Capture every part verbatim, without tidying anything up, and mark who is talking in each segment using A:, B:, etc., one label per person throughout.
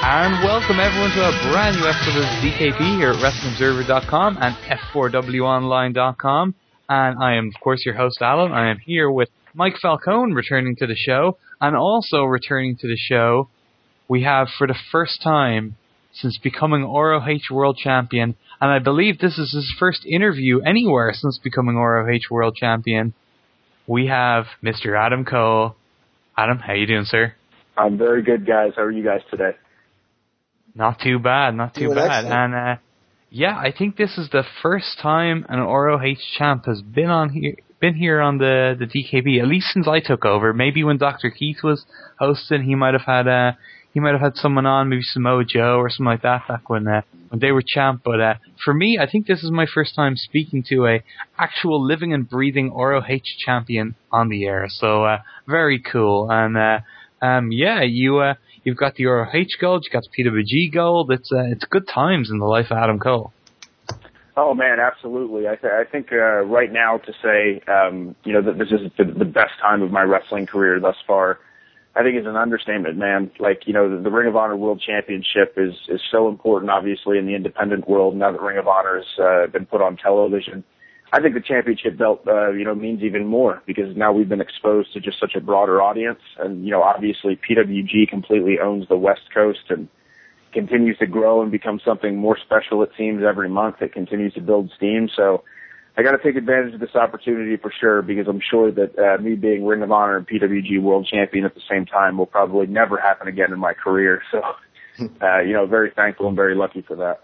A: And welcome everyone to a brand new episode of D K P here at Wrestling Observer dot com and F four W Online dot com. And I am, of course, your host, Alan. I am here with Mike Falcone returning to the show. And also returning to the show, we have, for the first time since becoming R O H World Champion, and I believe this is his first interview anywhere since becoming R O H World Champion, we have Mister Adam Cole. Adam, how you doing, sir?
B: I'm very good, guys. How are you guys today?
A: Not too bad, not too
C: Doing
A: bad.
C: excellent.
A: And uh, yeah, I think this is the first time an R O H champ has been on here, been here on the, the D K B, at least since I took over. Maybe when Doctor Keith was hosting, he might have had uh, he might have had someone on, maybe Samoa Joe or something like that, back when uh, when they were champ. But uh, for me, I think this is my first time speaking to a actual living and breathing R O H champion on the air. So uh, very cool. And uh, um, yeah, you. Uh, You've got the R O H gold, you've got the P W G gold. It's uh, it's good times in the life of Adam Cole.
B: Oh man, absolutely. I, th- I think uh, right now to say, um, you know, that this is the, the best time of my wrestling career thus far, I think is an understatement, man. Like, you know, the, the Ring of Honor World Championship is is so important, obviously, in the independent world. Now that Ring of Honor has uh, been put on television, I think the championship belt, uh, you know, means even more because now we've been exposed to just such a broader audience. And, you know, obviously P W G completely owns the West Coast and continues to grow and become something more special, it seems, every month. It continues to build steam. So I got to take advantage of this opportunity for sure because I'm sure that uh, me being Ring of Honor and P W G World Champion at the same time will probably never happen again in my career. So, uh, you know, very thankful and very lucky for that.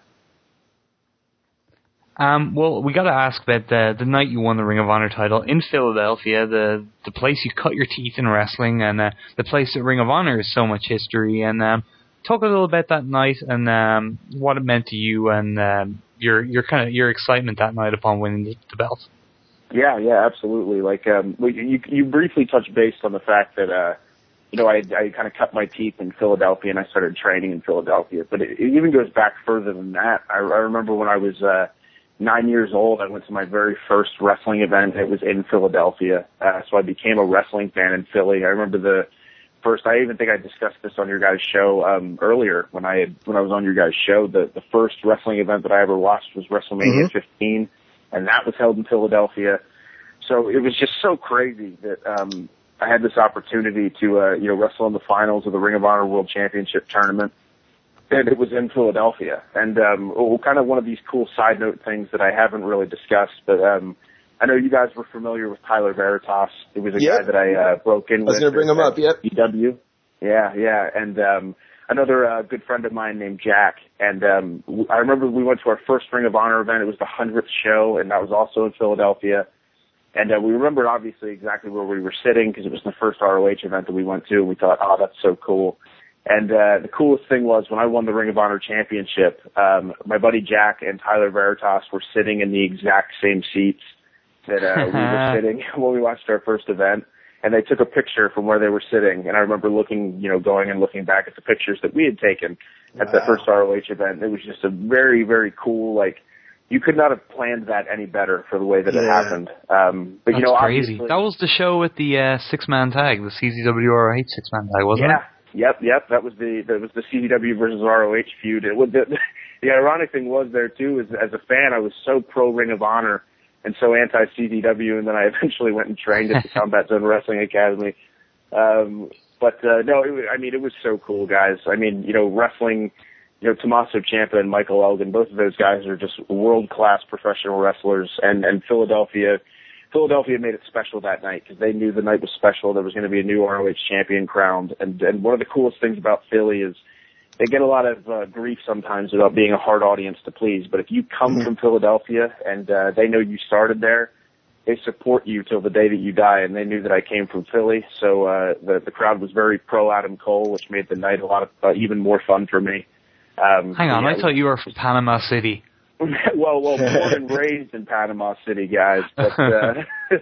A: Um, well, we got to ask about the the night you won the Ring of Honor title in Philadelphia, the the place you cut your teeth in wrestling, and uh, the place that Ring of Honor has so much history. And um, talk a little about that night and um, what it meant to you and um, your your kind of your excitement that night upon winning the, the belt.
B: Yeah, yeah, absolutely. Like, um, well, you you briefly touched base on the fact that uh, you know I I kind of cut my teeth in Philadelphia and I started training in Philadelphia, but it, it even goes back further than that. I, I remember when I was uh, nine years old, I went to my very first wrestling event. It was in Philadelphia. Uh, so I became a wrestling fan in Philly. I remember the first, I even think I discussed this on your guys' show, um, earlier when I had, when I was on your guys' show. The, the first wrestling event that I ever watched was WrestleMania mm-hmm. fifteen, and that was held in Philadelphia. So it was just so crazy that, um, I had this opportunity to, uh, you know, wrestle in the finals of the Ring of Honor World Championship tournament. And it was in Philadelphia. And um, well, kind of one of these cool side note things that I haven't really discussed, but um, I know you guys were familiar with Tyler Veritas. It was a
C: yep.
B: guy that I uh, broke in with.
C: I was going to bring him up, yep.
B: C W. Yeah, yeah. And um, another uh, good friend of mine named Jack. And um, I remember we went to our first Ring of Honor event. It was the hundredth show, and that was also in Philadelphia. And uh, we remembered, obviously, exactly where we were sitting because it was the first R O H event that we went to, and we thought, oh, that's so cool. And uh, the coolest thing was when I won the Ring of Honor Championship, um, my buddy Jack and Tyler Veritas were sitting in the exact same seats that uh, we were sitting when we watched our first event. And they took a picture from where they were sitting. And I remember looking, you know, going and looking back at the pictures that we had taken at wow. the first R O H event. It was just a very, very cool, like, you could not have planned that any better for the way that yeah. it happened. Um, but,
A: That's
B: you know,
A: crazy. That was the show with the uh, six-man tag, the C Z W R O H six-man tag, wasn't
B: yeah.
A: it?
B: Yep, yep. That was the that was the C Z W versus R O H feud. It was the, the ironic thing was there too is as a fan I was so pro Ring of Honor and so anti C Z W, and then I eventually went and trained at the Combat Zone Wrestling Academy. Um, but uh, no, it, I mean it was so cool, guys. I mean, you know, wrestling. You know, Tommaso Ciampa and Michael Elgin, both of those guys are just world class professional wrestlers, and and Philadelphia. Philadelphia made it special that night because they knew the night was special. There was going to be a new R O H champion crowned. And, and one of the coolest things about Philly is they get a lot of uh, grief sometimes about being a hard audience to please. But if you come mm-hmm. from Philadelphia and uh, they know you started there, they support you till the day that you die. And they knew that I came from Philly. So uh, the, the crowd was very pro Adam Cole, which made the night a lot of uh, even more fun for me. Um,
A: Hang on,
B: yeah,
A: I thought you were from Panama City.
B: well, well, born and raised in Panama City, guys, but uh,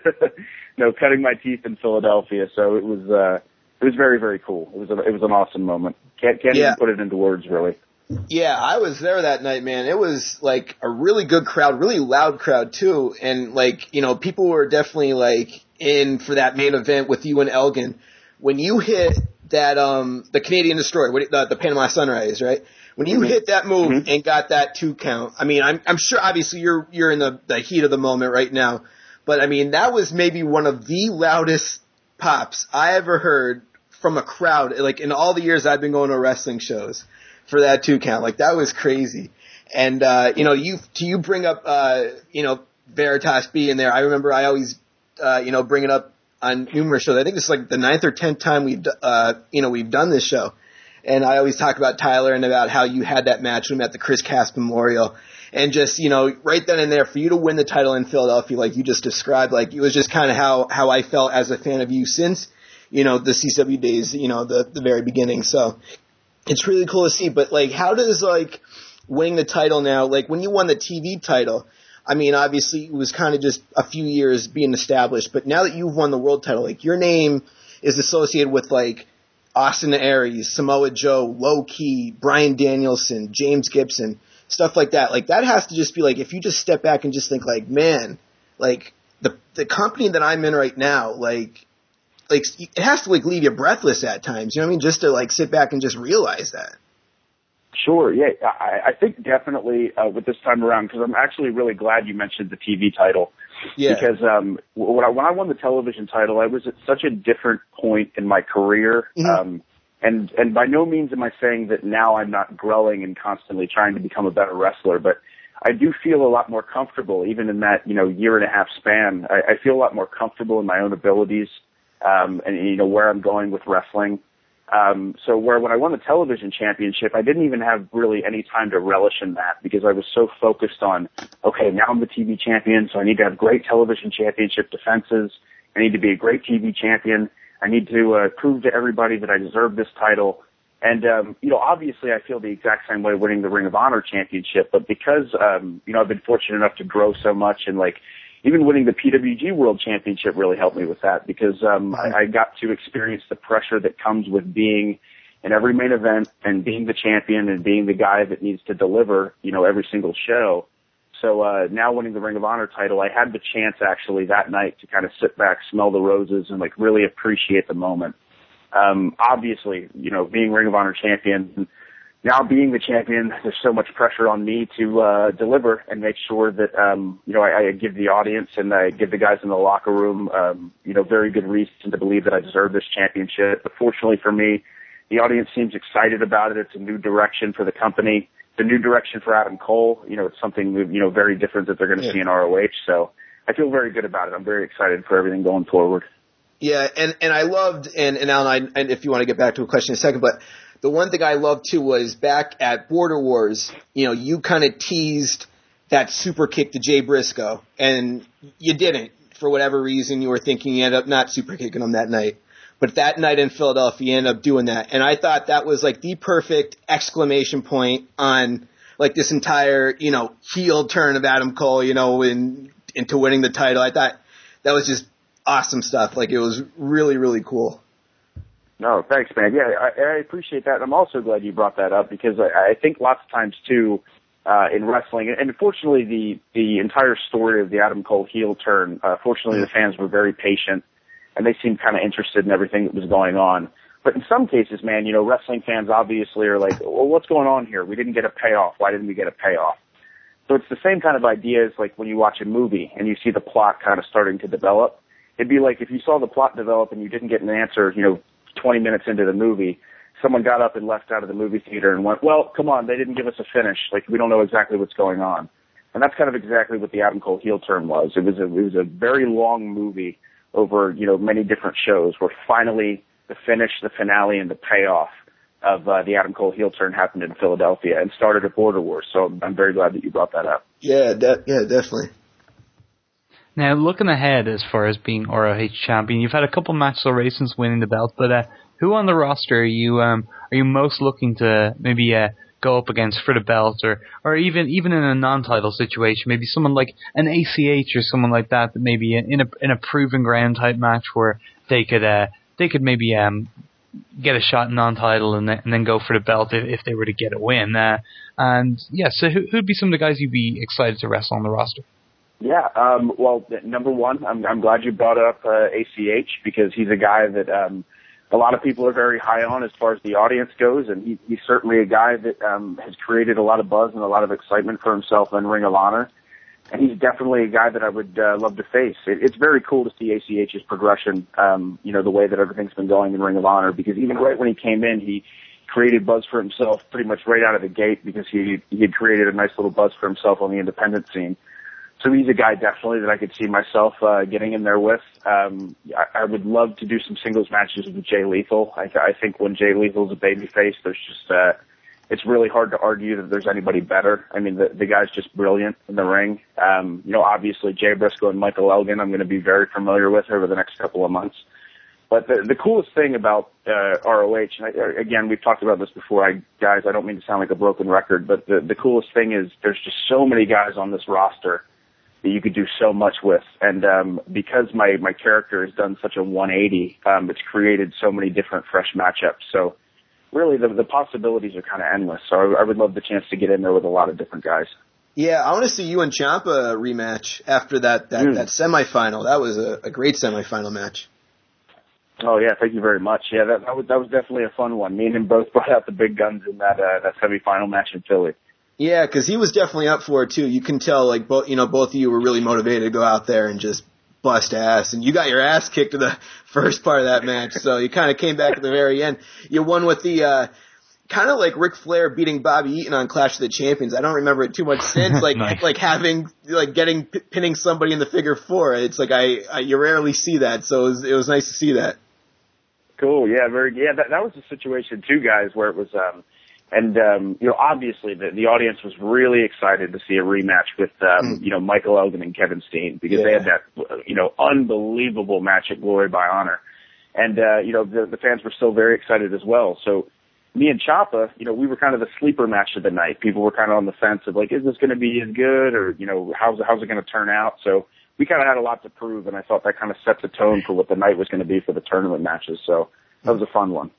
B: no, cutting my teeth in Philadelphia. So it was, uh, it was very, very cool. It was, a, it was an awesome moment. Can't, can't yeah. even put it into words, really.
C: Yeah, I was there that night, man. It was like a really good crowd, really loud crowd too, and like you know, people were definitely like in for that main event with you and Elgin. When you hit that um the Canadian Destroyer, what, the, the Panama Sunrise, right? When you hit that move mm-hmm. and got that two count, I mean, I'm I'm sure obviously you're you're in the, the heat of the moment right now, but I mean that was maybe one of the loudest pops I ever heard from a crowd, like in all the years I've been going to wrestling shows for that two count. Like that was crazy. And uh, you know, you to you bring up uh, you know, Veritas being there. I remember I always uh, you know, bring it up on numerous shows. I think it's like the ninth or tenth time we've uh, you know, we've done this show. And I always talk about Tyler and about how you had that match with him at the Chris Cass Memorial. And just, you know, right then and there, for you to win the title in Philadelphia, like you just described, like it was just kind of how, how I felt as a fan of you since, you know, the C W days, you know, the, the very beginning. So it's really cool to see. But, like, how does, like, winning the title now, like when you won the T V title, I mean, obviously it was kind of just a few years being established. But now that you've won the world title, like your name is associated with, like, Austin Aries, Samoa Joe, Low Key, Bryan Danielson, James Gibson, stuff like that. Like that has to just be like, if you just step back and just think like, man, like the the company that I'm in right now, like, like it has to like leave you breathless at times. You know what I mean? Just to like sit back and just realize that.
B: Sure. Yeah. I, I think definitely uh, with this time around, because I'm actually really glad you mentioned the T V title. Yeah. Because um, when I when I won the television title, I was at such a different point in my career, mm-hmm. um, and and by no means am I saying that now I'm not growing and constantly trying to become a better wrestler, but I do feel a lot more comfortable, even in that you know year and a half span. I, I feel a lot more comfortable in my own abilities, um, and you know where I'm going with wrestling. Um, so where when I won the television championship, I didn't even have really any time to relish in that because I was so focused on, okay, now I'm the T V champion, so I need to have great television championship defenses. I need to be a great T V champion. I need to uh, prove to everybody that I deserve this title. And, um, you know, obviously I feel the exact same way winning the Ring of Honor championship, but because, um, you know, I've been fortunate enough to grow so much and like, even winning the P W G World Championship really helped me with that because um, I, I got to experience the pressure that comes with being in every main event and being the champion and being the guy that needs to deliver, you know, every single show. So uh, now winning the Ring of Honor title, I had the chance actually that night to kind of sit back, smell the roses, and like really appreciate the moment. Um, obviously, you know, being Ring of Honor champion. Now being the champion, there's so much pressure on me to uh, deliver and make sure that, um, you know, I, I give the audience and I give the guys in the locker room, um, you know, very good reason to believe that I deserve this championship. But fortunately for me, the audience seems excited about it. It's a new direction for the company. It's a new direction for Adam Cole. You know, it's something, you know, very different that they're going to yeah. see in R O H. So I feel very good about it. I'm very excited for everything going forward.
C: Yeah, and, and I loved, and, and Alan, I, and if you want to get back to a question in a second, but the one thing I loved too was back at Border Wars, you know, you kind of teased that super kick to Jay Briscoe, and you didn't. For whatever reason, you were thinking you ended up not super kicking him that night. But that night in Philadelphia, you ended up doing that. And I thought that was like the perfect exclamation point on like this entire, you know, heel turn of Adam Cole, you know, in, into winning the title. I thought that was just awesome stuff. Like it was really, really cool.
B: No, thanks, man. Yeah, I, I appreciate that. I'm also glad you brought that up because I, I think lots of times too, uh, in wrestling, and unfortunately the, the entire story of the Adam Cole heel turn, uh, fortunately the fans were very patient and they seemed kind of interested in everything that was going on. But in some cases, man, you know, wrestling fans obviously are like, well, what's going on here? We didn't get a payoff. Why didn't we get a payoff? So it's the same kind of idea as like when you watch a movie and you see the plot kind of starting to develop. It'd be like if you saw the plot develop and you didn't get an answer, you know, twenty minutes into the movie, someone got up and left out of the movie theater and went, well, come on, they didn't give us a finish. Like, we don't know exactly what's going on. And that's kind of exactly what the Adam Cole heel turn was. It was a, it was a very long movie over, you know, many different shows where finally the finish, the finale, and the payoff of uh, the Adam Cole heel turn happened in Philadelphia and started at Border Wars. So I'm very glad that you brought that up.
C: Yeah, de- yeah, definitely.
A: Now, looking ahead as far as being R O H champion, you've had a couple matches already since winning the belt, but uh, who on the roster are you um, are you most looking to maybe uh, go up against for the belt, or, or even even in a non-title situation, maybe someone like an A C H or someone like that, that maybe in a in a proving ground type match where they could uh, they could maybe um, get a shot in non-title and then, and then go for the belt if, if they were to get a win. Uh, and yeah, so who, who'd be some of the guys you'd be excited to wrestle on the roster?
B: Yeah, um, well, number one, I'm, I'm glad you brought up uh, A C H because he's a guy that um, a lot of people are very high on as far as the audience goes, and he, he's certainly a guy that um, has created a lot of buzz and a lot of excitement for himself in Ring of Honor. And he's definitely a guy that I would uh, love to face. It, it's very cool to see A C H's progression, um, you know, the way that everything's been going in Ring of Honor, because even right when he came in, he created buzz for himself pretty much right out of the gate, because he, he had created a nice little buzz for himself on the independent scene. So he's a guy definitely that I could see myself uh, getting in there with. Um, I, I would love to do some singles matches with Jay Lethal. I, I think when Jay Lethal's a babyface, there's just uh, it's really hard to argue that there's anybody better. I mean, the, the guy's just brilliant in the ring. Um, you know, obviously Jay Briscoe and Michael Elgin, I'm going to be very familiar with over the next couple of months. But the, the coolest thing about uh, R O H, and I, again, we've talked about this before, I, guys, I don't mean to sound like a broken record, but the, the coolest thing is there's just so many guys on this roster that you could do so much with. And um, because my, my character has done such a one eighty, um, it's created so many different fresh matchups. So really the, the possibilities are kind of endless. So I, I would love the chance to get in there with a lot of different guys.
C: Yeah, I want to see you and Ciampa rematch after that, that, mm. that semifinal. That was a, a great semifinal match.
B: Oh yeah, thank you very much. Yeah, that, that was that was definitely a fun one. Me and him both brought out the big guns in that uh, that semifinal match in Philly.
C: Yeah, because he was definitely up for it too. You can tell, like, both you know, both of you were really motivated to go out there and just bust ass. And you got your ass kicked in the first part of that match, so you kind of came back at the very end. You won with the uh, kind of like Ric Flair beating Bobby Eaton on Clash of the Champions. I don't remember it too much since, like nice. like having like getting pinning somebody in the figure four. It's like I, I you rarely see that, so it was, it was nice to see that.
B: Cool. Yeah, very. Yeah, that that was the situation too, guys, where it was. um And, um, you know, obviously the, the audience was really excited to see a rematch with, um, mm. you know, Michael Elgin and Kevin Steen, because yeah. they had that, you know, unbelievable match at Glory by Honor. And, uh, you know, the, the fans were still very excited as well. So me and Ciampa, you know, we were kind of the sleeper match of the night. People were kind of on the fence of like, is this going to be as good, or, you know, how's, how's it going to turn out? So we kind of had a lot to prove, and I thought that kind of set the tone for what the night was going to be for the tournament matches. So that was a fun one.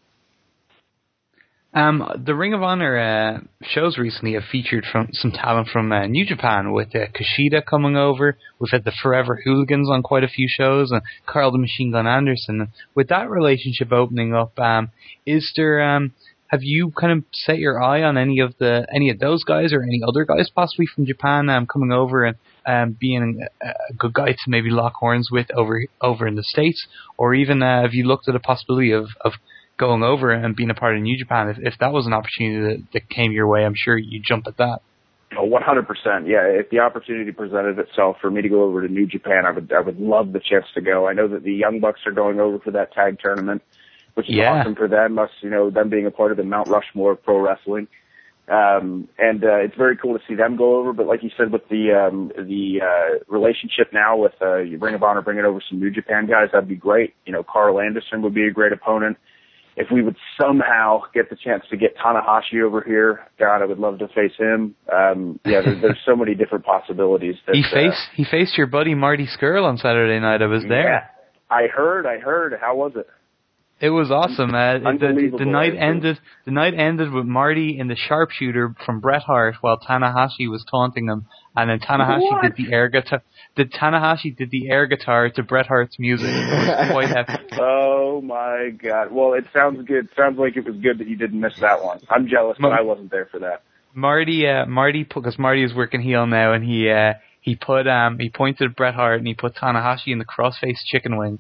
A: Um, the Ring of Honor uh, shows recently have featured from some talent from uh, New Japan, with uh, Kushida coming over. We've had the Forever Hooligans on quite a few shows, and Carl the Machine Gun Anderson. With that relationship opening up, um, is there? Um, have you kind of set your eye on any of the any of those guys, or any other guys possibly from Japan um, coming over and um, being a, a good guy to maybe lock horns with over over in the States, or even uh, have you looked at the possibility of of going over and being a part of New Japan? If, if that was an opportunity that, that came your way, I'm sure you'd jump at that.
B: Oh, one hundred percent. Yeah, if the opportunity presented itself for me to go over to New Japan, I would I would love the chance to go. I know that the Young Bucks are going over for that tag tournament, which is yeah. awesome for them, us, you know, them being a part of the Mount Rushmore of pro wrestling. Um, and uh, it's very cool to see them go over. But like you said, with the um, the uh, relationship now with uh, Ring of Honor bringing over some New Japan guys, that'd be great. You know, Carl Anderson would be a great opponent. If we would somehow get the chance to get Tanahashi over here, God, I would love to face him. Um, yeah, there, there's so many different possibilities. That,
A: he faced uh, he faced your buddy Marty Scurll on Saturday night. I was there.
B: Yeah, I heard. I heard. How was it?
A: It was awesome. Uh, the, the night ended. The night ended with Marty in the sharpshooter from Bret Hart, while Tanahashi was taunting him, and then Tanahashi
B: what?
A: did the air guitar. The Tanahashi did the air guitar to Bret Hart's music. It was quite epic.
B: Oh my God! Well, it sounds good. Sounds like it was good that you didn't miss that one. I'm jealous, but I wasn't there for that.
A: Marty, uh, Marty, because Marty is working heel now, and he uh, he put um he pointed at Bret Hart and he put Tanahashi in the crossface chicken wing.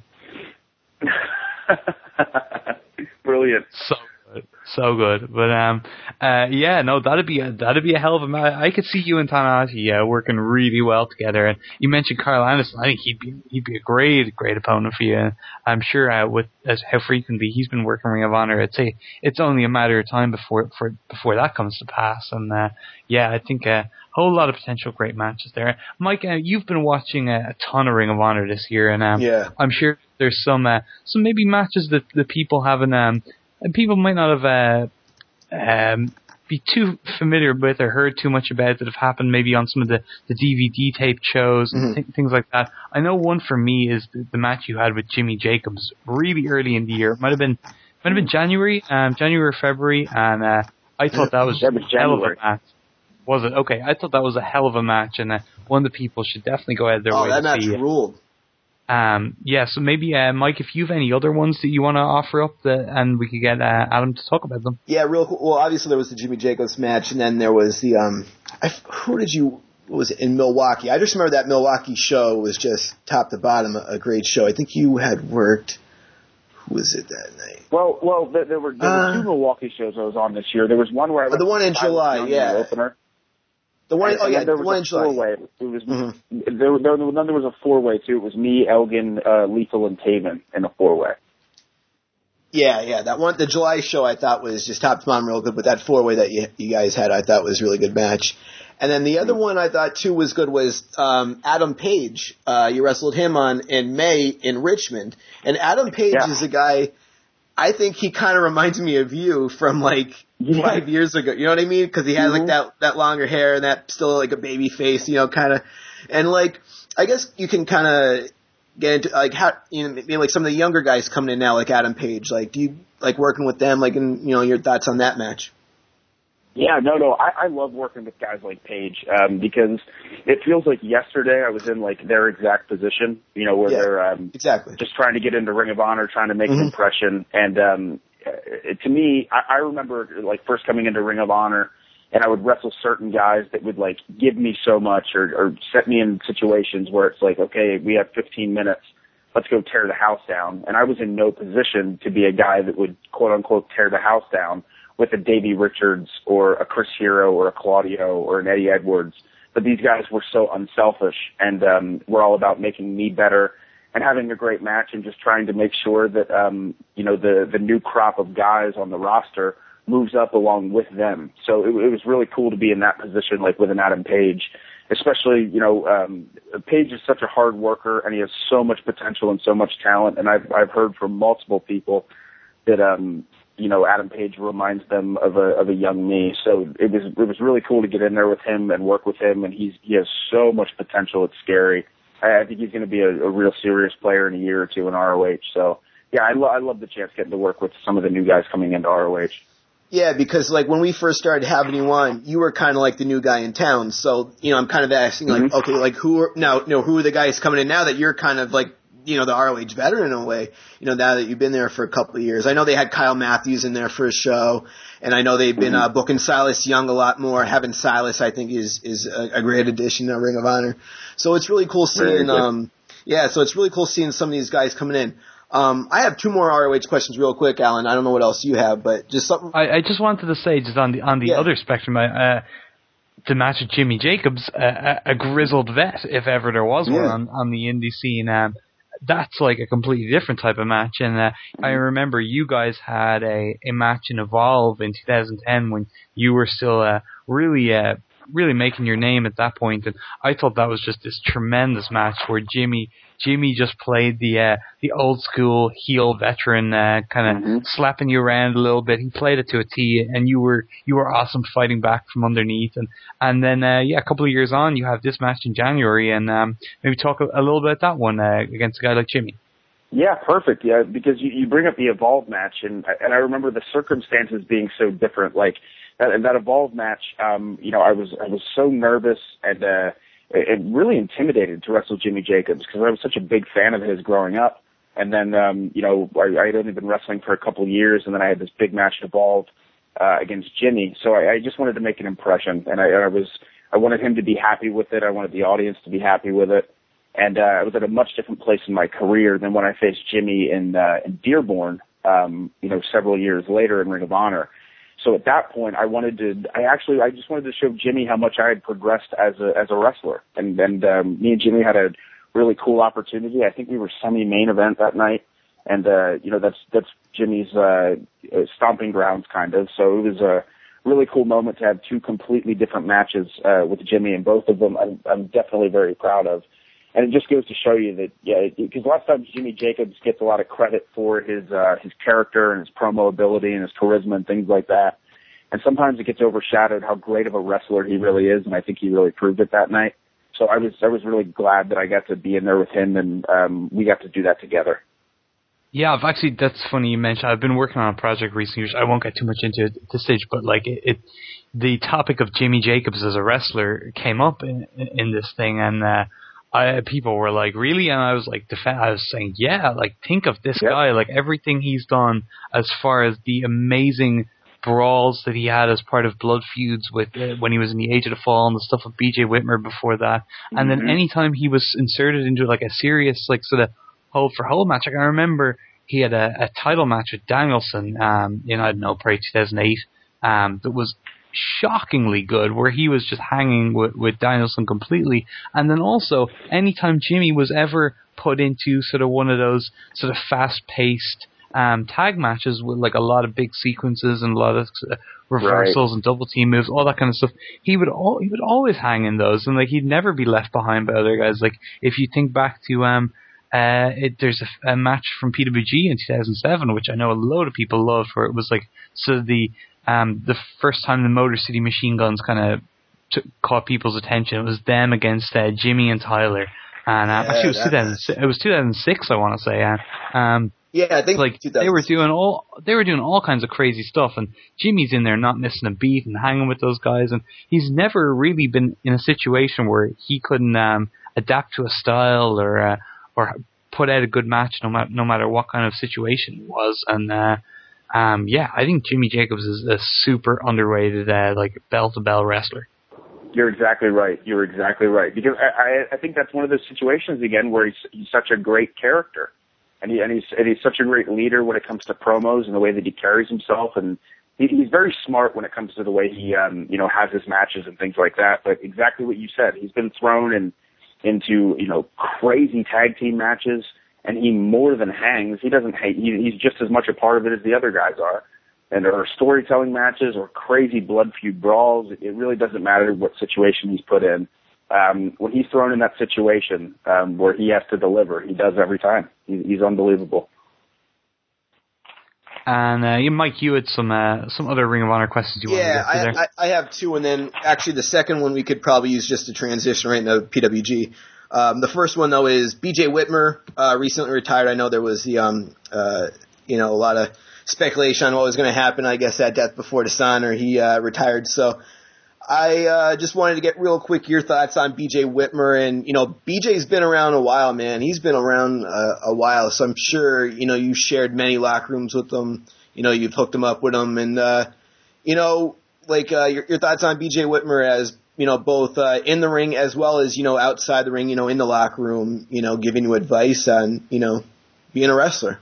B: Brilliant.
A: So good. So good. But um uh yeah, no, that'd be a that'd be a hell of a match. I could see you and Tanahashi yeah, working really well together. And you mentioned Carl Anderson. I think he'd be he'd be a great, great opponent for you. And I'm sure uh, with as how frequently he's been working Ring of Honor, I'd say it's only a matter of time before for before that comes to pass. And uh yeah, I think a whole lot of potential great matches there. Mike, uh, you've been watching a, a ton of Ring of Honor this year, and um,
C: yeah.
A: I'm sure there's some uh, some maybe matches that the people haven't um and people might not have uh, um be too familiar with or heard too much about that have happened maybe on some of the, the D V D taped shows and mm-hmm. th- things like that. I know one for me is the, the match you had with Jimmy Jacobs really early in the year. It might have been might have been January, um January or February, and uh, I thought that was,
B: that was
A: a hell of a match. Was it? Okay, I thought that was a hell of a match, and uh, one that people should definitely go out of their
C: oh,
A: way
C: that
A: to
C: match
A: see.
C: ruled.
A: Um, yeah, so maybe, uh, Mike, if you have any other ones that you want to offer up, the, and we could get uh, Adam to talk about them.
C: Yeah, real cool. Well, obviously there was the Jimmy Jacobs match, and then there was the, um, I, who did you, what was it, in Milwaukee? I just remember that Milwaukee show was just top to bottom a, a great show. I think you had worked, who was it that night?
B: Well, well, there, there were there were
C: Uh,
B: two Milwaukee shows I was on this year. There was one where I
C: Oh, the one in July, yeah.
B: the opener.
C: The one,
B: And-
C: oh
B: and
C: yeah,
B: then there
C: the
B: was
C: one
B: a
C: in July.
B: four-way. It was
C: Mhm.
B: there, there, then there was a four-way too. It was me, Elgin, uh, Lethal, and Taven in a four-way.
C: Yeah, yeah, that one, the July show I thought was just top to bottom real good, but that four-way that you, you guys had I thought was a really good match. And then the other one I thought too was good was um, Adam Page. Uh, you wrestled him on in May in Richmond. And Adam Page
B: Yeah.
C: is a guy, I think he kind of reminds me of you from like
B: Yeah.
C: five years ago. You know what I mean? Because he has
B: Mhm.
C: like that, that longer hair and that still like a baby face, you know, kind of. And like, I guess you can kind of get into like how, you know, maybe like some of the younger guys coming in now, like Adam Page. Like, do you like working with them? Like, and you know, your thoughts on that match?
B: Yeah, no, no. I, I love working with guys like Paige um, because it feels like yesterday I was in like their exact position. You know, where
C: Yeah,
B: they're um,
C: exactly.
B: just trying to get into Ring of Honor, trying to make
C: Mhm.
B: an impression. And um, uh, to me, I, I remember like first coming into Ring of Honor, and I would wrestle certain guys that would like give me so much, or, or set me in situations where it's like, okay, we have fifteen minutes, let's go tear the house down. And I was in no position to be a guy that would quote unquote tear the house down with a Davey Richards or a Chris Hero or a Claudio or an Eddie Edwards. But these guys were so unselfish, and um, were all about making me better and having a great match, and just trying to make sure that um, you know the the new crop of guys on the roster moves up along with them. So it, it was really cool to be in that position, like with an Adam Page, especially, you know, um, Page is such a hard worker, and he has so much potential and so much talent. And I've, I've heard from multiple people that, um, you know, Adam Page reminds them of a, of a young me. So it was, it was really cool to get in there with him and work with him. And he's, he has so much potential. It's scary. I, I think he's going to be a, a real serious player in a year or two in R O H. So yeah, I, lo- I love the chance getting to work with some of the new guys coming into R O H.
C: Yeah, because like when we first started having you on, you were kind of like the new guy in town. So, you know, I'm kind of asking like,
B: Mm-hmm.
C: okay, like who are, now, you know, who are the guys coming in now that you're kind of like, you know, the R O H veteran in a way, you know, now that you've been there for a couple of years. I know they had Kyle Matthews in their first show, and I know they've been uh, booking Silas Young a lot more. Having Silas, I think, is, is a, a great addition to Ring of Honor. So it's really cool seeing, um, yeah, so it's really cool seeing some of these guys coming in. Um, I have two more R O H questions real quick, Alan. I don't know what else you have, but just something.
A: I, I just wanted to say, just on the on the
C: Yeah.
A: other spectrum, uh, the match with Jimmy Jacobs, uh, a, a grizzled vet, if ever there was one
C: Yeah.
A: on, on the indie scene. Um, that's like a completely different type of match. And uh, I remember you guys had a, a match in Evolve in two thousand ten when you were still uh, really uh, really making your name at that point. And I thought that was just this tremendous match where Jimmy Jimmy just played the uh, the old school heel veteran, uh, kind of
B: Mhm.
A: slapping you around a little bit. He played it to a T, and you were you were awesome fighting back from underneath. And and then uh, yeah, a couple of years on, you have this match in January, and um, maybe talk a, a little bit about that one uh, against a guy like Jimmy.
B: Yeah, perfect. Yeah, because you, you bring up the Evolve match, and and I remember the circumstances being so different. Like that, that Evolve match, um, you know, I was I was so nervous and uh, and really intimidated to wrestle Jimmy Jacobs because I was such a big fan of his growing up. And then, um, you know, I, I had only been wrestling for a couple of years, and then I had this big match at Evolve uh, against Jimmy. So I, I just wanted to make an impression, and I, I was I wanted him to be happy with it. I wanted the audience to be happy with it. And uh, I was at a much different place in my career than when I faced Jimmy in, uh, in Dearborn, um, you know, several years later in Ring of Honor. So at that point, I wanted to, I actually, I just wanted to show Jimmy how much I had progressed as a, as a wrestler. And, and, um, me and Jimmy had a really cool opportunity. I think we were semi-main event that night. And, uh, you know, that's, that's Jimmy's, uh, stomping grounds kind of. So it was a really cool moment to have two completely different matches, uh, with Jimmy, and both of them I'm, I'm definitely very proud of. And it just goes to show you that, yeah, because a lot of times Jimmy Jacobs gets a lot of credit for his uh, his character and his promo ability and his charisma and things like that. And sometimes it gets overshadowed how great of a wrestler he really is, and I think he really proved it that night. So I was I was really glad that I got to be in there with him, and um, we got to do that together.
A: Yeah, I've actually, that's funny you mentioned. I've been working on a project recently, which I won't get too much into at this stage, but like it, it the topic of Jimmy Jacobs as a wrestler came up in, in this thing, and uh, I, people were like, really? And I was like, def- I was saying, yeah, like, think of this
B: yep.
A: guy, like, everything he's done as far as the amazing brawls that he had as part of Blood Feuds with uh, when he was in the Age of the Fall and the stuff with B J Whitmer before that. And
B: mm-hmm.
A: then anytime he was inserted into, like, a serious, like, sort of hold-for-hold match, like, I remember he had a, a title match with Danielson um, in, I don't know, probably two thousand eight, um, that was shockingly good, where he was just hanging with, with Danielson completely. And then also, anytime Jimmy was ever put into sort of one of those sort of fast-paced um, tag matches with like a lot of big sequences and a lot of uh, reversals right. and double team moves, all that kind of stuff, he would all he would always hang in those, and like he'd never be left behind by other guys. Like if you think back to um. Uh, it, there's a, a match from P W G in two thousand seven, which I know a load of people loved, where it was like sort of the um, the first time the Motor City Machine Guns kind of t- caught people's attention. It was them against uh, Jimmy and Tyler, and uh, yeah, actually it was two thousand six, it was two thousand six, I want to say. Uh, um,
C: yeah, I think
A: like they were doing all they were doing all kinds of crazy stuff, and Jimmy's in there not missing a beat and hanging with those guys, and he's never really been in a situation where he couldn't um, adapt to a style or. Uh, or put out a good match no matter no matter what kind of situation it was. And uh, um, yeah, I think Jimmy Jacobs is a super underrated uh, like bell to bell wrestler.
B: You're exactly right. You're exactly right. Because I, I, I think that's one of those situations again where he's he's such a great character, and he and he's and he's such a great leader when it comes to promos and the way that he carries himself, and he, he's very smart when it comes to the way he um, you know has his matches and things like that. But exactly what you said, he's been thrown in. into, you know, crazy tag team matches, and he more than hangs. He doesn't hate. He, he's just as much a part of it as the other guys are. And there are storytelling matches or crazy blood feud brawls. It really doesn't matter what situation he's put in. Um, when he's thrown in that situation um, where he has to deliver, he does every time. He, he's unbelievable.
A: And uh, you, Mike, you had some uh, some other Ring of Honor questions you
C: yeah,
A: wanted to get to there.
C: I, I, I have two, and then actually the second one we could probably use just to transition right into P W G. Um, the first one, though, is B J Whitmer, uh, recently retired. I know there was the, um, uh, you know, a lot of speculation on what was going to happen, I guess, at Death Before Dishonor. He uh, retired, so I uh, just wanted to get real quick your thoughts on B J Whitmer. And, you know, B J's been around a while, man. He's been around uh, a while, so I'm sure, you know, you shared many locker rooms with him. You know, you've hooked him up with him. And, uh, you know, like uh, your, your thoughts on B J Whitmer as, you know, both uh, in the ring as well as, you know, outside the ring, you know, in the locker room, you know, giving you advice on, you know, being a wrestler.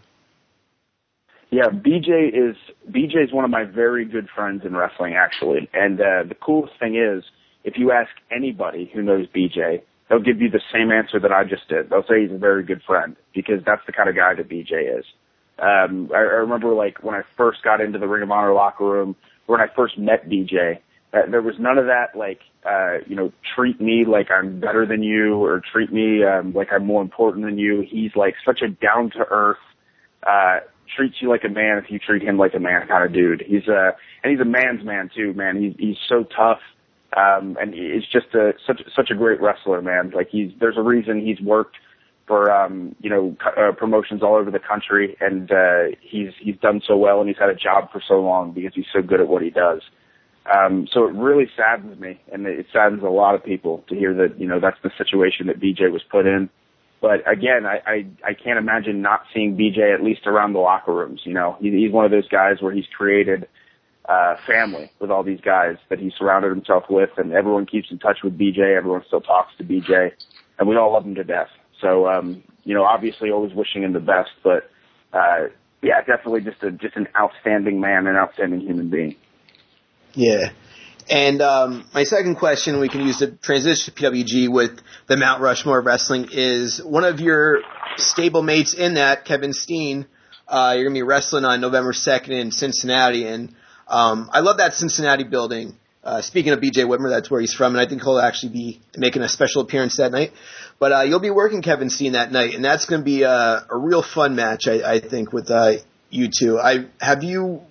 B: Yeah, B J is B J is one of my very good friends in wrestling, actually. And uh, the coolest thing is, if you ask anybody who knows B J, they'll give you the same answer that I just did. They'll say he's a very good friend, because that's the kind of guy that B J is. Um, I, I remember, like, when I first got into the Ring of Honor locker room, when I first met B J, uh, there was none of that, like, uh, you know, treat me like I'm better than you, or treat me um, like I'm more important than you. He's, like, such a down-to-earth, uh, treats you like a man if you treat him like a man kind of dude. He's a, and he's a man's man too, man. He's, he's so tough. Um, and he's just a, such, such a great wrestler, man. Like he's, there's a reason he's worked for, um, you know, uh, promotions all over the country, and, uh, he's, he's done so well, and he's had a job for so long because he's so good at what he does. Um, so it really saddens me, and it saddens a lot of people to hear that, you know, that's the situation that B J was put in. But again, I, I, I can't imagine not seeing B J at least around the locker rooms. You know, he, he's one of those guys where he's created uh, family with all these guys that he surrounded himself with, and everyone keeps in touch with B J. Everyone still talks to B J, and we all love him to death. So, um, you know, obviously always wishing him the best, but uh, yeah, definitely just a just an outstanding man, an outstanding human being.
C: Yeah. And um, my second question, we can use to transition to P W G with the Mount Rushmore of Wrestling, is one of your stable mates in that, Kevin Steen. Uh, you're going to be wrestling on November second in Cincinnati. And um, I love that Cincinnati building. Uh, speaking of B J Whitmer, that's where he's from, and I think he'll actually be making a special appearance that night. But uh, you'll be working Kevin Steen that night, and that's going to be a, a real fun match, I, I think, with uh, you two. I have you...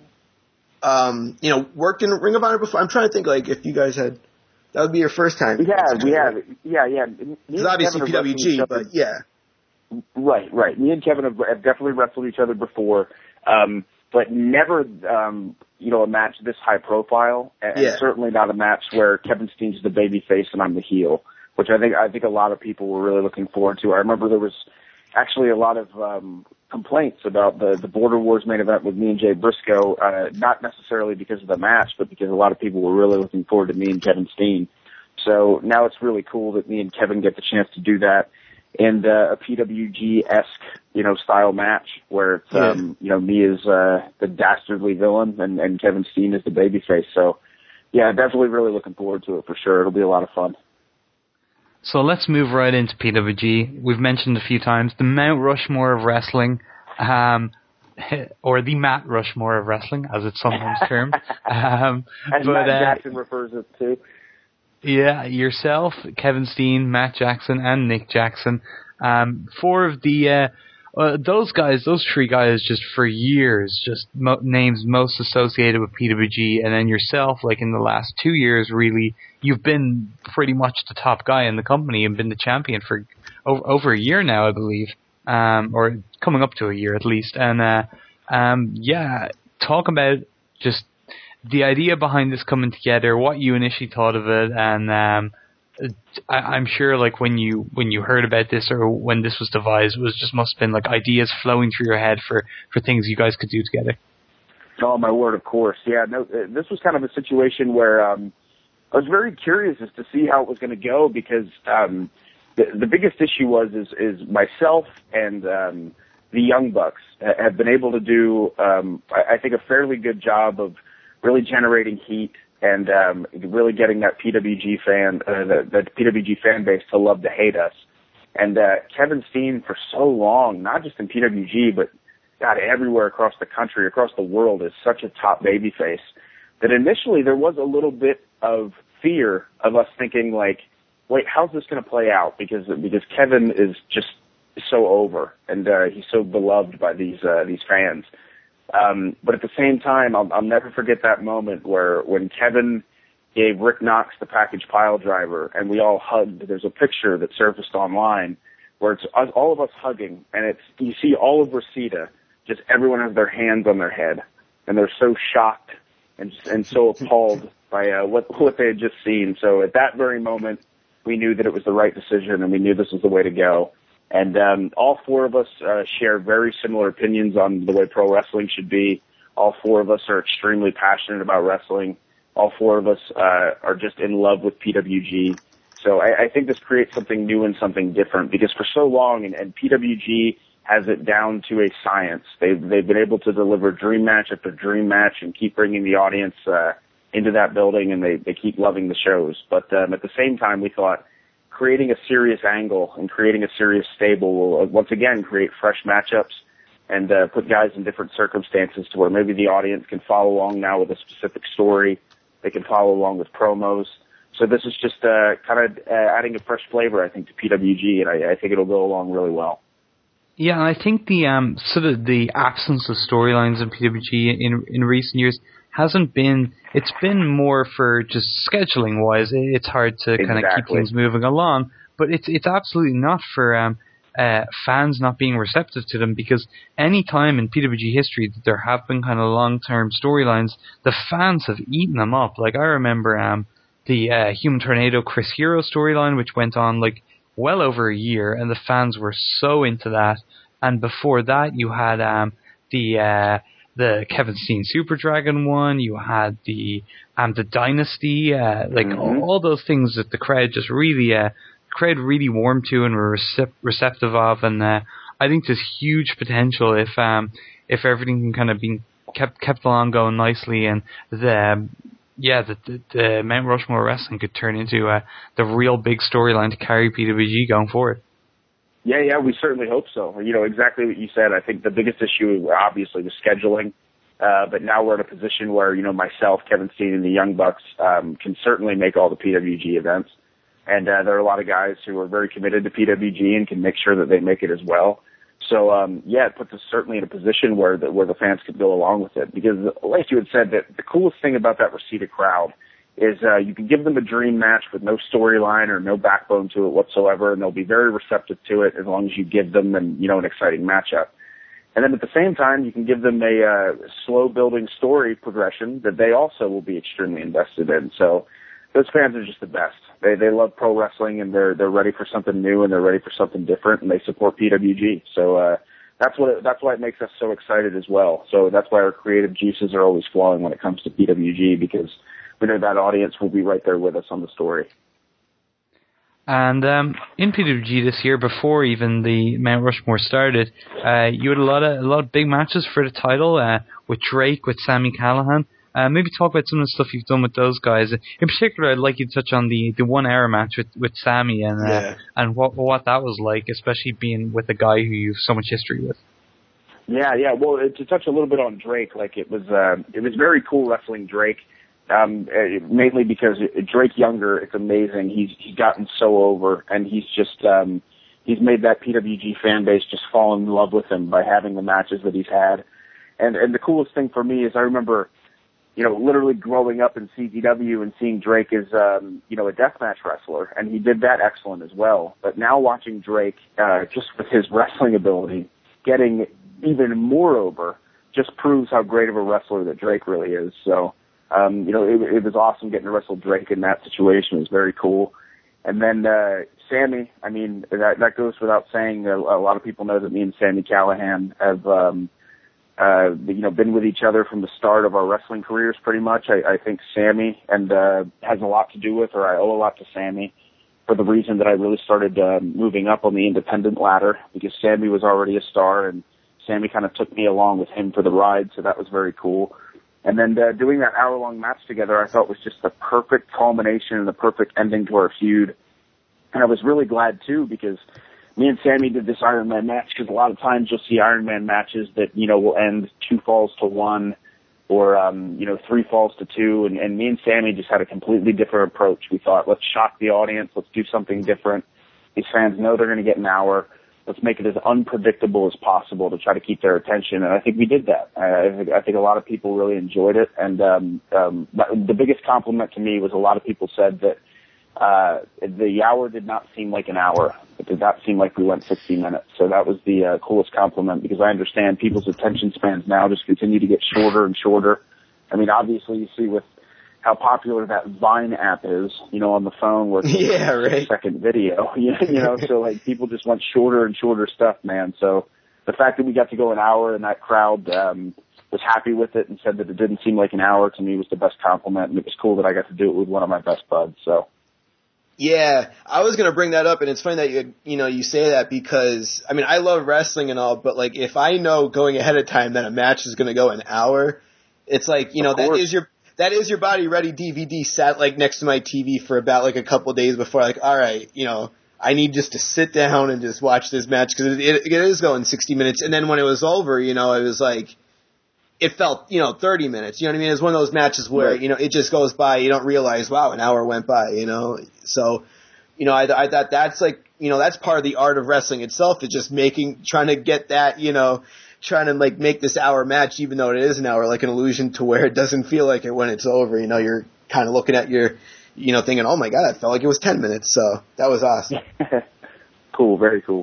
C: Um, you know, worked in Ring of Honor before? I'm trying to think, like, if you guys had, that would be your first time.
B: Yeah, we have. Yeah, yeah.
C: It's obviously P W G, but yeah.
B: Right, right. Me and Kevin have, have definitely wrestled each other before, um, but never, um, you know, a match this high profile, and,
C: yeah.
B: and certainly not a match where Kevin Steen's the baby face and I'm the heel. which I think I think a lot of people were really looking forward to. I remember there was actually a lot of um, complaints about the, the Border Wars main event with me and Jay Briscoe, uh, not necessarily because of the match, but because a lot of people were really looking forward to me and Kevin Steen. So now it's really cool that me and Kevin get the chance to do that in uh, a P W G-esque, you know, style match where it's, yeah. um, you know, me as uh, the dastardly villain and, and Kevin Steen as the babyface. So, yeah, definitely really looking forward to it for sure. It'll be a lot of fun.
A: So let's move right into P W G. We've mentioned a few times the Mount Rushmore of wrestling, um, or the Matt Rushmore of wrestling, as it's sometimes termed. Um,
B: as
A: but,
B: Matt
A: uh,
B: Jackson refers it to.
A: Yeah, yourself, Kevin Steen, Matt Jackson, and Nick Jackson. Um, four of the uh, uh, those guys, those three guys, just for years, just mo- names most associated with P W G, and then yourself, like in the last two years, really, you've been pretty much the top guy in the company and been the champion for over, over a year now, I believe, um, or coming up to a year at least. And uh, um, yeah, talk about just the idea behind this coming together, what you initially thought of it, and um, I, I'm sure like when you when you heard about this or when this was devised, it was just must have been like ideas flowing through your head for, for things you guys could do together.
B: Oh my word, of course, yeah. No, this was kind of a situation where um, I was very curious as to see how it was going to go because um, the, the biggest issue was is, is myself and um, the Young Bucks have been able to do um, I, I think a fairly good job of really generating heat and um, really getting that P W G fan, uh, the, the P W G fan base to love to hate us. And uh, Kevin Steen for so long, not just in P W G, but God, everywhere across the country, across the world, is such a top babyface that initially there was a little bit of fear of us thinking like, wait, how's this going to play out? Because because Kevin is just so over and uh, he's so beloved by these uh, these fans. Um, but at the same time, I'll, I'll never forget that moment where when Kevin gave Rick Knox the package pile driver and we all hugged. There's a picture that surfaced online where it's us, all of us hugging, and it's you see all of Reseda, just everyone has their hands on their head, and they're so shocked and and so appalled by uh, what what they had just seen. So at that very moment, we knew that it was the right decision, and we knew this was the way to go. And um, all four of us uh, share very similar opinions on the way pro wrestling should be. All four of us are extremely passionate about wrestling. All four of us uh, are just in love with P W G. So I, I think this creates something new and something different because for so long, and, and P W G has it down to a science. They've, they've been able to deliver dream match after dream match and keep bringing the audience uh, into that building, and they, they keep loving the shows. But um, at the same time, we thought, creating a serious angle and creating a serious stable will uh, once again create fresh matchups and uh, put guys in different circumstances to where maybe the audience can follow along now with a specific story. They can follow along with promos. So this is just uh, kind of uh, adding a fresh flavor, I think, to P W G, and I, I think it'll go along really well.
A: Yeah, and I think the um, sort of the absence of storylines in P W G in in recent years hasn't been, it's been more for just scheduling wise. It's hard to exactly. kind of keep things moving along, but it's it's absolutely not for um, uh, fans not being receptive to them, because any time in P W G history that there have been kind of long-term storylines, the fans have eaten them up. Like I remember um, the uh, Human Tornado Chris Hero storyline, which went on like well over a year, and the fans were so into that. And before that, you had um, the uh, the Kevin Steen Super Dragon one. You had the um the Dynasty, uh, like mm-hmm. all, all those things that the crowd just really uh, the crowd really warmed to and were recep- receptive of. And uh, I think there's huge potential if um if everything can kind of be kept kept along going nicely, and the yeah the the, the Mount Rushmore wrestling could turn into uh, the real big storyline to carry P W G going forward.
B: Yeah, yeah, we certainly hope so. You know, exactly what you said. I think the biggest issue, obviously, was scheduling. Uh, but now we're in a position where, you know, myself, Kevin Steen, and the Young Bucks um, can certainly make all the P W G events. And uh, there are a lot of guys who are very committed to P W G and can make sure that they make it as well. So, um, yeah, it puts us certainly in a position where the, where the fans could go along with it. Because, like you had said, that the coolest thing about that Reseda crowd is uh, you can give them a dream match with no storyline or no backbone to it whatsoever, and they'll be very receptive to it as long as you give them an, you know, an exciting matchup. And then at the same time, you can give them a uh, slow-building story progression that they also will be extremely invested in. So those fans are just the best. They they love pro wrestling, and they're they're ready for something new, and they're ready for something different, and they support P W G. So uh, that's what it, that's why it makes us so excited as well. So that's why our creative juices are always flowing when it comes to P W G, because we know that audience will be right there with us on the story.
A: And um, in P W G this year, before even the Mount Rushmore started, uh, you had a lot of a lot of big matches for the title uh, with Drake, with Sami Callihan. Uh, maybe talk about some of the stuff you've done with those guys. In particular, I'd like you to touch on the, the one hour match with, with Sami and uh,
C: yeah.
A: and what what that was like, especially being with a guy who you've so much history with.
B: Yeah, yeah. Well, to touch a little bit on Drake, like it was uh, it was very cool wrestling Drake. Um, mainly because Drake Younger, it's amazing. He's he's gotten so over, and he's just um, he's made that P W G fan base just fall in love with him by having the matches that he's had. And and the coolest thing for me is I remember, you know, literally growing up in C Z W and seeing Drake as um, you know, a deathmatch wrestler, and he did that excellent as well. But now watching Drake, uh, just with his wrestling ability, getting even more over, just proves how great of a wrestler that Drake really is. So. Um, you know, it, it was awesome getting to wrestle Drake in that situation. It was very cool. And then, uh, Sami, I mean, that, that goes without saying. A, a lot of people know that me and Sami Callihan have, um, uh, you know, been with each other from the start of our wrestling careers pretty much. I, I think Sami and, uh, has a lot to do with, or I owe a lot to Sami for the reason that I really started, uh, moving up on the independent ladder, because Sami was already a star and Sami kind of took me along with him for the ride. So that was very cool. And then uh, doing that hour-long match together, I thought was just the perfect culmination and the perfect ending to our feud. And I was really glad, too, because me and Sami did this Iron Man match, because a lot of times you'll see Iron Man matches that, you know, will end two falls to one or, um, you know, three falls to two. And, and me and Sami just had a completely different approach. We thought, let's shock the audience. Let's do something different. These fans know they're going to get an hour. Let's make it as unpredictable as possible to try to keep their attention. And I think we did that. I, I think a lot of people really enjoyed it. And um, um, the biggest compliment to me was a lot of people said that uh, the hour did not seem like an hour. It did not seem like we went sixty minutes. So that was the uh, coolest compliment, because I understand people's attention spans now just continue to get shorter and shorter. I mean, obviously you see with how popular that Vine app is, you know, on the phone where it's
C: yeah,
B: a
C: right.
B: second video, you know, so like people just want shorter and shorter stuff, man. So the fact that we got to go an hour and that crowd um, was happy with it and said that it didn't seem like an hour, to me was the best compliment, and it was cool that I got to do it with one of my best buds. So.
C: Yeah, I was gonna bring that up, and it's funny that you you know you say that, because I mean I love wrestling and all, but like if I know going ahead of time that a match is gonna go an hour, it's like you know that is your That is your body ready D V D sat like next to my T V for about like a couple of days before, like, all right, you know, I need just to sit down and just watch this match, because it, it, it is going sixty minutes. And then when it was over, you know, it was like, it felt, you know, thirty minutes. You know what I mean? It's one of those matches where,
B: right.
C: you know, it just goes by. You don't realize, wow, an hour went by, you know? So, you know, I, I thought that's like, you know, that's part of the art of wrestling itself, is just making, trying to get that, you know, trying to like make this hour match, even though it is an hour, like an illusion to where it doesn't feel like it when it's over. You know, you're kind of looking at your, you know, thinking, oh my God, it felt like it was ten minutes. So that was awesome.
B: Cool. Very cool.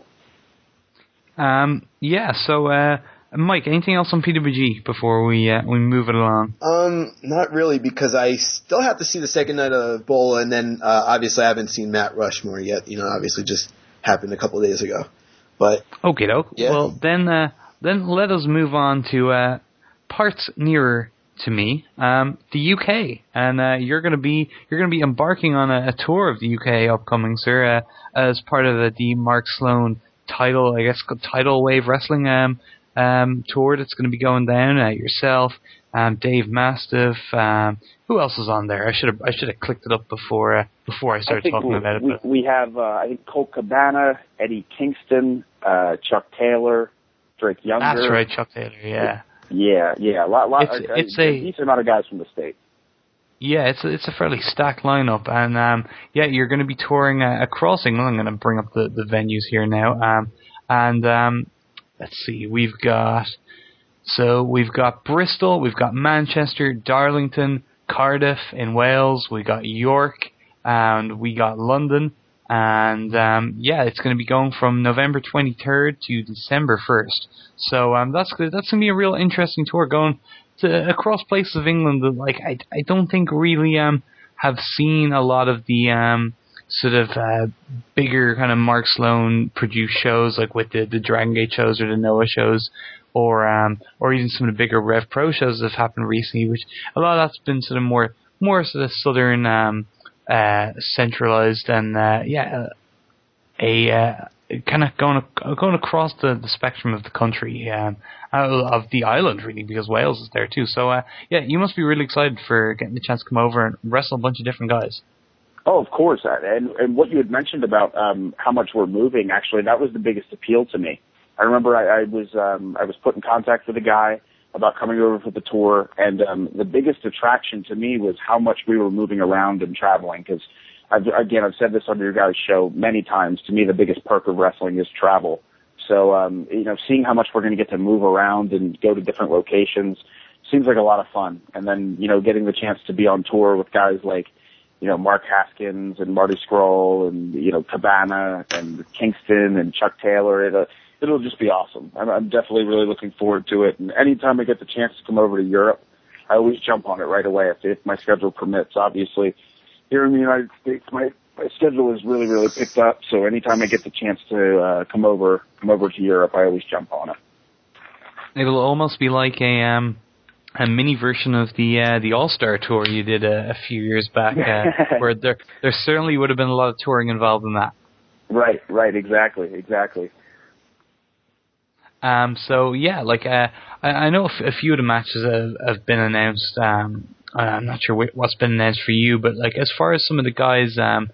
A: Um, yeah. So, uh, Mike, anything else on P W G before we, uh, we move it along?
C: Um, not really, because I still have to see the second night of Bola, and then, uh, obviously I haven't seen Matt Rushmore yet. You know, obviously just happened a couple of days ago, but.
A: Okay, doke.
C: Yeah.
A: Well, then, uh, Then let us move on to uh, parts nearer to me, um, the U K, and uh, you're going to be you're going to be embarking on a, a tour of the U K upcoming, sir, uh, as part of the, the Mark Sloan title, I guess, tidal wave wrestling um, um, tour that's going to be going down. Uh, yourself, um, Dave Mastiff, um, who else is on there? I should have I should have clicked it up before uh, before I started I talking
B: we,
A: about it.
B: We,
A: but.
B: we have uh, I think Colt Cabana, Eddie Kingston, uh, Chuck Taylor. Drake Younger.
A: That's right, Chuck Taylor, yeah.
B: Yeah, yeah. A lot, lot,
A: it's,
B: a,
A: it's
B: a,
A: a,
B: a decent amount of guys from the state.
A: Yeah, it's a, it's a fairly stacked lineup. And, um, yeah, you're going to be touring uh, across England. I'm going to bring up the, the venues here now. Um, and um, let's see, we've got, so we've got Bristol, we've got Manchester, Darlington, Cardiff in Wales, we got York, and we got London. And, um, yeah, it's going to be going from November twenty-third to December first. So, um, that's good. That's going to be a real interesting tour going to across places of England that, like, I, I don't think really, um, have seen a lot of the, um, sort of uh, bigger kind of Mark Sloan produced shows, like with the, the Dragon Gate shows or the Noah shows, or um, or even some of the bigger Rev Pro shows that have happened recently, which a lot of that's been sort of more more sort of southern um, uh, centralized and uh, yeah, a uh, kind of going going across the, the spectrum of the country, um, of the island really, because Wales is there too. So uh, yeah, you must be really excited for getting the chance to come over and wrestle a bunch of different guys.
B: Oh, of course. And, and what you had mentioned about um, how much we're moving, actually, that was the biggest appeal to me. I remember I, I was um, I was put in contact with a guy about coming over for the tour, and um, the biggest attraction to me was how much we were moving around and traveling. Because, again, I've said this on your guys' show many times. To me, the biggest perk of wrestling is travel. So, um, you know, seeing how much we're going to get to move around and go to different locations seems like a lot of fun. And then, you know, getting the chance to be on tour with guys like, you know, Mark Haskins and Marty Scurll and, you know, Cabana and Kingston and Chuck Taylor. It, uh, it'll just be awesome. I'm, I'm definitely really looking forward to it. And anytime I get the chance to come over to Europe, I always jump on it right away if, if my schedule permits. Obviously, here in the United States, my, my schedule is really, really picked up. So anytime I get the chance to uh, come over, come over to Europe, I always jump on it.
A: It'll almost be like a um, a mini version of the uh, the All Star tour you did a, a few years back, uh, where there there certainly would have been a lot of touring involved in that. Right,
B: right, exactly, exactly.
A: Um, so yeah, like uh, I, I know a few of the matches have, have been announced. Um, I'm not sure what's been announced for you, but like as far as some of the guys, um,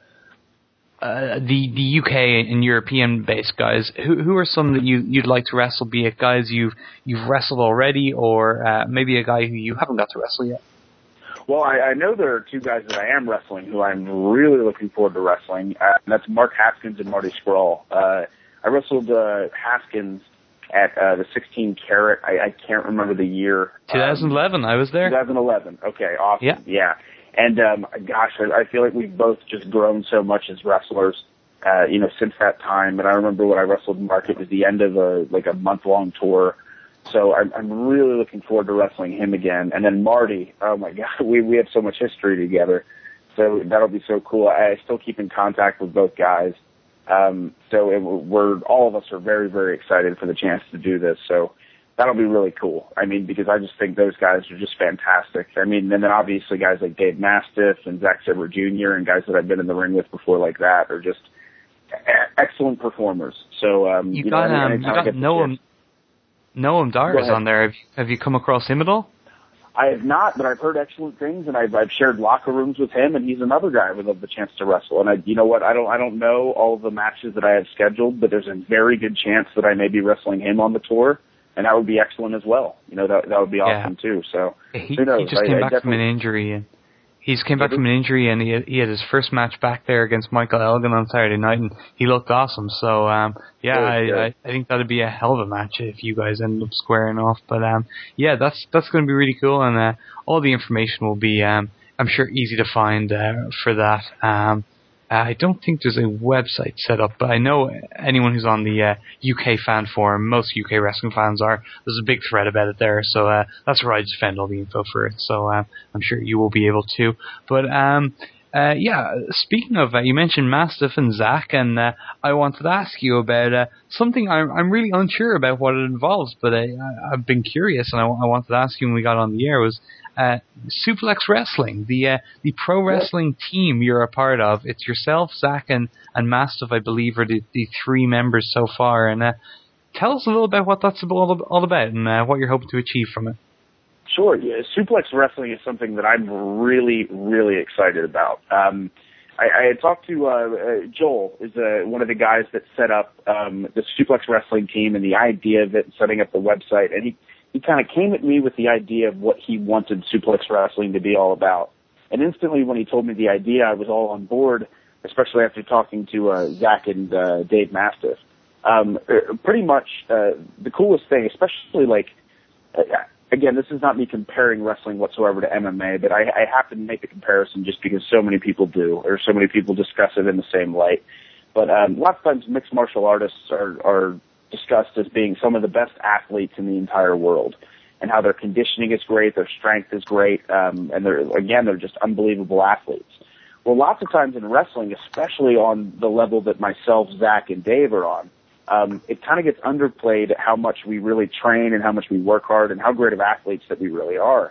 A: uh, the the U K and European based guys, who who are some that you you'd like to wrestle? Be it guys you've you've wrestled already, or uh, maybe a guy who you haven't got to wrestle yet.
B: Well, I, I know there are two guys that I am wrestling who I'm really looking forward to wrestling. Uh, and that's Mark Haskins and Marty Scurll. Uh, I wrestled uh, Haskins at uh, the sixteen carat. I, I can't remember the year.
A: twenty eleven, um, I was there.
B: twenty eleven. Okay, awesome.
A: Yeah.
B: Yeah. And um, gosh, I, I feel like we've both just grown so much as wrestlers, uh, you know, since that time. And I remember when I wrestled Mark, it was the end of a like a month long tour. So I'm, I'm really looking forward to wrestling him again. And then Marty, oh my God, we we have so much history together. So that'll be so cool. I still keep in contact with both guys. Um, so it, we're, all of us are very, very excited for the chance to do this. So that'll be really cool. I mean, because I just think those guys are just fantastic. I mean, and then obviously guys like Dave Mastiff and Zack Sabre Junior and guys that I've been in the ring with before like that are just excellent performers. So, um,
A: you,
B: you
A: got,
B: know,
A: um, you got Noam, Noam Dar is on there. Have, have you come across him at all?
B: I have not, but I've heard excellent things, and I've, I've shared locker rooms with him, and he's another guy I would love the chance to wrestle. And I, you know what? I don't, I don't know all of the matches that I have scheduled, but there's a very good chance that I may be wrestling him on the tour, and that would be excellent as well. You know, that that would be awesome yeah. too. So
A: he,
B: who knows?
A: He just
B: I,
A: came
B: I
A: back from an injury, and he's came back from an injury, and he had, he had his first match back there against Michael Elgin on Saturday night, and he looked awesome. So um, yeah, I, I, I think that'd be a hell of a match if you guys end up squaring off. But um, yeah, that's that's going to be really cool, and uh, all the information will be, um, I'm sure, easy to find uh, for that. Um, I don't think there's a website set up, but I know anyone who's on the uh, U K fan forum, most U K wrestling fans are, there's a big thread about it there, so uh, that's where I just found all the info for it, so uh, I'm sure you will be able to. But um, uh, yeah, speaking of, uh, you mentioned Mastiff and Zach, and uh, I wanted to ask you about uh, something I'm, I'm really unsure about what it involves, but I, I've been curious, and I, I wanted to ask you when we got on the air, was Uh, Suplex Wrestling, the uh, the pro wrestling team you're a part of. It's yourself, Zach, and, and Mastiff, I believe, are the, the three members so far. And uh, tell us a little about what that's all, all about and uh, what you're hoping to achieve from it.
B: Sure. Yeah, Suplex Wrestling is something that I'm really, really excited about. Um, I, I had talked to uh, uh, Joel, is uh, one of the guys that set up um, the Suplex Wrestling team and the idea of it, setting up the website, and he He kind of came at me with the idea of what he wanted Suplex Wrestling to be all about. And instantly when he told me the idea, I was all on board, especially after talking to uh, Zach and uh, Dave Mastiff. Um, pretty much uh, the coolest thing, especially like, uh, again, this is not me comparing wrestling whatsoever to M M A, but I, I have to make the comparison just because so many people do, or so many people discuss it in the same light. But um, lots of times mixed martial artists are, are discussed as being some of the best athletes in the entire world, and how their conditioning is great, their strength is great, um, and they're again they're just unbelievable athletes. Well, lots of times in wrestling, especially on the level that myself, Zach, and Dave are on, um, it kind of gets underplayed how much we really train and how much we work hard and how great of athletes that we really are.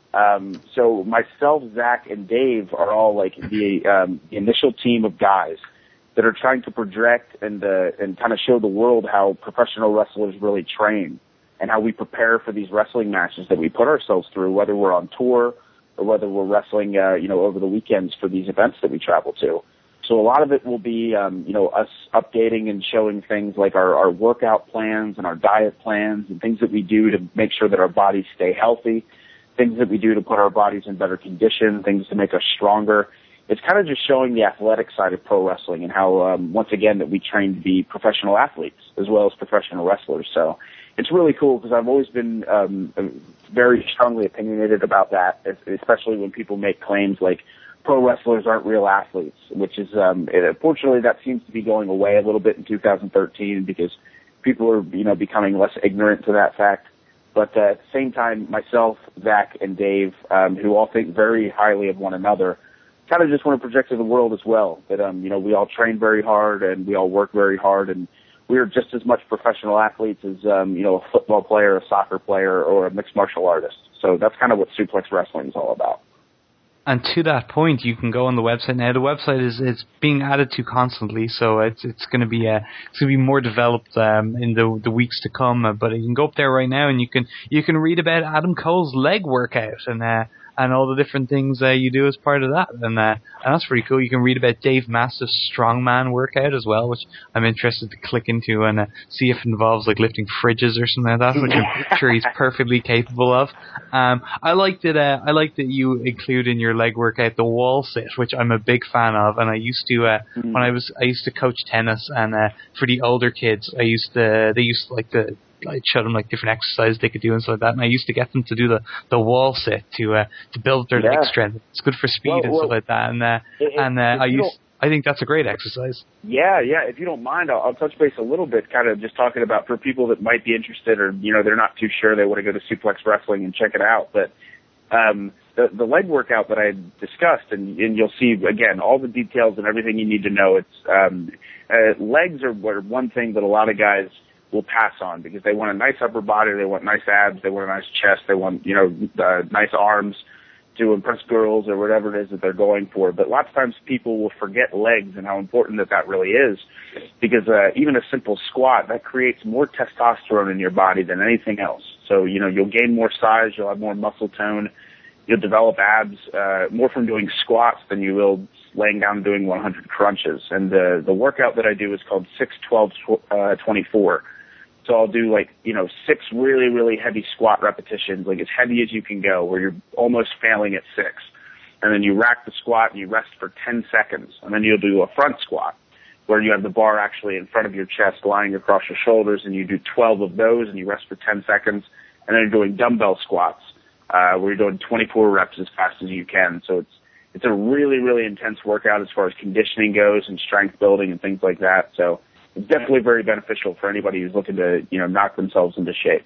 B: Um, so myself, Zach, and Dave are all like the, um, the initial team of guys that are trying to project and uh, and kind of show the world how professional wrestlers really train and how we prepare for these wrestling matches that we put ourselves through, whether we're on tour or whether we're wrestling, uh, you know, over the weekends for these events that we travel to. So a lot of it will be, um, you know, us updating and showing things like our, our workout plans and our diet plans and things that we do to make sure that our bodies stay healthy, things that we do to put our bodies in better condition, things to make us stronger. It's kind of just showing the athletic side of pro wrestling and how, um, once again, that we train to be professional athletes as well as professional wrestlers. So it's really cool because I've always been um, very strongly opinionated about that, especially when people make claims like pro wrestlers aren't real athletes, which is, um, it, unfortunately, that seems to be going away a little bit in two thousand thirteen because people are, you know, becoming less ignorant to that fact. But uh, at the same time, myself, Zach, and Dave, um, who all think very highly of one another, kind of just want to project to the world as well that, um, you know, we all train very hard and we all work very hard and we are just as much professional athletes as, um, you know, a football player, a soccer player, or a mixed martial artist. So that's kind of what Suplex Wrestling is all about.
A: And to that point, you can go on the website now. The website is it's being added to constantly, so it's it's going to be uh, it's going to be more developed um, in the the weeks to come. Uh, but you can go up there right now and you can you can read about Adam Cole's leg workout and uh, and all the different things uh, you do as part of that, and uh, and that's pretty cool. You can read about Dave Mastiff's strongman workout as well, which I'm interested to click into and uh, see if it involves like lifting fridges or something like that, which I'm sure he's perfectly capable of. Um, I like that. Uh, I like that you include in your leg workout the wall sit, which I'm a big fan of, and I used to uh, mm-hmm. when I was I used to coach tennis, and uh, for the older kids, I used to they used to like to. I'd show them like different exercises they could do and stuff like that, and I used to get them to do the, the wall sit to uh, to build their yeah. leg strength. It's good for speed well, and well, stuff like that, and uh, if, and uh, I used I think that's a great exercise.
B: Yeah, yeah. If you don't mind, I'll, I'll touch base a little bit, kind of just talking about for people that might be interested, or you know they're not too sure, they want to go to Suplex Wrestling and check it out. But um, the the leg workout that I discussed, and, and you'll see again all the details and everything you need to know. It's um, uh, legs are one thing that a lot of guys will pass on because they want a nice upper body, they want nice abs, they want a nice chest, they want, you know, uh, nice arms to impress girls or whatever it is that they're going for. But lots of times people will forget legs and how important that that really is because uh, even a simple squat, that creates more testosterone in your body than anything else. So, you know, you'll gain more size, you'll have more muscle tone, you'll develop abs uh, more from doing squats than you will laying down and doing one hundred crunches. And the, the workout that I do is called six twelve twenty-four. So I'll do like, you know, six really, really heavy squat repetitions, like as heavy as you can go, where you're almost failing at six. And then you rack the squat and you rest for ten seconds. And then you'll do a front squat, where you have the bar actually in front of your chest lying across your shoulders, and you do twelve of those and you rest for ten seconds. And then you're doing dumbbell squats, uh, where you're doing twenty-four reps as fast as you can. So it's, it's a really, really intense workout as far as conditioning goes and strength building and things like that. So it's definitely very beneficial for anybody who's looking to, you know, knock themselves into shape.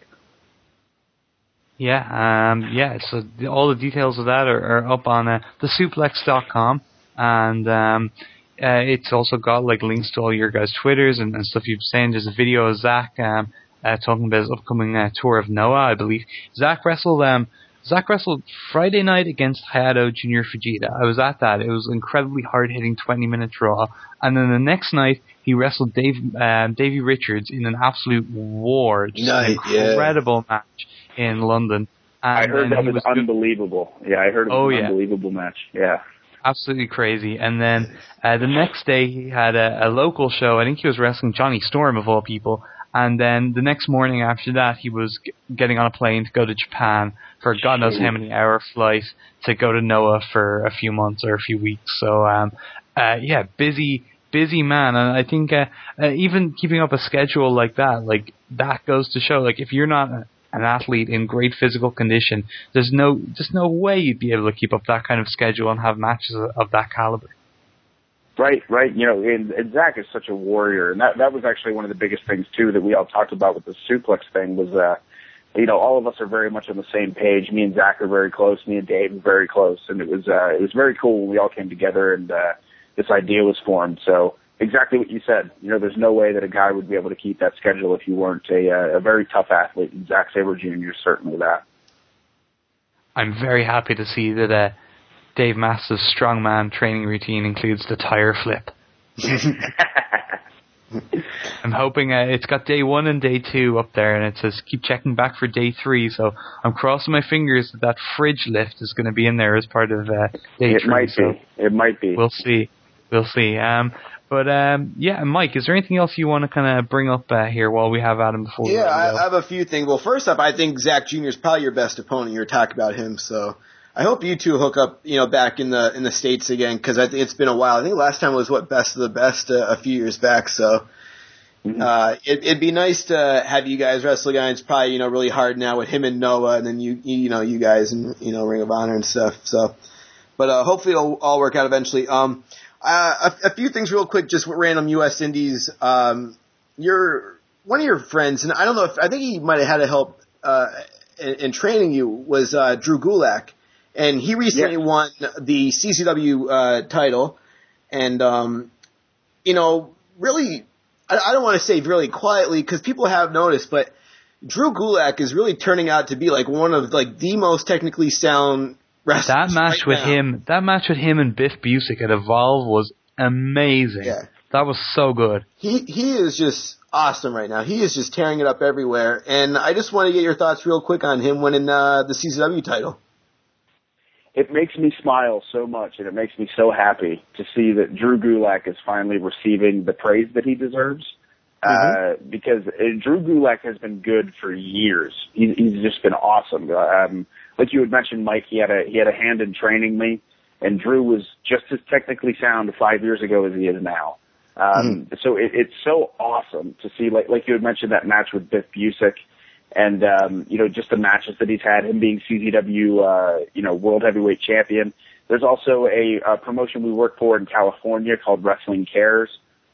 A: Yeah, um, yeah. So the, all the details of that are, are up on uh, the suplex dot com, and um, uh, it's also got like links to all your guys' Twitters and, and stuff you've been saying. There's a video of Zach um, uh, talking about his upcoming uh, tour of Noah, I believe. Zach wrestled. Um, Zach wrestled Friday night against Hayato Junior Fujita. I was at that. It was incredibly hard-hitting twenty-minute draw. And then the next night, he wrestled Dave, um, Davey Richards in an absolute war. Just nice, an incredible yeah. match in London. And
B: I heard that was, was unbelievable. Yeah, I heard it was
A: oh,
B: an
A: yeah.
B: unbelievable match. Yeah.
A: Absolutely crazy. And then uh, the next day, he had a, a local show. I think he was wrestling Johnny Storm, of all people. And then the next morning after that, he was g- getting on a plane to go to Japan for God knows how many hour flight to go to Noah for a few months or a few weeks. So, um, uh, yeah, busy, busy man. And I think uh, uh, even keeping up a schedule like that, like that goes to show, like if you're not an athlete in great physical condition, there's no, just no way you'd be able to keep up that kind of schedule and have matches of, of that caliber.
B: Right, right. You know, and, and Zach is such a warrior, and that that was actually one of the biggest things too that we all talked about with the suplex thing was uh, you know, all of us are very much on the same page. Me and Zach are very close. Me and Dave are very close. And it was, uh, it was very cool when we all came together and, uh, this idea was formed. So exactly what you said. You know, there's no way that a guy would be able to keep that schedule if you weren't a, uh, a very tough athlete. And Zack Sabre Junior is certainly that.
A: I'm very happy to see that, uh, Dave Masta's strongman training routine includes the tire flip. I'm hoping uh, it's got day one and day two up there, and it says keep checking back for day three. So I'm crossing my fingers that that fridge lift is going to be in there as part of uh, day
B: it
A: three.
B: Might
A: so
B: be. It might be.
A: We'll see. We'll see. Um, but um, yeah, Mike, is there anything else you want to kind of bring up uh, here while we have Adam before?
C: Yeah,
A: we
C: I,
A: go?
C: I have a few things. Well, first up, I think Zack Junior is probably your best opponent. You're talking about him, so I hope you two hook up, you know, back in the in the States again, because I think it's been a while. I think last time was what Best of the Best uh, a few years back. So. Mm-hmm. Uh, it, it'd be nice to have you guys wrestle again. It's probably, you know, really hard now with him and Noah, and then you, you know, you guys and, you know, Ring of Honor and stuff. So, but, uh, hopefully it'll all work out eventually. Um, uh, a, a few things real quick, just with random U S Indies. Um, your, one of your friends, and I don't know if, I think he might have had to help, uh, in, in training you was, uh, Drew Gulak. And he recently
B: yeah.
C: won the C C W, uh, title. And, um, you know, really, I don't want to say really quietly because people have noticed, but Drew Gulak is really turning out to be like one of like the most technically sound wrestlers.
A: That match
C: right
A: with
C: now.
A: him, that match with him and Biff Busick at Evolve was amazing.
C: Yeah.
A: That was so good.
C: He he is just awesome right now. He is just tearing it up everywhere. And I just want to get your thoughts real quick on him winning uh, the C C W title.
B: It makes me smile so much, and it makes me so happy to see that Drew Gulak is finally receiving the praise that he deserves. Mm-hmm. Uh, because uh, Drew Gulak has been good for years. He, he's just been awesome. Um, like you had mentioned, Mike, he had a he had a hand in training me, and Drew was just as technically sound five years ago as he is now. Um, mm-hmm. So it, it's so awesome to see, like like you had mentioned, that match with Biff Busick. And, um, you know, just the matches that he's had, him being C Z W, uh, you know, World Heavyweight Champion. There's also a, a promotion we work for in California called Wrestling Cares,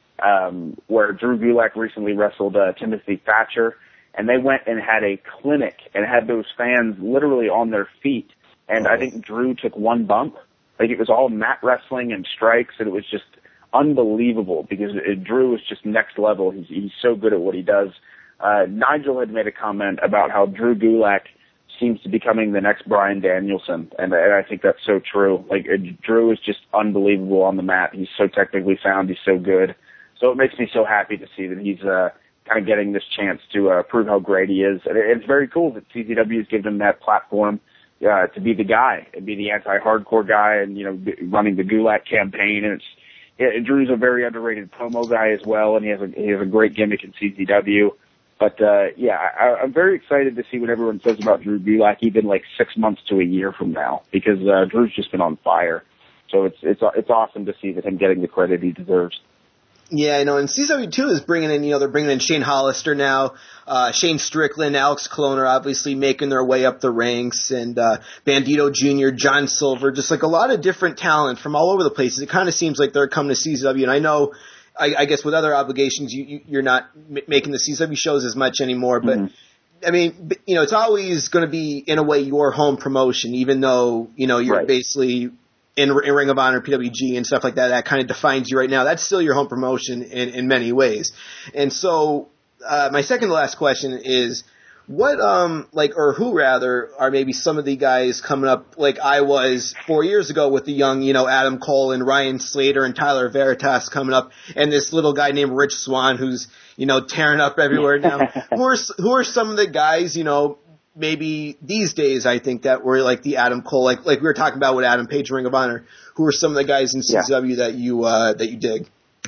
B: um, where Drew Gulak recently wrestled, uh, Timothy Thatcher. And they went and had a clinic and had those fans literally on their feet. And I think Drew took one bump. Like it was all mat wrestling and strikes, and it was just unbelievable because it, Drew is just next level. He's, he's so good at what he does. Uh, Nigel had made a comment about how Drew Gulak seems to be becoming the next Bryan Danielson, and, and I think that's so true. Like, uh, Drew is just unbelievable on the mat. He's so technically sound. He's so good. So it makes me so happy to see that he's uh, kind of getting this chance to uh, prove how great he is. And it's very cool that C Z W has given him that platform uh, to be the guy and be the anti-hardcore guy and, you know, running the Gulak campaign. And it's it, Drew's a very underrated promo guy as well, and he has a, he has a great gimmick in C Z W. But, uh, yeah, I, I'm very excited to see what everyone says about Drew Gulak even like six months to a year from now because, uh, Drew's just been on fire. So it's, it's, it's awesome to see that him getting the credit he deserves.
C: Yeah, I know, and C Z W two is bringing in, you know, they're bringing in Shane Hollister now, uh, Shane Strickland, Alex Colon are obviously making their way up the ranks, and, uh, Bandito Junior, John Silver, just like a lot of different talent from all over the places. It kind of seems like they're coming to C Z W, and I know, I, I guess with other obligations, you, you, you're not m- making the C Z W shows as much anymore, but, mm-hmm. I mean, you know, it's always going to be, in a way, your home promotion, even though, you know, you're right. basically in, in Ring of Honor, P W G, and stuff like that. That kind of defines you right now. That's still your home promotion in, in many ways. And so, uh, my second to last question is, what, um, like, or who rather, are maybe some of the guys coming up like I was four years ago with the young, you know, Adam Cole and Ryan Slater and Tyler Veritas coming up, and this little guy named Rich Swann who's, you know, tearing up everywhere now. who are, who are some of the guys, you know, maybe these days, I think, that were like the Adam Cole, like, like we were talking about with Adam Page, Ring of Honor, who are some of the guys in C Z W yeah. that you, uh, that you dig?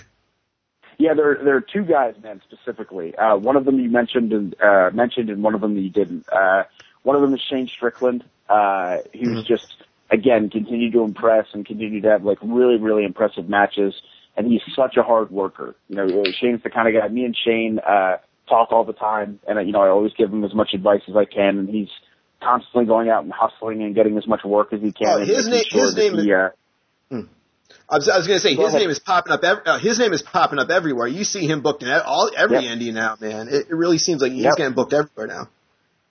B: Yeah, there there are two guys, man, specifically. Uh, one of them you mentioned and uh, mentioned, and one of them you didn't. Uh, one of them is Shane Strickland. Uh, he was mm-hmm. just again continued to impress and continued to have like really really impressive matches. And he's such a hard worker. You know, Shane's the kind of guy. Me and Shane uh, talk all the time, and uh, you know I always give him as much advice as I can. And he's constantly going out and hustling and getting as much work as he can.
C: Oh, his name, sure his name
B: he,
C: is.
B: Uh,
C: hmm. I was, I was going to say
B: Go
C: his
B: ahead.
C: name is popping up. Every, uh, his name is popping up everywhere. You see him booked in all every
B: yep.
C: indie now, man. It, it really seems like he's
B: yep.
C: getting booked everywhere now.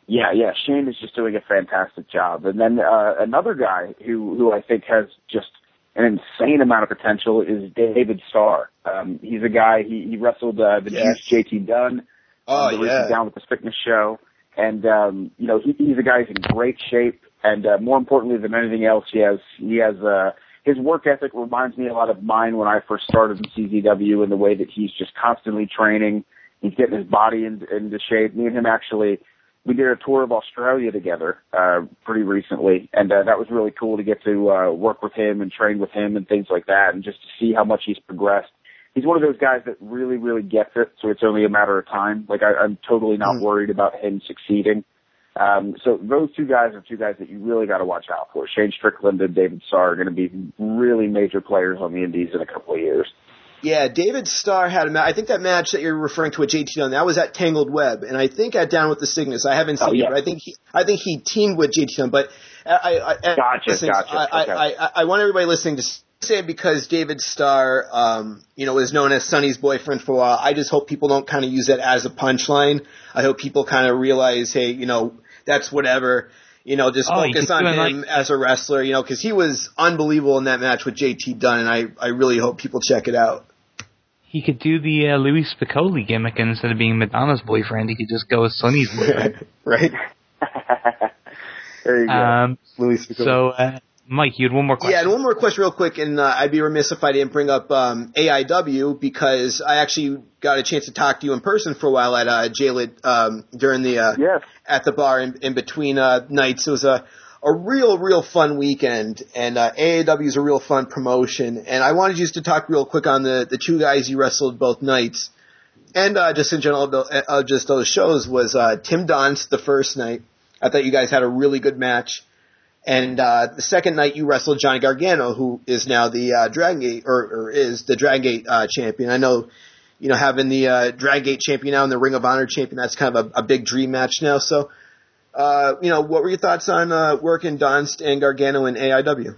B: Yeah, yeah, Shane is just doing a fantastic job. And then uh, another guy who, who I think has just an insane amount of potential is David Starr. Um, he's a guy, he, he wrestled uh, the
C: Yes.
B: Juice J T Dunn
C: Oh,
B: on the
C: yeah.
B: recent Down with the Sickness show. And, um, you know, he, he's a guy who's in great shape. And uh, more importantly than anything else, he has, he has uh, his work ethic reminds me a lot of mine when I first started in C Z W, in the way that he's just constantly training. He's getting his body in, into shape. Me and him actually, we did a tour of Australia together uh, pretty recently, and uh, that was really cool to get to uh, work with him and train with him and things like that, and just to see how much he's progressed. He's one of those guys that really, really gets it, so it's only a matter of time. Like, I, I'm totally not worried about him succeeding. Um, so those two guys are two guys that you really got to watch out for. Shane Strickland and David Starr are going to be really major players on the Indies in a couple of years.
C: Yeah, David Starr had a match. I think that match that you're referring to with J T Dunn, that was at Tangled Web, and I think at Down with the Sickness. I haven't seen
B: Oh, yeah.
C: it, but I think he, I think he teamed with J T Dunn. But I, I, I
B: Gotcha,
C: listen,
B: gotcha.
C: I,
B: Okay.
C: I, I, I want everybody listening to say it because David Starr, um, you know, is known as Sonny's boyfriend for a while. I just hope people don't kind of use that as a punchline. I hope people kind of realize, hey, you know, that's whatever. You know, just
A: Oh,
C: focus
A: you
C: on
A: could
C: him
A: do it like-
C: as a wrestler. You know, because he was unbelievable in that match with J T Dunn, and I, I really hope people check it out.
A: He could do the uh, Louis Spicolli gimmick, and instead of being Madonna's boyfriend, he could just go as Sonny's boyfriend.
C: Right?
B: There you go.
A: Um,
C: Louis Spicolli.
A: so, uh, Mike, you had one more question.
C: Yeah, and one more question real quick, and uh, I'd be remiss if I didn't bring up um, A I W, because I actually got a chance to talk to you in person for a while at uh, J-Lit um, during the uh,
B: Yes.
C: at the bar in, in between uh, nights. It was a a real, real fun weekend, and uh, A I W is a real fun promotion. And I wanted just to talk real quick on the, the two guys you wrestled both nights, and uh, just in general, uh, uh, just those shows, was uh, Tim Donst the first night. I thought you guys had a really good match. And uh, the second night you wrestled Johnny Gargano, who is now the uh, Dragon Gate, or, or is the Dragon Gate uh, champion. I know, you know, having the uh, Dragon Gate champion now and the Ring of Honor champion, that's kind of a, a big dream match now. So, uh, you know, what were your thoughts on uh, working Donst and Gargano in A I W?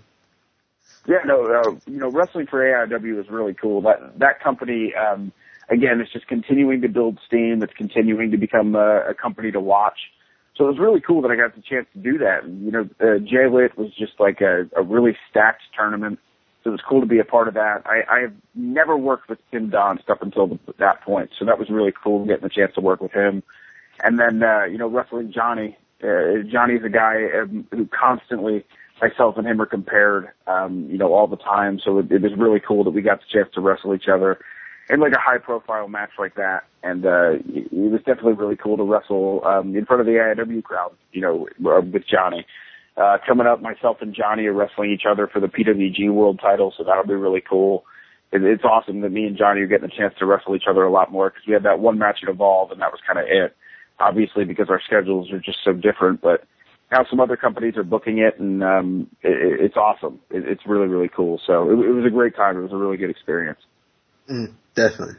B: Yeah, no, uh, you know, wrestling for A I W is really cool. That that company, um, again, it's just continuing to build steam. It's continuing to become a, a company to watch. So it was really cool that I got the chance to do that. And, you know, uh, J-Lit was just like a, a really stacked tournament. So it was cool to be a part of that. I, I have never worked with Tim Donst up until the, that point. So that was really cool getting the chance to work with him. And then, uh, you know, wrestling Johnny. Uh, Johnny's a guy um, who constantly, myself and him are compared, um, you know, all the time. So it, it was really cool that we got the chance to wrestle each other in like a high profile match like that. And, uh, it was definitely really cool to wrestle, um, in front of the A I W crowd, you know, with Johnny. Uh, coming up, myself and Johnny are wrestling each other for the P W G World title. So that'll be really cool. It, it's awesome that me and Johnny are getting a chance to wrestle each other a lot more, because we had that one match at Evolve and that was kind of it. Obviously, because our schedules are just so different, but now some other companies are booking it, and, um, it, it's awesome. It, it's really, really cool. So it, it was a great time. It was a really good experience.
C: Mm, definitely.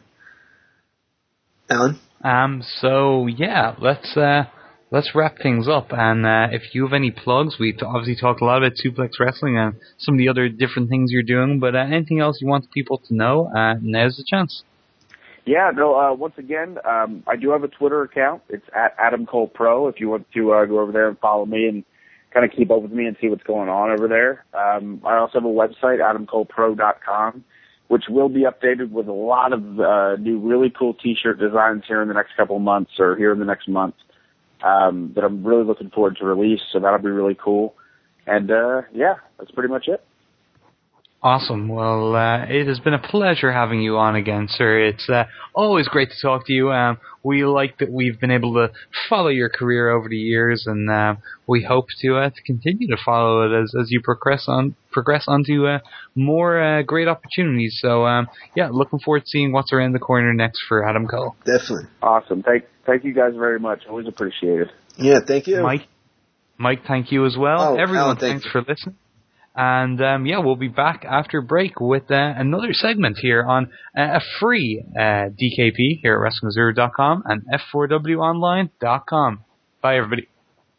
C: Alan?
A: Um, so yeah, let's uh, let's wrap things up. And uh, if you have any plugs, we obviously talked a lot about Suplex Wrestling and some of the other different things you're doing. But uh, anything else you want people to know? Uh, now's the chance.
B: Yeah, no. Uh, once again, um, I do have a Twitter account. It's at Adam Cole Pro. If you want to uh, go over there and follow me and kind of keep up with me and see what's going on over there. Um, I also have a website, adam cole pro dot com, which will be updated with a lot of uh, new really cool T-shirt designs here in the next couple of months, or here in the next month, um, that I'm really looking forward to release. So that'll be really cool. And uh, yeah, that's pretty much it.
A: Awesome. Well, uh, it has been a pleasure having you on again, sir. It's uh, always great to talk to you. Um, we like that we've been able to follow your career over the years, and uh, we hope to uh, to continue to follow it as as you progress on progress onto uh, more uh, great opportunities. So, um, yeah, looking forward to seeing what's around the corner next for Adam Cole.
C: Definitely.
B: Awesome. Thank thank you guys very much. Always appreciate it.
C: Yeah, thank you.
A: Mike, Mike, thank you as well.
C: Oh,
A: Everyone,
C: Alan, thank
A: thanks
C: you.
A: for listening. And, um, yeah, we'll be back after break with uh, another segment here on uh, a free uh, D K P here at Wrestling Observer dot com and F four W online dot com. Bye, everybody.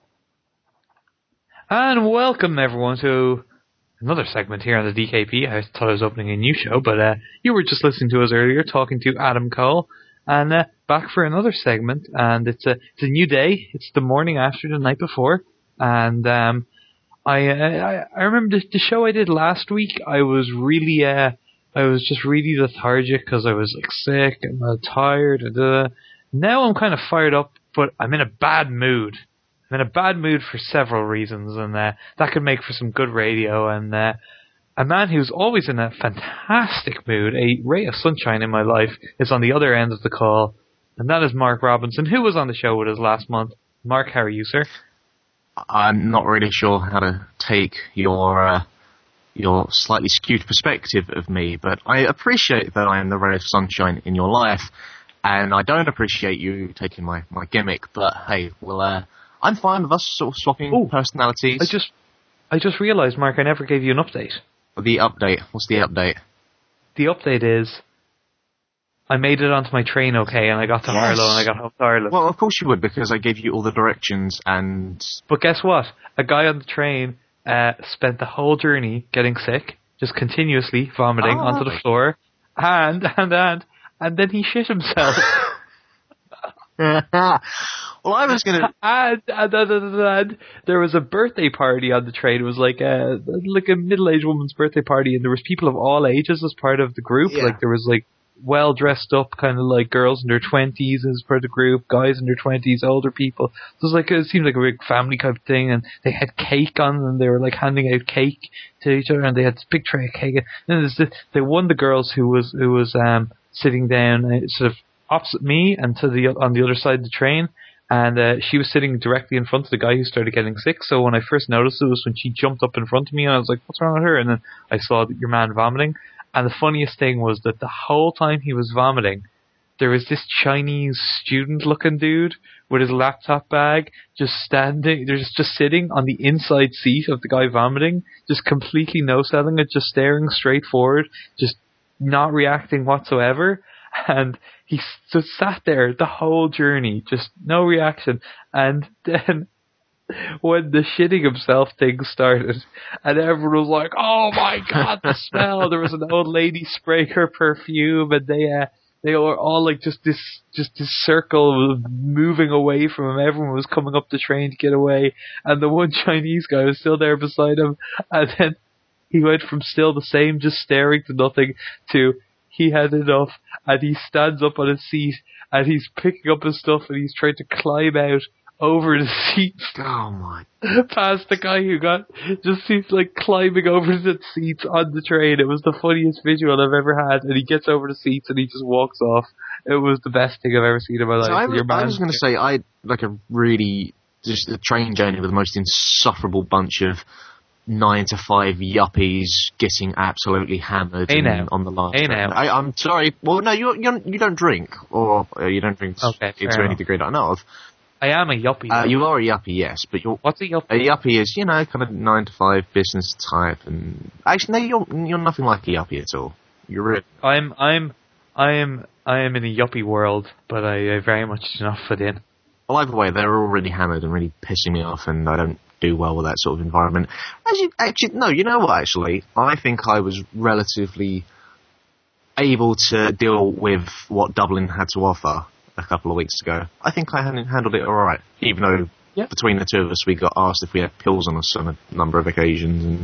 A: And welcome, everyone, to another segment here on the D K P. I thought I was opening a new show, but uh, you were just listening to us earlier talking to Adam Cole. And uh, back for another segment, and it's a it's a new day. It's the morning after the night before, and um, I I, I remember the, the show I did last week. I was really uh, I was just really lethargic because I was like sick and uh, tired. And, uh, now I'm kind of fired up, but I'm in a bad mood. I'm in a bad mood for several reasons, and uh, that could make for some good radio. And uh, a man who's always in a fantastic mood, a ray of sunshine in my life, is on the other end of the call, and that is Mark Robinson, who was on the show with us last month. Mark, how are you, sir?
D: I'm not really sure how to take your uh, your slightly skewed perspective of me, but I appreciate that I am the ray of sunshine in your life, and I don't appreciate you taking my, my gimmick, but hey, well, uh, I'm fine with us sort of swapping Ooh, personalities.
A: I just I just realised, Mark, I never gave you an update.
D: The update. What's the update?
A: The update is I made it onto my train okay, and I got to yes. Harlow, and I got home to Ireland.
D: Well, of course you would, because I gave you all the directions, and...
A: But guess what? A guy on the train uh, spent the whole journey getting sick, just continuously vomiting oh. onto the floor, and, and, and, and then he shit himself.
D: Well, I was gonna...
A: And, and, and, and, and there was a birthday party on the train. It was like a, like a middle-aged woman's birthday party, and there was people of all ages as part of the group.
D: Yeah.
A: Like, there was, like, well-dressed-up, kind of like girls in their twenties as part of the group, guys in their twenties, older people. So it was like, it seemed like a big family type of thing, and they had cake on, and they were, like, handing out cake to each other, and they had this big tray of cake. And then there's this, they one of the girls who was, who was, um, sitting down, uh, sort of opposite me, and to the, on the other side of the train, and uh, she was sitting directly in front of the guy who started getting sick. So when I first noticed it was when she jumped up in front of me, and I was like, what's wrong with her? And then I saw your man vomiting. And the funniest thing was that the whole time he was vomiting, there was this Chinese student-looking dude with his laptop bag just standing, just, just sitting on the inside seat of the guy vomiting, just completely no-selling it, just staring straight forward, just not reacting whatsoever. And he just sat there the whole journey, just no reaction. And then when the shitting himself thing started, and everyone was like, oh my god, the smell. There was an old lady spraying her perfume, and they uh, they were all like just this just this circle moving away from him. Everyone was coming up the train to get away, and the one Chinese guy was still there beside him. And then he went from still the same, just staring to nothing, to he had enough, and he stands up on his seat, and he's picking up his stuff, and he's trying to climb out over the seats.
D: Oh my.
A: Past the guy who got, just seems like climbing over the seats on the train. It was the funniest visual I've ever had, and he gets over the seats and he just walks off. It was the best thing I've ever seen in my life.
D: So I, was, I was going to say, I had like a really, just a train journey with the most insufferable bunch of nine to five yuppies getting absolutely hammered
A: hey now.
D: on the last
A: hey
D: train.
A: Now.
D: I, I'm sorry. Well, no, you you you don't drink, or uh, you don't drink
A: okay,
D: to any degree that I know of.
A: I am a yuppie.
D: Uh, you are a yuppie, yes, but you're...
A: What's a yuppie?
D: A yuppie is, you know, kind of nine to five business type, and... Actually, no, you're, you're nothing like a yuppie at all. You're really...
A: I'm, I'm, I am, I am in a yuppie world, but I, I very much do not fit in.
D: Well, either way, they're all really hammered and really pissing me off, and I don't do well with that sort of environment. Actually, actually, no, you know what, actually? I think I was relatively able to deal with what Dublin had to offer a couple of weeks ago. I think I handled it alright, even though yeah. between the two of us we got asked if we had pills on us on a number of occasions. And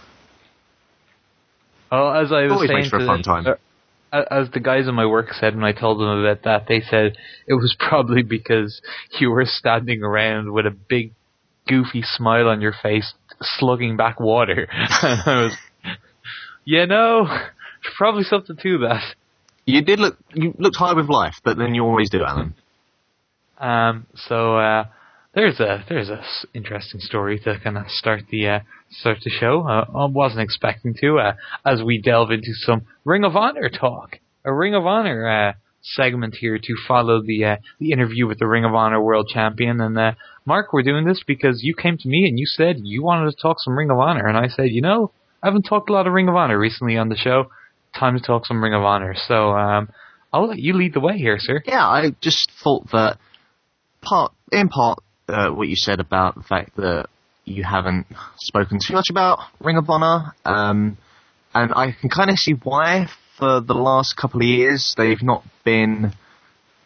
A: oh, as I was
D: always
A: saying
D: makes for a fun time.
A: Uh, as the guys in my work said when I told them about that, they said it was probably because you were standing around with a big goofy smile on your face slugging back water. And I was, you know, there's probably something to that.
D: You did look, you looked high with life, but then you always do, Alan.
A: Um, so, uh, there's a, there's a s- interesting story to kind of start the, uh, start the show. Uh, I wasn't expecting to, uh, as we delve into some Ring of Honor talk. A Ring of Honor, uh, segment here to follow the, uh, the interview with the Ring of Honor World Champion. And, uh, Mark, we're doing this because you came to me and you said you wanted to talk some Ring of Honor. And I said, you know, I haven't talked a lot of Ring of Honor recently on the show. Time to talk some Ring of Honor. So, um, I'll let you lead the way here, sir.
D: Yeah, I just thought that part, in part, uh, what you said about the fact that you haven't spoken too much about Ring of Honor, um, and I can kind of see why for the last couple of years they've not been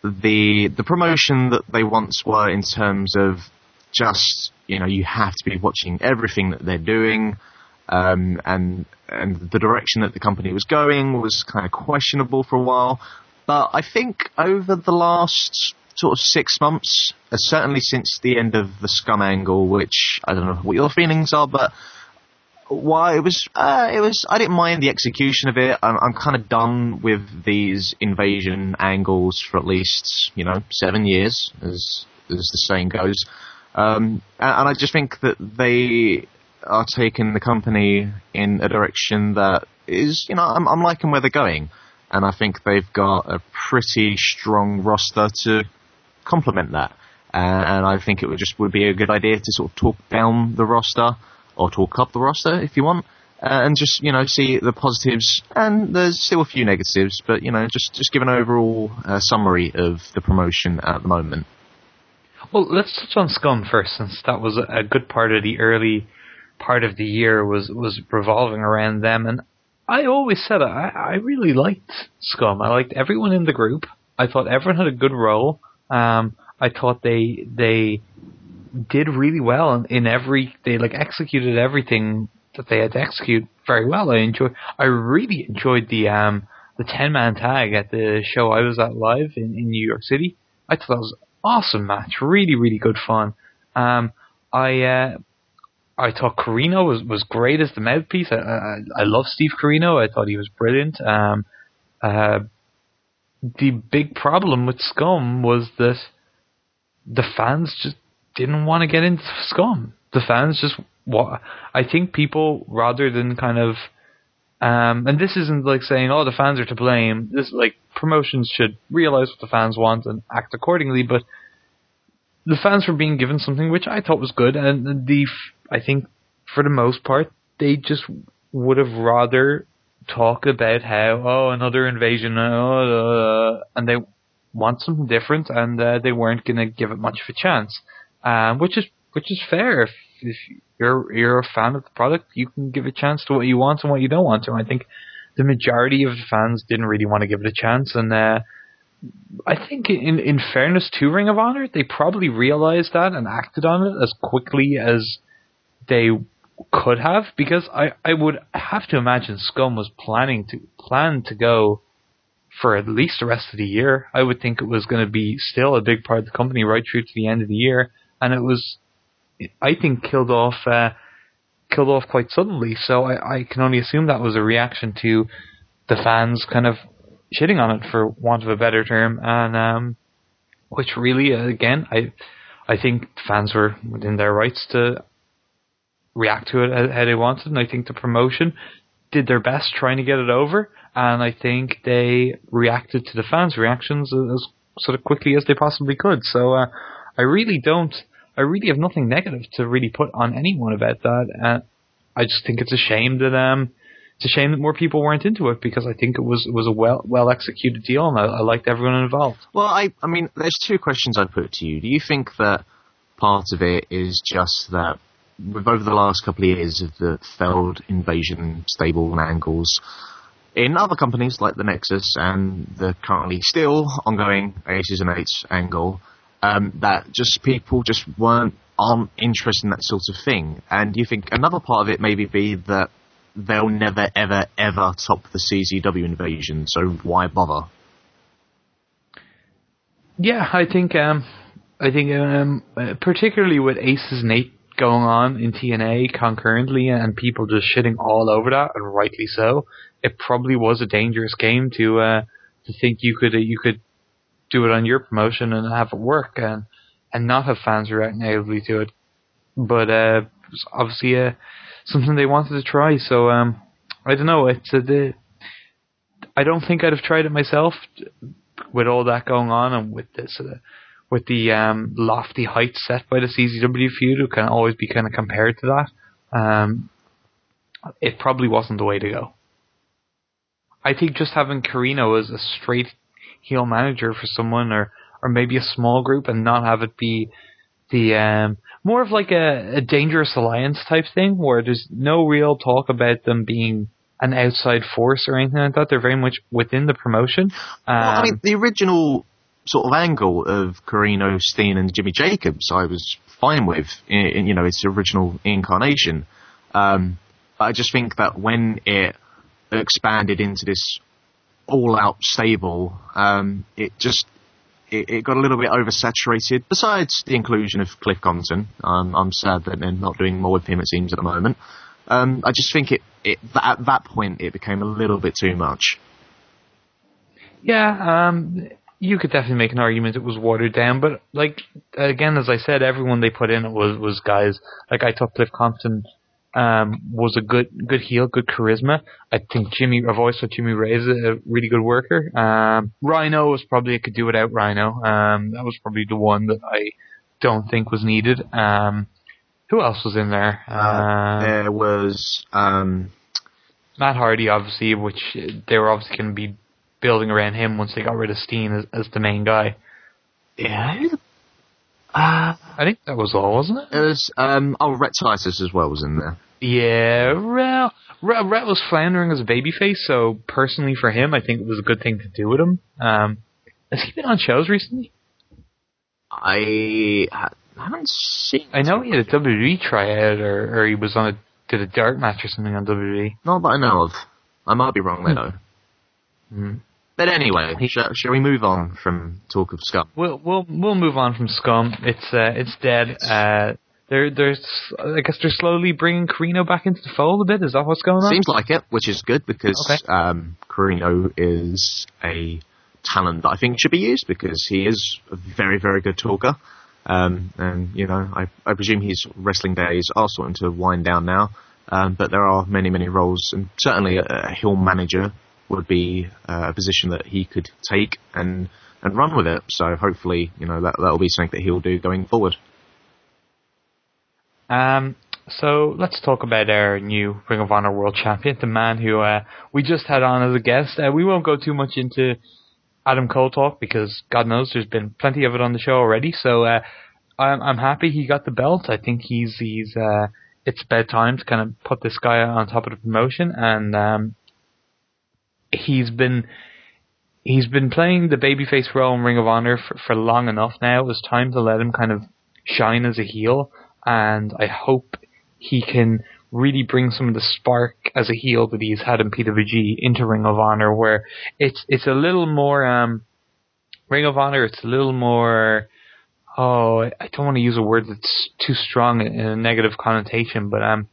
D: the the promotion that they once were in terms of just, you know, you have to be watching everything that they're doing, um, and and the direction that the company was going was kind of questionable for a while. But I think over the last sort of six months, uh, certainly since the end of the Scum angle, which I don't know what your feelings are, but why it was, uh, it was, I didn't mind the execution of it. I'm, I'm kind of done with these invasion angles for at least, you know, seven years, as as the saying goes. Um, and, and I just think that they are taking the company in a direction that is, you know, I'm, I'm liking where they're going. And I think they've got a pretty strong roster to complement that. Uh, and I think it would just would be a good idea to sort of talk down the roster, or talk up the roster if you want, uh, and just, you know, see the positives, and there's still a few negatives, but, you know, just, just give an overall uh, summary of the promotion at the moment.
A: Well, let's touch on Scum first, since that was a good part of the early part of the year was, was revolving around them. And I always said it, I, I really liked Scum. I liked everyone in the group. I thought everyone had a good role. Um, I thought they they did really well in, in every, they like executed everything that they had to execute very well. I enjoy, I really enjoyed the um the ten man tag at the show I was at live in, in New York City. I thought that was an awesome match, really really good fun. Um, I uh, I thought Corino was, was great as the mouthpiece. I, I I love Steve Corino. I thought he was brilliant. Um, uh, the big problem with Scum was that the fans just didn't want to get into Scum. The fans just, wa- I think people, rather than kind of, um, and this isn't like saying, oh, the fans are to blame. This, like, promotions should realize what the fans want and act accordingly, but the fans were being given something which I thought was good, and the, I think for the most part, they just would have rather talk about how, oh, another invasion, oh, uh, and they want something different, and uh, they weren't going to give it much of a chance, um, which is which is fair. If, if you're you're a fan of the product, you can give a chance to what you want and what you don't want to. And I think the majority of the fans didn't really want to give it a chance, and uh, I think in in fairness to Ring of Honor, they probably realized that and acted on it as quickly as they could have, because I, I would have to imagine Scum was planning to plan to go for at least the rest of the year. I would think it was going to be still a big part of the company right through to the end of the year, and it was, I think, killed off uh, killed off quite suddenly. So I, I can only assume that was a reaction to the fans kind of shitting on it, for want of a better term, and um, which really, uh, again, I I think fans were within their rights to react to it how they wanted, and I think the promotion did their best trying to get it over, and I think they reacted to the fans' reactions as sort of quickly as they possibly could. So uh, I really don't, I really have nothing negative to really put on anyone about that. Uh, I just think it's a shame that um, it's a shame that more people weren't into it, because I think it was it was a well well executed deal, and I, I liked everyone involved.
D: Well, I I mean, there's two questions I'd put to you. Do you think that part of it is just that, with over the last couple of years of the failed invasion stable and angles in other companies like the Nexus and the currently still ongoing Aces and Eights angle, um, that just people just weren't aren't interested in that sort of thing? And do you think another part of it maybe be that they'll never ever ever top the C Z W invasion, so why bother?
A: Yeah, I think um, I think um, particularly with Aces and Eights going on in T N A concurrently, and people just shitting all over that, and rightly so, it probably was a dangerous game to uh, to think you could uh, you could do it on your promotion and have it work, and and not have fans react negatively to it. But uh, it's obviously uh, something they wanted to try. So um, I don't know. It's a, the, I don't think I'd have tried it myself with all that going on, and with this. Uh, with the um, lofty heights set by the C Z W feud, who can always be kind of compared to that, um, it probably wasn't the way to go. I think just having Corino as a straight heel manager for someone, or, or maybe a small group, and not have it be the um, more of like a, a Dangerous Alliance type thing, where there's no real talk about them being an outside force or anything like that. They're very much within the promotion. Um,
D: well, I mean, the original sort of angle of Corino, Steen, and Jimmy Jacobs, I was fine with in, in you know its original incarnation. Um, I just think that when it expanded into this all-out stable, um, it just it, it got a little bit oversaturated. Besides the inclusion of Cliff Compton, um, I'm sad that they're not doing more with him. It seems at the moment. Um, I just think it, it at that point it became a little bit too much.
A: Yeah, um, you could definitely make an argument it was watered down, but like again, as I said, everyone they put in was was guys. Like I thought Cliff Compton um, was a good good heel, good charisma. I think Jimmy, I've always thought Jimmy Ray is a really good worker. Um, Rhino was probably I could do without Rhino. Um, that was probably the one that I don't think was needed. Um, who else was in there?
D: Uh,
A: um,
D: there was um,
A: Matt Hardy, obviously, which they were obviously going to be building around him once they got rid of Steen as, as the main guy.
D: Yeah. Uh,
A: I think that was all, wasn't it?
D: It was, um, oh, Rhett Titus as well was in there.
A: Yeah, well, Rhett, Rhett was floundering as a babyface, so personally for him, I think it was a good thing to do with him. Um, has he been on shows recently?
D: I, I haven't seen.
A: I know he had a W W E tryout, or, or he was on a did a dark match or something on W W E.
D: Not that I know of. I might be wrong there, though.
A: Mm.
D: But anyway, shall, shall we move on from talk of Scum?
A: We'll we'll we'll move on from Scum. It's uh, it's dead. Uh, they're there's I guess they're slowly bringing Corino back into the fold a bit. Is that what's going on?
D: Seems like it, which is good because
A: okay.
D: um, Corino is a talent that I think should be used because he is a very very good talker. Um, and you know, I I presume his wrestling days are starting to wind down now. Um, but there are many many roles, and certainly a, a heel manager would be uh, a position that he could take and, and run with it. So hopefully, you know, that that'll be something that he'll do going forward.
A: Um, so let's talk about our new Ring of Honor World Champion, the man who uh, we just had on as a guest. Uh, we won't go too much into Adam Cole talk because God knows there's been plenty of it on the show already. So uh, I'm, I'm happy he got the belt. I think he's he's uh, it's about time to kind of put this guy on top of the promotion, and um, He's been he's been playing the babyface role in Ring of Honor for, for long enough now. It was time to let him kind of shine as a heel, and I hope he can really bring some of the spark as a heel that he's had in P W G into Ring of Honor, where it's it's a little more um, Ring of Honor. It's a little more. Oh, I don't want to use a word that's too strong in a negative connotation, but um.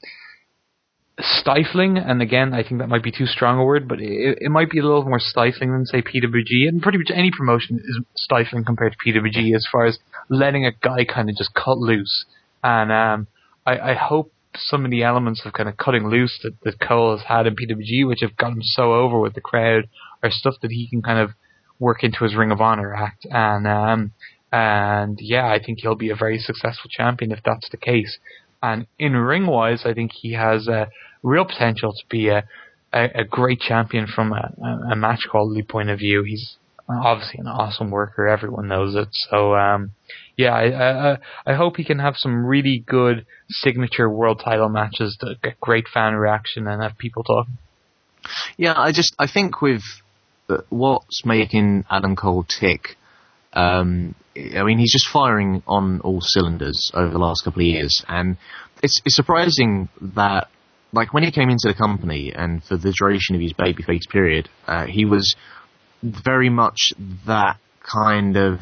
A: stifling, and again, I think that might be too strong a word, but it, it might be a little more stifling than, say, P W G, and pretty much any promotion is stifling compared to P W G as far as letting a guy kind of just cut loose. And um, I, I hope some of the elements of kind of cutting loose that, that Cole has had in P W G, which have got him so over with the crowd, are stuff that he can kind of work into his Ring of Honor act. And um, and yeah, I think he'll be a very successful champion if that's the case. And in ring-wise, I think he has a real potential to be a, a, a great champion from a, a match quality point of view. He's obviously an awesome worker. Everyone knows it. So, um, yeah, I, I, I hope he can have some really good signature world title matches that get great fan reaction and have people talking.
D: Yeah, I just, I think with what's making Adam Cole tick, Um, I mean, he's just firing on all cylinders over the last couple of years, and it's it's surprising that, like, when he came into the company and for the duration of his babyface period, uh, he was very much that kind of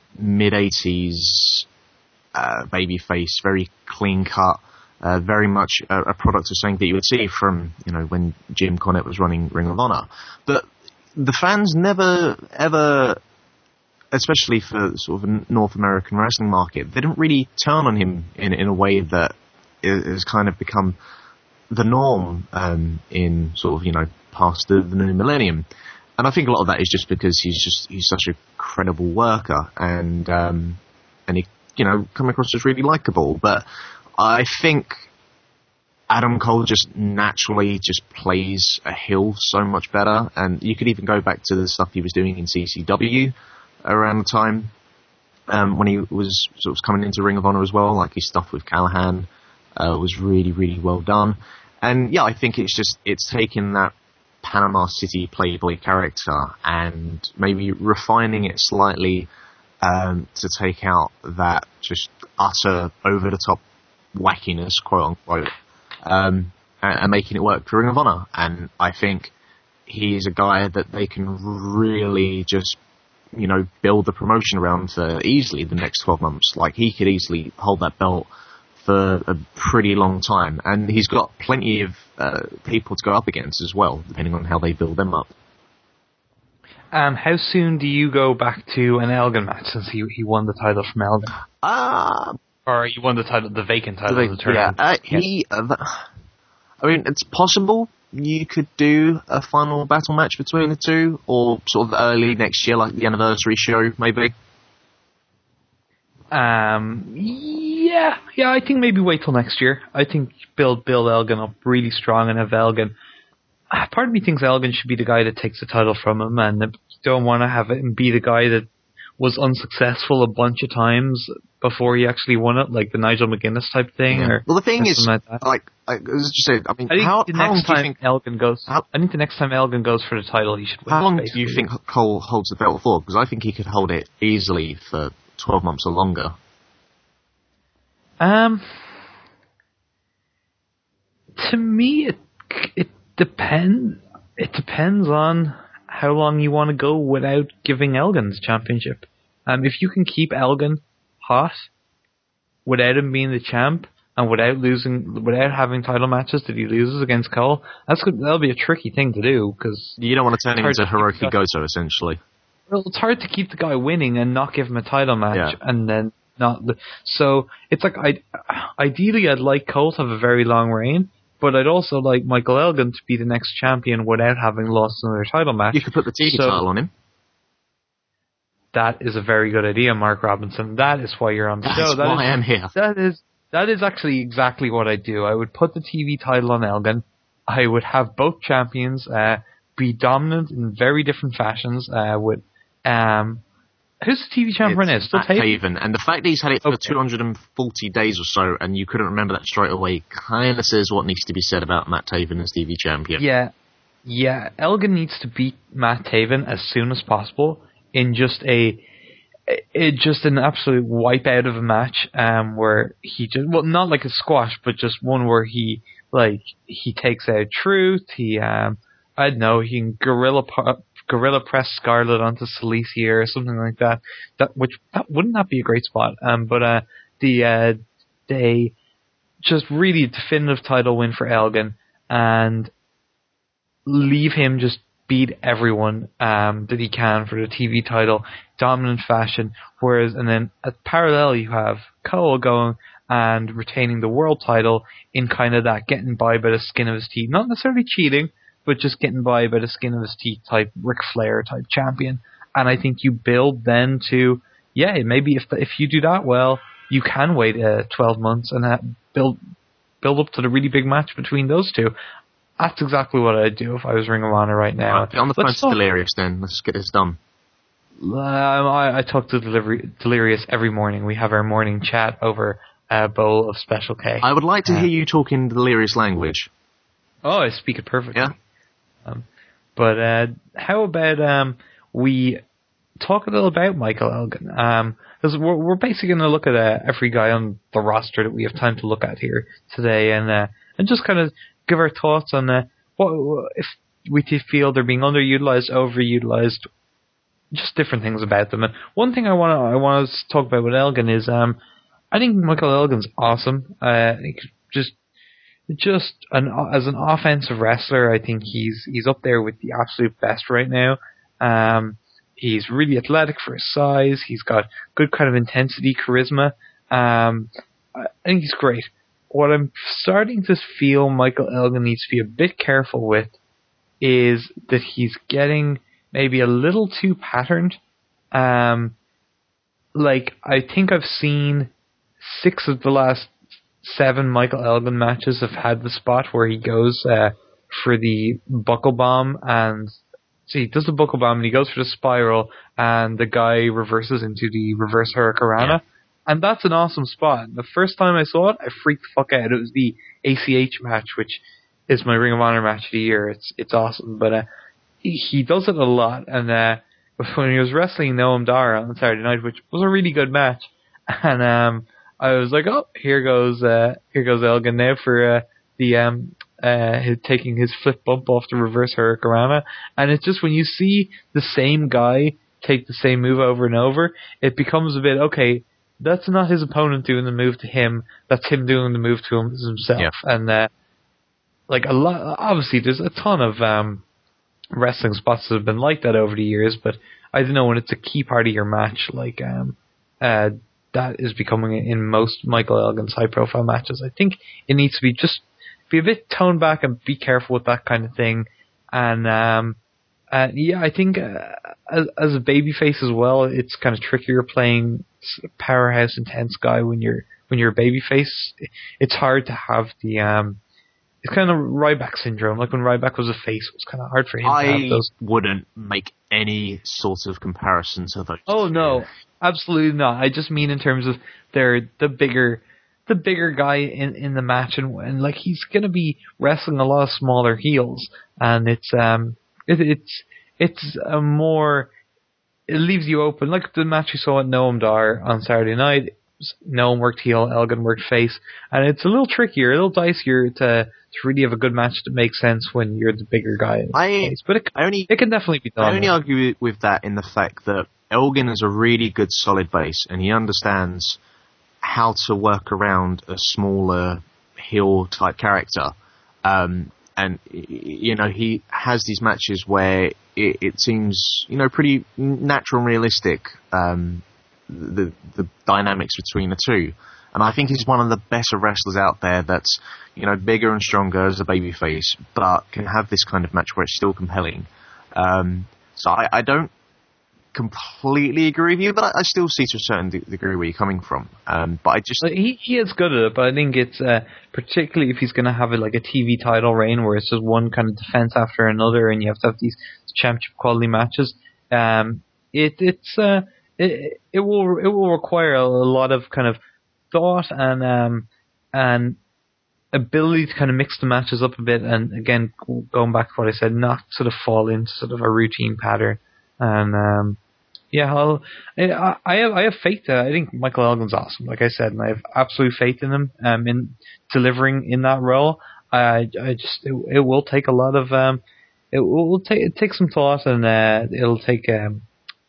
D: mid-eighties uh, babyface, very clean-cut, uh, very much a, a product of something that you would see from, you know, when Jim Cornette was running Ring of Honor. But the fans never, ever... especially for sort of a North American wrestling market, they didn't really turn on him in in a way that has kind of become the norm um, in sort of, you know, past the, the new millennium. And I think a lot of that is just because he's just he's such a credible worker, and um, and he, you know, come across as really likable. But I think Adam Cole just naturally just plays a heel so much better, and you could even go back to the stuff he was doing in C C W around the time um, when he was sort of coming into Ring of Honor as well. Like his stuff with Callahan uh, was really, really well done. And yeah, I think it's just, it's taking that Panama City playboy character and maybe refining it slightly um, to take out that just utter over-the-top wackiness, quote-unquote, um, and, and making it work for Ring of Honor. And I think he's a guy that they can really just, you know, build the promotion around for easily the next twelve months. Like, he could easily hold that belt for a pretty long time. And he's got plenty of uh, people to go up against as well, depending on how they build them up.
A: Um, how soon do you go back to an Elgin match since he he won the title from Elgin?
D: Uh,
A: or he won the title, the vacant title
D: the,
A: of the tournament?
D: Yeah, uh, he. Uh, the, I mean, it's possible you could do a final battle match between the two, or sort of early next year, like the anniversary show, maybe.
A: Um, yeah, yeah. I think maybe wait till next year. I think build build Elgin up really strong and have Elgin. Part of me thinks Elgin should be the guy that takes the title from him, and you don't want to have him be the guy that was unsuccessful a bunch of times before he actually won it, like the Nigel McGuinness type thing.
D: Yeah.
A: Or
D: well, the thing is,
A: like,
D: like, like as you said, I mean,
A: I think
D: how,
A: the
D: how
A: next
D: long
A: time
D: do you think
A: Elgin goes,
D: how,
A: I think the next time Elgin goes for the title, he should win.
D: How long
A: basically.
D: do you think Cole holds the belt for? Because I think he could hold it easily for twelve months or longer.
A: Um, to me, it it depends. It depends on how long you want to go without giving Elgin the championship. Um, if you can keep Elgin hot without him being the champ and without losing, without having title matches that he loses against Cole, that's good. That'll be a tricky thing to do because
D: you don't want to turn him into Hiroki
A: to
D: Goto, essentially.
A: Well, it's hard to keep the guy winning and not give him a title match,
D: yeah.
A: and then not. So it's like I, ideally, I'd like Cole to have a very long reign. But I'd also like Michael Elgin to be the next champion without having lost another title match.
D: You could put the T V so, title on him.
A: That is a very good idea, Mark Robinson. That is why you're on the
D: That's
A: show. That
D: why
A: is,
D: I am here.
A: That is that is actually exactly what I do. I would put the T V title on Elgin. I would have both champions uh, be dominant in very different fashions. Uh, with um, who's the T V champion right now? Still
D: Matt Taven. And the fact that he's had it for okay. two hundred forty days or so and you couldn't remember that straight away kind of says what needs to be said about Matt Taven as T V champion.
A: Yeah. Yeah. Elgin needs to beat Matt Taven as soon as possible in just a, it, just an absolute wipeout of a match, um, where he just, well, not like a squash, but just one where he, like, he takes out Truth, he, um, I don't know, he can gorilla pop, Gorilla press Scarlett onto Cilicia or something like that. That which that wouldn't that be a great spot? Um, but uh, the uh, they just really definitive title win for Elgin and leave him just beat everyone um, that he can for the T V title, dominant fashion. Whereas and then at parallel you have Cole going and retaining the world title in kind of that getting by by the skin of his teeth, not necessarily cheating, but just getting by by the skin of his teeth type Ric Flair type champion. And I think you build then to, yeah, maybe if the, if you do that well, you can wait uh, twelve months and uh, build build up to the really big match between those two. That's exactly what I'd do if I was Ring of Honor right now.
D: Right, on the phone to Delirious then. Let's get this done.
A: Um, I, I talk to Delivery, Delirious every morning. We have our morning chat over a bowl of Special K.
D: I would like to
A: uh,
D: hear you talk in Delirious language.
A: Oh, I speak it perfectly.
D: Yeah.
A: Um, but uh, how about um, we talk a little about Michael Elgin? Um, because we're, we're basically going to look at uh, every guy on the roster that we have time to look at here today, and uh, and just kind of give our thoughts on uh, what if we feel they're being underutilized, overutilized, just different things about them. And one thing I want to I want to talk about with Elgin is um, I think Michael Elgin's awesome. Uh, just. Just an as an offensive wrestler, I think he's he's up there with the absolute best right now. Um, he's really athletic for his size. He's got good kind of intensity, charisma. Um, I think he's great. What I'm starting to feel Michael Elgin needs to be a bit careful with is that he's getting maybe a little too patterned. Um, like I think I've seen six of the last seven Michael Elgin matches have had the spot where he goes uh, for the buckle bomb and see he does the buckle bomb and he goes for the spiral and the guy reverses into the reverse hurricanrana, yeah. And that's an awesome spot. The first time I saw it, I freaked the fuck out. It was the A C H match, which is my Ring of Honor match of the year. It's it's awesome, but uh, he, he does it a lot, and uh, when he was wrestling Noam Dar on Saturday night, which was a really good match, and um, I was like, oh, here goes uh, here goes Elgin now for uh, the um, uh, his, taking his flip bump off the reverse hurricanrana, and it's just when you see the same guy take the same move over and over, it becomes a bit okay. That's not his opponent doing the move to him. That's him doing the move to him, himself,
D: yeah.
A: and uh, like a lot. Obviously, there's a ton of um, wrestling spots that have been like that over the years, but I don't know when it's a key part of your match, like um, uh, that is becoming in most Michael Elgin's high-profile matches. I think it needs to be just be a bit toned back and be careful with that kind of thing. And um, uh, yeah, I think uh, as, as a babyface as well, it's kind of trickier playing powerhouse, intense guy when you're when you're a babyface. It's hard to have the um, it's kind of Ryback syndrome. Like when Ryback was a face, it was kind of hard for him
D: I
A: to have those.
D: wouldn't make any sort of comparison to those.
A: Oh no, absolutely not. I just mean in terms of they're the bigger, the bigger guy in, in the match, and, and like he's gonna be wrestling a lot of smaller heels, and it's um it, it's it's a more it leaves you open. Like the match you saw at Noam Dar on Saturday night. Noam worked heel, Elgin worked face, and it's a little trickier, a little dicier to, to really have a good match that makes sense when you're the bigger guy in
D: I,
A: face. But it,
D: I only,
A: it can definitely be done.
D: I only argue with that in the fact that Elgin is a really good solid base, and he understands how to work around a smaller heel type character. Um, and, you know, he has these matches where it, it seems, you know, pretty natural and realistic, um, the the dynamics between the two. And I think he's one of the better wrestlers out there that's, you know, bigger and stronger as a babyface, but can have this kind of match where it's still compelling. Um, so I, I don't completely agree with you, but I, I still see to a certain de- degree where you're coming from. Um, but I just...
A: He, he is good at it, but I think it's, uh, particularly if he's going to have a, like a T V title reign where it's just one kind of defense after another and you have to have these championship quality matches, um, it, it's... Uh, It it will it will require a lot of kind of thought and um and ability to kind of mix the matches up a bit, and again going back to what I said, not sort of fall into sort of a routine pattern. And um yeah, I'll, I I have I have faith. Uh, I think Michael Elgin's awesome, like I said, and I have absolute faith in him um in delivering in that role. I I just it, it will take a lot of um it will take it take some thought, and uh, it'll take um.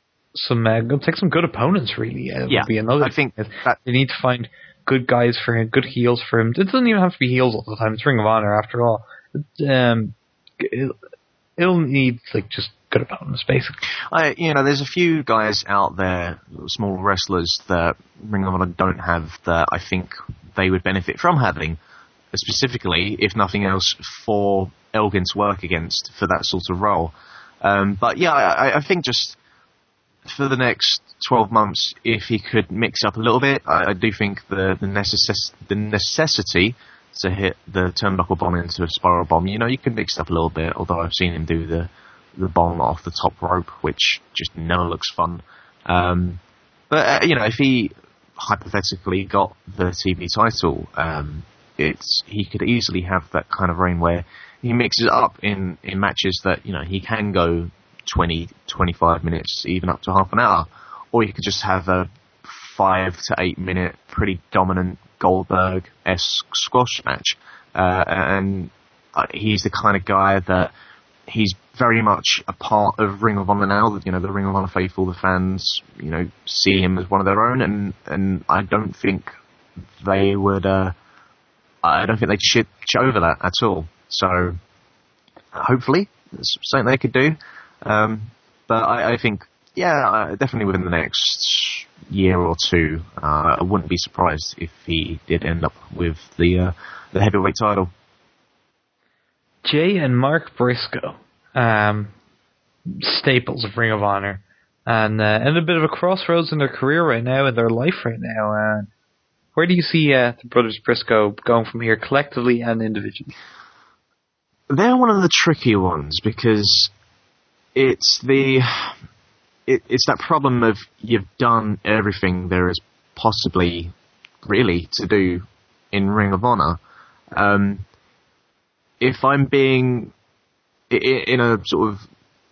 A: Some uh, take some good opponents, really. Uh,
D: yeah,
A: would be another
D: I think
A: thing.
D: that
A: You need to find good guys for him, good heels for him. It doesn't even have to be heels all the time. It's Ring of Honor, after all. But, um, it'll, it'll need like just good opponents, basically.
D: I, you know, there's a few guys out there, small wrestlers that Ring of Honor don't have that I think they would benefit from having, specifically, if nothing else, for Elgin to work against for that sort of role. Um, but yeah, I, I think just for the next twelve months, if he could mix up a little bit, I, I do think the the, necess- the necessity to hit the turnbuckle bomb into a spiral bomb, you know, you can mix it up a little bit, although I've seen him do the, the bomb off the top rope, which just never looks fun. Um, but, uh, you know, if he hypothetically got the T V title, um, it's he could easily have that kind of reign where he mixes it up in, in matches that, you know, he can go twenty, twenty-five minutes, even up to half an hour. Or you could just have a five to eight minute, pretty dominant Goldberg-esque squash match. Uh, and uh, he's the kind of guy that he's very much a part of Ring of Honor now. You know, the Ring of Honor faithful, the fans, you know, see him as one of their own. And, and I don't think they would, uh, I don't think they'd shit, shit over that at all. So, hopefully, it's something they could do. Um, but I, I think, yeah, uh, definitely within the next year or two, uh, I wouldn't be surprised if he did end up with the uh, the heavyweight title.
A: Jay and Mark Briscoe, um, staples of Ring of Honor, and uh, in a bit of a crossroads in their career right now, in their life right now. Uh, where do you see uh, the brothers Briscoe going from here, collectively and individually?
D: They're one of the tricky ones because it's the it, it's that problem of you've done everything there is possibly really to do in Ring of Honor. Um, if I'm being in a sort of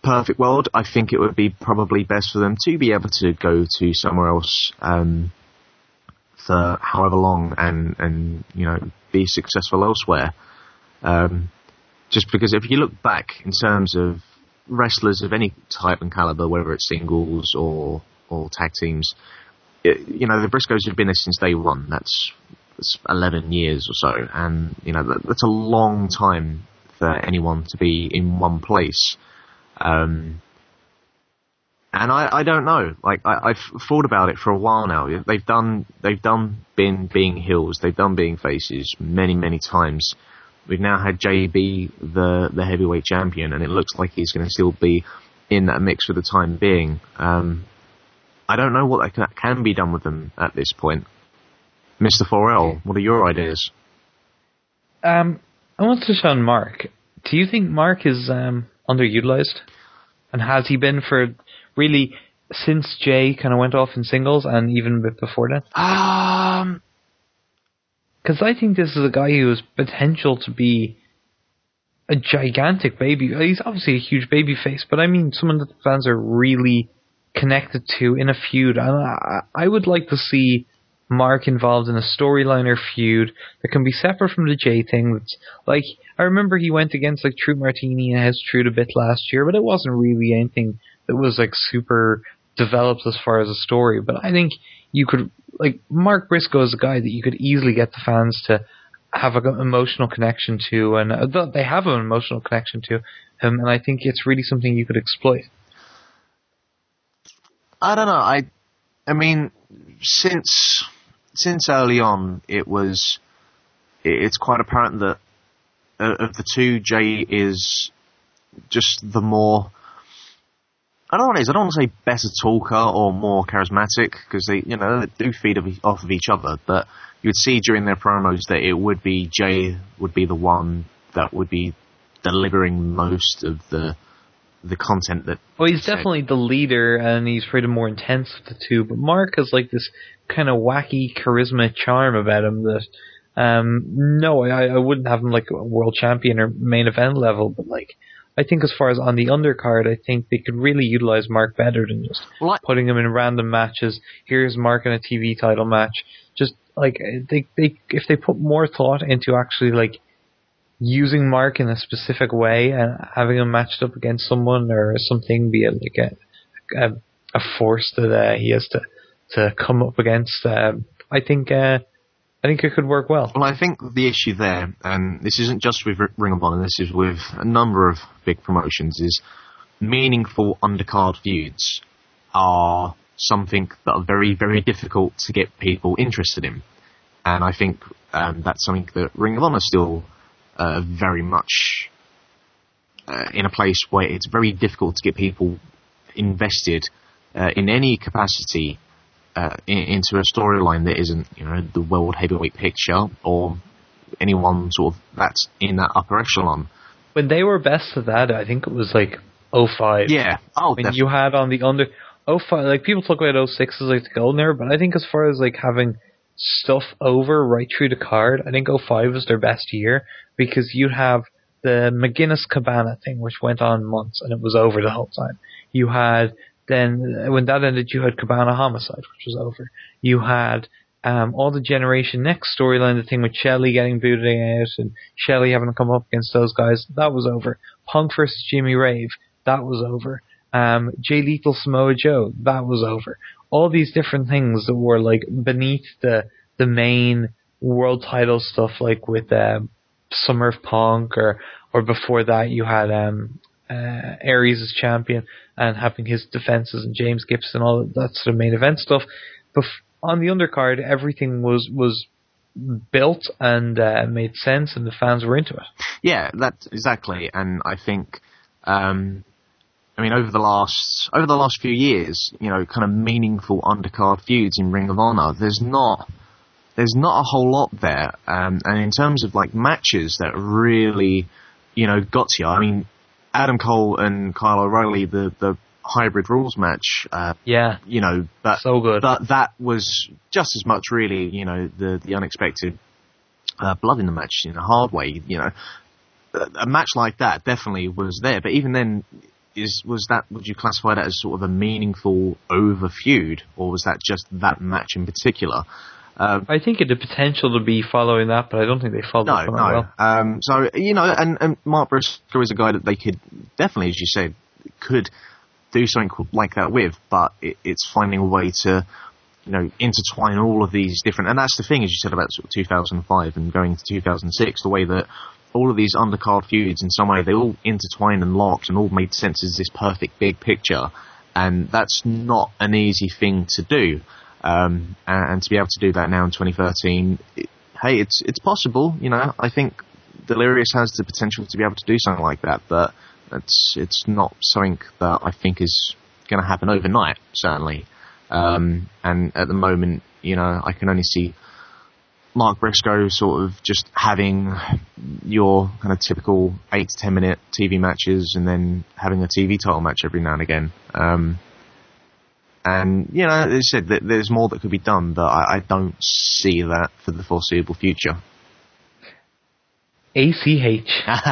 D: perfect world, I think it would be probably best for them to be able to go to somewhere else um, for however long and, and, you know, be successful elsewhere. Um, just because if you look back in terms of wrestlers of any type and caliber, whether it's singles or, or tag teams, it, you know, the Briscoes have been there since day one. That's, that's eleven years or so. And, you know, that, that's a long time for anyone to be in one place. Um, and I, I don't know. Like I, I've thought about it for a while now. They've done, they've done been being heels. They've done being faces many, many times. We've now had J B, the the heavyweight champion, and it looks like he's going to still be in that mix for the time being. Um, I don't know what can, can be done with them at this point. Mister Forel, what are your ideas?
A: Um, I want to touch on Mark. Do you think Mark is um, underutilized? And has he been for really since Jay kind of went off in singles and even a bit before that?
D: Um,
A: Because I think this is a guy who has potential to be a gigantic baby. He's obviously a huge baby face, but I mean someone that the fans are really connected to in a feud. And I, I would like to see Mark involved in a storyline or feud that can be separate from the Jay thing. That's like, I remember he went against like Truth Martini and has Truth a bit last year, but it wasn't really anything that was like super developed as far as a story. But I think you could, like, Mark Briscoe is a guy that you could easily get the fans to have an emotional connection to, and uh, they have an emotional connection to him, and I think it's really something you could exploit.
D: I don't know. I, I mean, since since early on, it was, it's quite apparent that uh, of the two, Jay is just the more, I don't know what it is, I don't want to say better talker or more charismatic, because they, you know, they do feed off of each other, but you would see during their promos that it would be Jay would be the one that would be delivering most of the the content that...
A: Well, he's definitely the leader, and he's pretty more intense of the two, but Mark has like this kind of wacky charisma charm about him that, um, no, I, I wouldn't have him like a world champion or main event level, but like, I think as far as on the undercard, I think they could really utilize Mark better than just well, I- putting him in random matches. Here's Mark in a T V title match. Just like they, they, if they put more thought into actually like using Mark in a specific way and having him matched up against someone or something, be it like a a, a force that uh, he has to to come up against, uh, I think. Uh, I think it could work well.
D: Well, I think the issue there, and this isn't just with Ring of Honor, this is with a number of big promotions, is meaningful undercard feuds are something that are very, very difficult to get people interested in. And I think um, that's something that Ring of Honor still uh, very much uh, in a place where it's very difficult to get people invested uh, in any capacity Uh, in, into a storyline that isn't, you know, the world heavyweight picture or anyone sort of that's in that upper echelon.
A: When they were best of that, I think it was like oh five.
D: Yeah. Oh,
A: when
D: definitely.
A: you had on the under oh five, like people talk about oh six as like the golden era, but I think as far as like having stuff over right through the card, I think oh five was their best year because you have the McGuinness Cabana thing, which went on months and it was over the whole time. You had Then when that ended, you had Cabana Homicide, which was over. You had um, all the Generation Next storyline, the thing with Shelley getting booted out and Shelley having to come up against those guys. That was over. Punk versus Jimmy Rave. That was over. Um, Jay Lethal Samoa Joe. That was over. All these different things that were like beneath the the main world title stuff, like with um, Summer of Punk, or or before that you had um, uh, Aries as champion and having his defenses and James Gibson, all that sort of main event stuff. But on the undercard, everything was was built and uh, made sense, and the fans were into it.
D: Yeah, that's exactly. And I think, um, I mean, over the last over the last few years, you know, kind of meaningful undercard feuds in Ring of Honor, there's not there's not a whole lot there. Um, and in terms of like matches that really, you know, got to you, I mean, Adam Cole and Kyle O'Reilly, the, the hybrid rules match, uh,
A: yeah,
D: you know, but,
A: so good.
D: But that was just as much really, you know, the, the unexpected, uh, blood in the match in a hard way, you know. A, a match like that definitely was there, but even then, is was that? Would you classify that as sort of a meaningful over feud, or was that just that match in particular? Um,
A: I think it had potential to be following that, but I don't think they followed
D: no,
A: it
D: no.
A: well.
D: Um, so you know, and, and Mark Briscoe is a guy that they could definitely, as you said, could do something like that with, but it, it's finding a way to, you know, intertwine all of these different, and that's the thing, as you said about sort of two thousand five and going into two thousand six, the way that all of these undercard feuds, in some way, they all intertwined and locked and all made sense as this perfect big picture, and that's not an easy thing to do. Um, and, and to be able to do that now in twenty thirteen, it, hey, it's it's possible. You know, I think Delirious has the potential to be able to do something like that, but it's it's not something that I think is going to happen overnight, certainly. Um, and at the moment, you know, I can only see Mark Briscoe sort of just having your kind of typical eight to ten minute T V matches and then having a T V title match every now and again. Um, and, you know, as I said, there's more that could be done, but I, I don't see that for the foreseeable future.
A: A C H.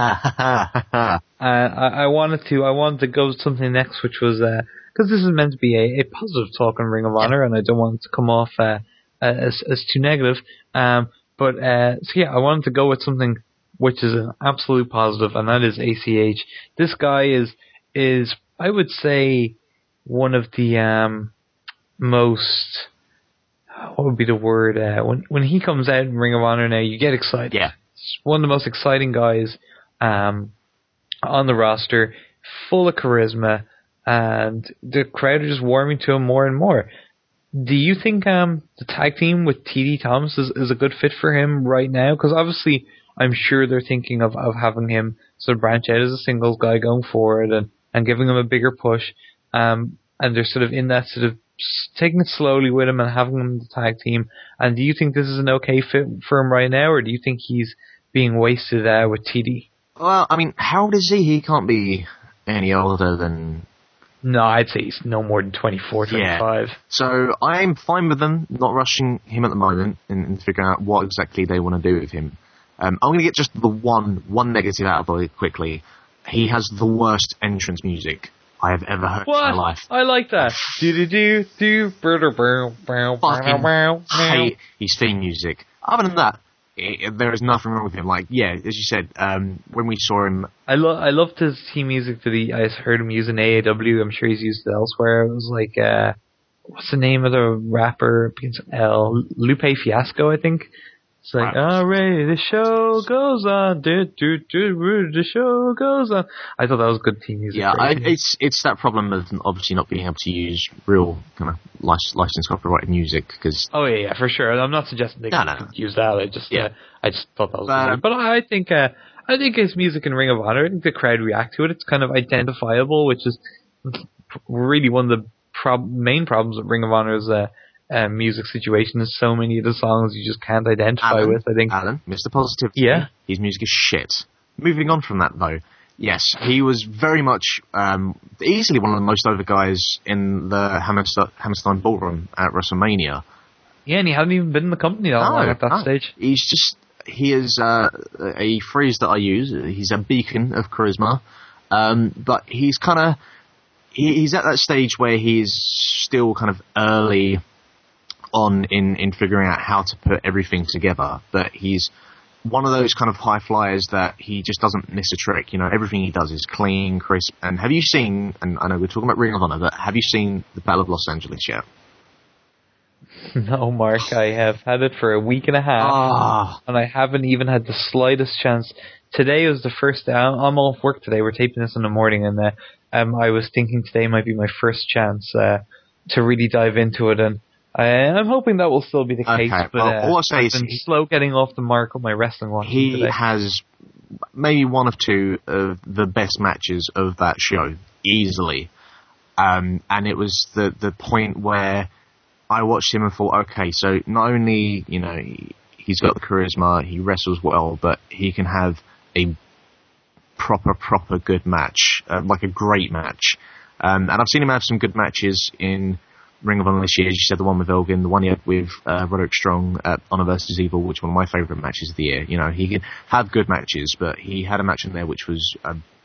A: uh, I, I wanted to I wanted to go to something next, which was, because uh, this is meant to be a, a positive talk on Ring of Honor, and I don't want it to come off uh, as, as too negative. Um, but, uh, so yeah, I wanted to go with something which is an absolute positive, and that is A C H. This guy is, is I would say, one of the um, most, what would be the word, uh, when when he comes out in Ring of Honor now, you get excited.
D: Yeah.
A: He's one of the most exciting guys um, on the roster, full of charisma, and the crowd are just warming to him more and more. Do you think um, the tag team with T D Thomas is, is a good fit for him right now? Because obviously, I'm sure they're thinking of, of having him sort of branch out as a singles guy going forward and, and giving him a bigger push. Um, and they're sort of in that sort of taking it slowly with him and having him in the tag team. And do you think this is an okay fit for him right now, or do you think he's being wasted uh, with T D?
D: Well, I mean, how old is he? He can't be any older than...
A: No, I'd say he's no more than twenty-four, twenty-five.
D: Yeah. So I'm fine with them not rushing him at the moment and, and figuring out what exactly they want to do with him. Um, I'm going to get just the one one negative out of the way quickly. He has the worst entrance music I have ever heard
A: what?
D: in my life.
A: I like that. Do do do do.
D: Fucking hate his theme music. Other than that, it, there is nothing wrong with him. Like, yeah, as you said, um, when we saw him,
A: I love I loved his theme music that he. I heard him use in A E W. I'm sure he's used it elsewhere. It was like, uh, what's the name of the rapper? Begins with L. Lupe Fiasco, I think. It's like, alright, the show goes on, do, do, do, the show goes on. I thought that was good team music.
D: Yeah, I, it's it's that problem of obviously not being able to use real kind of licensed copyrighted music, because...
A: Oh yeah, yeah, for sure. I'm not suggesting they
D: no,
A: could
D: no.
A: use that. I just, yeah. uh, I just thought that was
D: but,
A: good. But I think, uh, I think his music in Ring of Honor, I think the crowd react to it. It's kind of identifiable, which is really one of the prob- main problems with Ring of Honor's, uh, Um, music situation. Is so many of the songs you just can't identify
D: Alan,
A: with. I think
D: Alan, Mister Positivity.
A: Yeah,
D: his music is shit. Moving on from that though, yes, he was very much um, easily one of the most over guys in the Hammerstein, Hammerstein Ballroom at WrestleMania.
A: Yeah, and he hadn't even been in the company that long at that
D: no.
A: stage.
D: He's just he is uh, a phrase that I use. He's a beacon of charisma, um, but he's kind of he, he's at that stage where he's still kind of early on in, in figuring out how to put everything together, but he's one of those kind of high flyers that he just doesn't miss a trick. You know, everything he does is clean, crisp. And have you seen, and I know we're talking about Ring of Honor, but have you seen the Battle of Los Angeles yet?
A: No, Mark, I have had it for a week and a half,
D: ah.
A: and I haven't even had the slightest chance. Today was the first day. I'm off work today. We're taping this in the morning, and uh, um, I was thinking today might be my first chance uh, to really dive into it, and I'm hoping that will still be the case,
D: okay,
A: but
D: well,
A: uh,
D: all I'll say
A: I've
D: is
A: been
D: he,
A: slow getting off the mark with my wrestling watching
D: He
A: today.
D: has maybe one of two of the best matches of that show, easily. Um, and it was the, the point where I watched him and thought, okay, so not only, you know, he, he's got the charisma, he wrestles well, but he can have a proper, proper good match, uh, like a great match. Um, and I've seen him have some good matches in Ring of Honor this year, as you said, the one with Elgin, the one he had with uh, Roderick Strong at Honor versus Evil, which is one of my favourite matches of the year. You know, he can have good matches, but he had a match in there which was a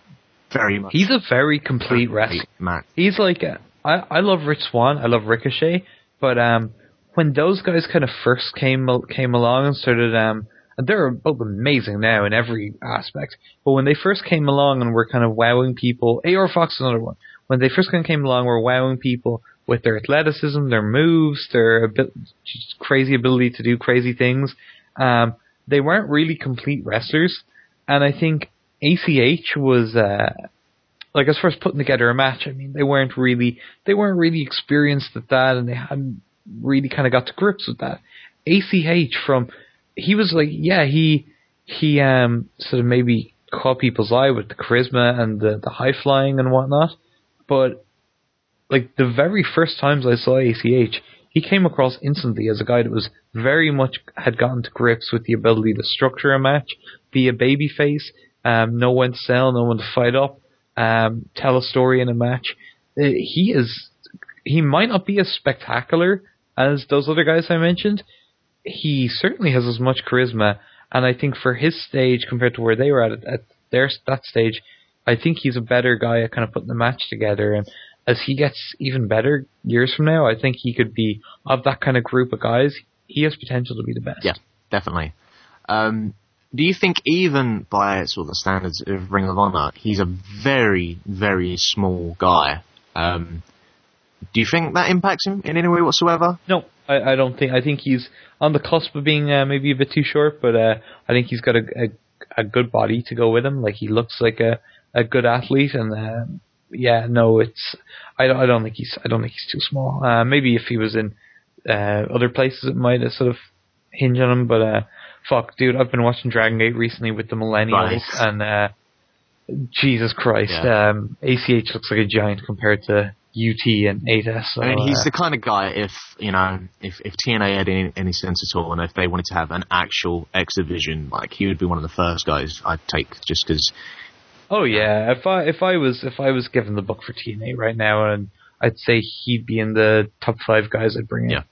D: very much.
A: He's a very complete wrestler.
D: Match.
A: He's like, a, I, I love Rich Swann, I love Ricochet, but um, when those guys kind of first came came along and started, um, and they're both amazing now in every aspect, but when they first came along and were kind of wowing people, A R Fox is another one, when they first kind of came along, were wowing people with their athleticism, their moves, their abi- crazy ability to do crazy things, um, they weren't really complete wrestlers, and I think A C H was, uh, like as far as putting together a match, I mean, they weren't really, they weren't really experienced at that, and they hadn't really kind of got to grips with that. A C H from, he was like, yeah, he, he, um, sort of maybe caught people's eye with the charisma and the, the high flying and whatnot, but like the very first times I saw A C H, he came across instantly as a guy that was very much had gotten to grips with the ability to structure a match, be a babyface, um, know when to sell, know when to fight up, um, tell a story in a match. Uh, he is, he might not be as spectacular as those other guys I mentioned. He certainly has as much charisma, and I think for his stage compared to where they were at at their that stage, I think he's a better guy at kind of putting the match together. And as he gets even better years from now, I think he could be, of that kind of group of guys, he has potential to be the best.
D: Yeah, definitely. Um, do you think even by sort of the standards of Ring of Honor, he's a very, very small guy? Um, do you think that impacts him in any way whatsoever?
A: No, I, I don't think. I think he's on the cusp of being uh, maybe a bit too short, but uh, I think he's got a, a a good body to go with him. Like, he looks like a, a good athlete, and uh, yeah, no, it's. I don't. I don't think he's. I don't think he's too small. Uh, maybe if he was in uh, other places, it might have sort of hinge on him. But uh, fuck, dude, I've been watching Dragon Gate recently with the Millennials,
D: Right.
A: and uh, Jesus Christ,
D: Yeah.
A: um, A C H looks like a giant compared to U T and Ada. So,
D: I mean, he's
A: uh,
D: the kind of guy, if, you know, if, if T N A had any, any sense at all, and if they wanted to have an actual X Division, like, he would be one of the first guys I'd take, just because.
A: Oh yeah, if I if I was if I was given the book for T N A right now, and I'd say he'd be in the top five guys I'd bring in.
D: Yeah.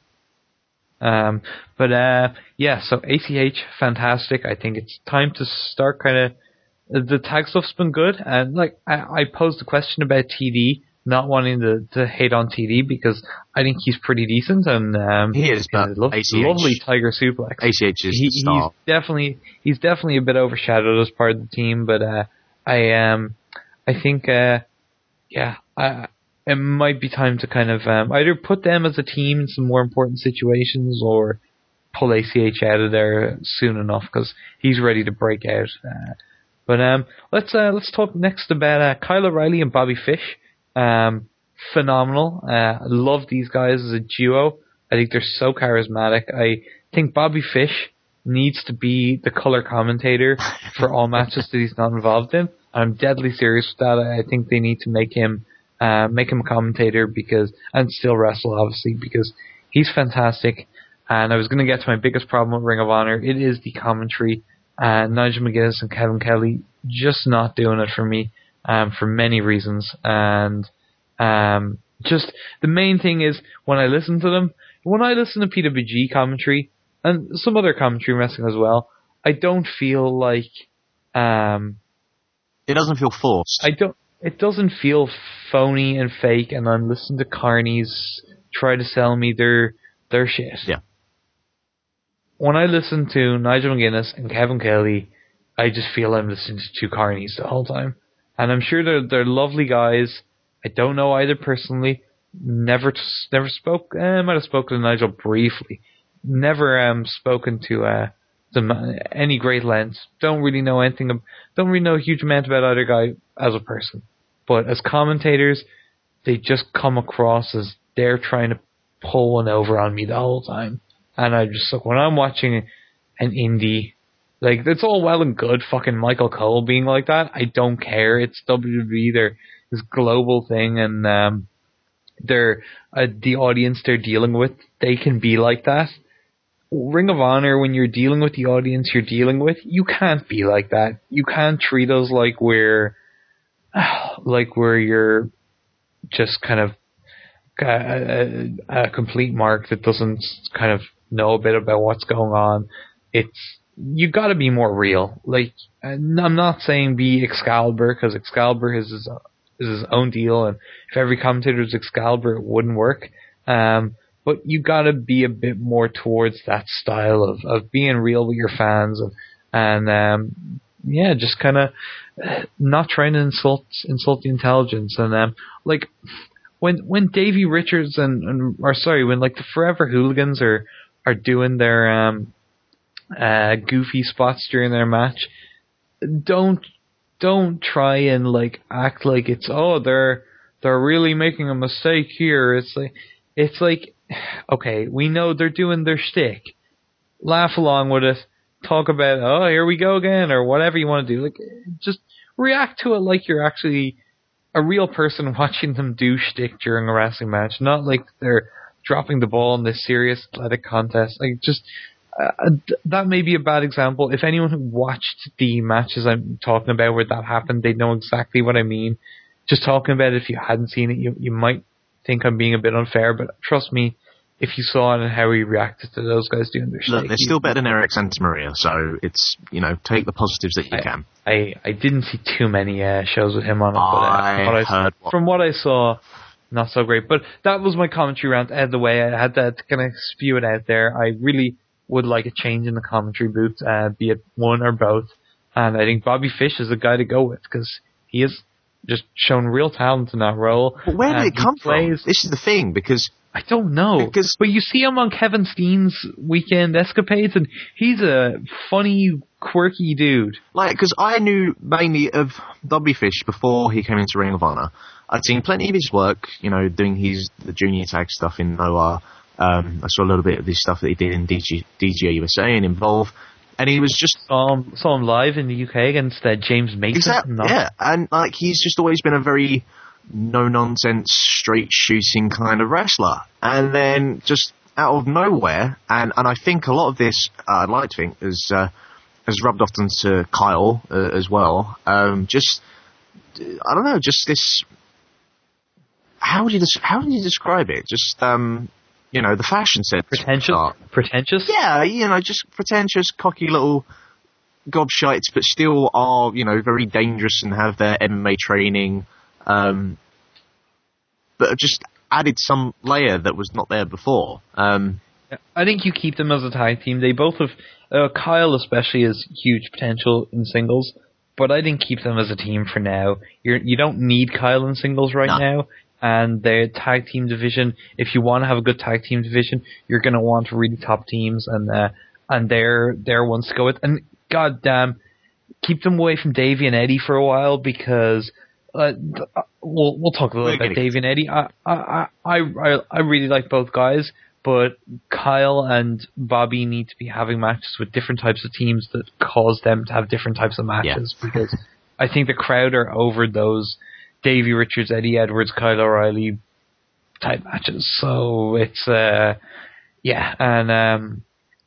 A: Um, but uh, yeah, so A C H, fantastic. I think it's time to start kind of. The tag stuff's been good, and like I, I posed the question about T D, not wanting to, to hate on T D because I think he's pretty decent, and um,
D: He is, but
A: lo-
D: A C H
A: lovely Tiger suplex.
D: A C H is
A: he,
D: the star.
A: He's definitely he's definitely a bit overshadowed as part of the team, but uh, I um I think uh, yeah I, it might be time to kind of um, either put them as a team in some more important situations or pull A C H out of there soon enough because he's ready to break out. Uh, But um, let's uh, let's talk next about uh, Kyle O'Reilly and Bobby Fish. Um, phenomenal. Uh, I love these guys as a duo. I think they're so charismatic. I think Bobby Fish needs to be the color commentator for all matches that he's not involved in. I'm deadly serious with that. I think they need to make him uh, make him a commentator because and still wrestle, obviously, because he's fantastic. And I was going to get to my biggest problem with Ring of Honor. It is the commentary. Uh, Nigel McGuinness and Kevin Kelly just not doing it for me um, for many reasons. And um, just the main thing is when I listen to them, when I listen to P W G commentary and some other commentary in wrestling as well, I don't feel like um,
D: It doesn't feel forced.
A: I don't. It doesn't feel phony and fake. And I'm listening to carnies try to sell me their their shit.
D: Yeah.
A: When I listen to Nigel McGuinness and Kevin Kelly, I just feel I'm listening to two carnies the whole time. And I'm sure they're they're lovely guys. I don't know either personally. Never never spoke. Eh, I might have spoken to Nigel briefly. Never um spoken to uh to any great lengths. Don't really know anything. Don't really know a huge amount about either guy as a person. But as commentators, they just come across as they're trying to pull one over on me the whole time. And I just like when I'm watching an indie, like it's all well and good, fucking Michael Cole being like that. I don't care. It's W W E. They're this global thing, and um, they're uh, the audience they're dealing with. They can be like that. Ring of Honor, when you're dealing with the audience you're dealing with, you can't be like that. You can't treat us like we're like we're you're just kind of a, a, a complete mark that doesn't kind of know a bit about what's going on. It's you got to be more real. Like, I'm not saying be Excalibur, because Excalibur is his, is his own deal, and if every commentator was Excalibur, it wouldn't work. Um, but you got to be a bit more towards that style of, of being real with your fans, and, and um, yeah, just kind of not trying to insult insult the intelligence. And um, like when when Davey Richards and, and or sorry, when like the Forever Hooligans are are doing their um, uh, goofy spots during their match, don't don't try and like act like it's oh they're they're really making a mistake here. It's like it's like okay, we know they're doing their shtick. Laugh along with it. Talk about, oh, here we go again, or whatever you want to do. Like, just react to it like you're actually a real person watching them do shtick during a wrestling match, not like they're dropping the ball in this serious athletic contest. Like, just uh, that may be a bad example. If anyone who watched the matches I'm talking about where that happened, they'd know exactly what I mean. Just talking about it, if you hadn't seen it, you you might think I'm being a bit unfair, but trust me, if you saw it and how he reacted to those guys doing their shit.
D: Look, they're still better than Eric Santamaria, so it's, you know, take the positives that you
A: I,
D: can.
A: I, I didn't see too many uh, shows with him on it, but uh,
D: I
A: from, what
D: heard
A: I, from what I saw, not so great. But that was my commentary round out of the way. I had to, to kind of spew it out there. I really would like a change in the commentary booth, uh, be it one or both. And I think Bobby Fish is the guy to go with, because he has just shown real talent in that role.
D: But where did
A: and
D: it come
A: plays,
D: from? This is the thing, because
A: I don't know.
D: Because,
A: but you see him on Kevin Steen's Weekend Escapades, and he's a funny, quirky dude.
D: Like, because I knew mainly of Bobby Fish before he came into Ring of Honor. I'd seen plenty of his work, you know, doing his the junior tag stuff in Noah. Um, I saw a little bit of his stuff that he did in D G, D G A U S A and Involve. And he was just...
A: Saw him, saw him live in the U K against uh, James Mason.
D: Exactly, yeah. And, like, he's just always been a very no-nonsense, straight-shooting kind of wrestler. And then, just out of nowhere, and, and I think a lot of this, uh, I'd like to think, is, uh, has rubbed off onto Kyle uh, as well. Um, just, I don't know, just this... How would you, des- how would you describe it? Just, um... you know, the fashion sense.
A: Pretentious? Pretentious?
D: Yeah, you know, just pretentious, cocky little gobshites, but still are, you know, very dangerous and have their M M A training, um, but have just added some layer that was not there before. Um,
A: I think you keep them as a tag team. They both have, uh, Kyle especially has huge potential in singles, but I didn't keep them as a team for now. You're, you don't need Kyle in singles right
D: no.
A: now. And their tag team division, if you want to have a good tag team division, you're going to want really top teams, and uh, and they're they're ones to go with. And goddamn, keep them away from Davey and Eddie for a while, because uh, we'll we'll talk a little bit about Davey and Eddie. I I I I really like both guys, but Kyle and Bobby need to be having matches with different types of teams that cause them to have different types of matches, yeah. Because I think the crowd are over those Davey Richards, Eddie Edwards, Kyle O'Reilly type matches. So it's, uh, yeah, and, um,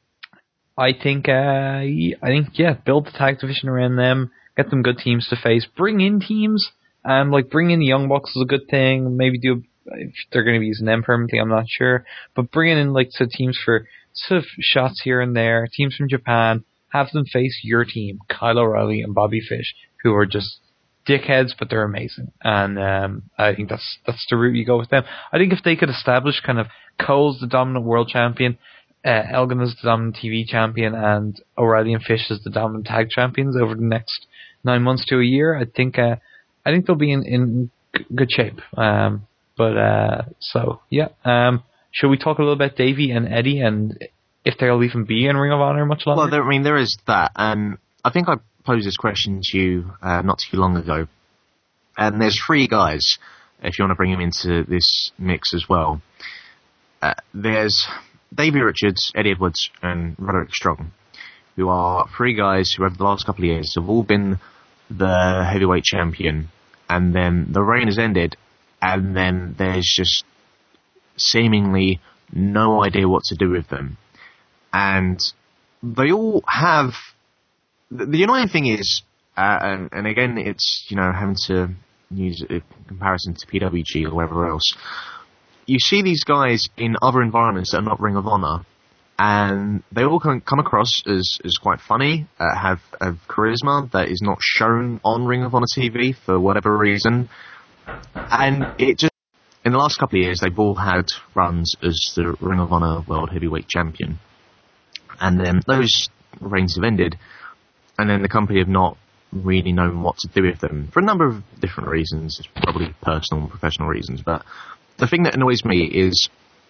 A: I think, uh, I think, yeah, build the tag division around them, get them good teams to face, bring in teams, um, like bring in the Young Bucks is a good thing, maybe do, if they're going to be using them permanently, I'm not sure, but bringing in, like, so teams for sort of shots here and there, teams from Japan, have them face your team, Kyle O'Reilly and Bobby Fish, who are just dickheads, but they're amazing, and um, I think that's that's the route you go with them. I think if they could establish kind of Cole's the dominant world champion, uh, Elgin is the dominant T V champion, and O'Reilly and Fish is the dominant tag champions over the next nine months to a year, I think uh, I think they'll be in, in good shape. Um, but uh, so yeah, um, should we talk a little about Davey and Eddie and if they'll even be in Ring of Honor much longer?
D: Well, there, I mean, there is that, and I think I posed this question to you uh, not too long ago, and there's three guys if you want to bring them into this mix as well. Uh, there's Davey Richards, Eddie Edwards, and Roderick Strong, who are three guys who over the last couple of years have all been the heavyweight champion, and then the reign has ended, and then there's just seemingly no idea what to do with them. And they all have... The annoying thing is, uh, and, and again, it's, you know, having to use a comparison to P W G or wherever else, you see these guys in other environments that are not Ring of Honor, and they all come, come across as, as quite funny, uh, have, have charisma that is not shown on Ring of Honor T V for whatever reason, and it just, in the last couple of years, they've all had runs as the Ring of Honor World Heavyweight Champion, and then those reigns have ended, and then the company have not really known what to do with them for a number of different reasons, probably personal and professional reasons. But the thing that annoys me is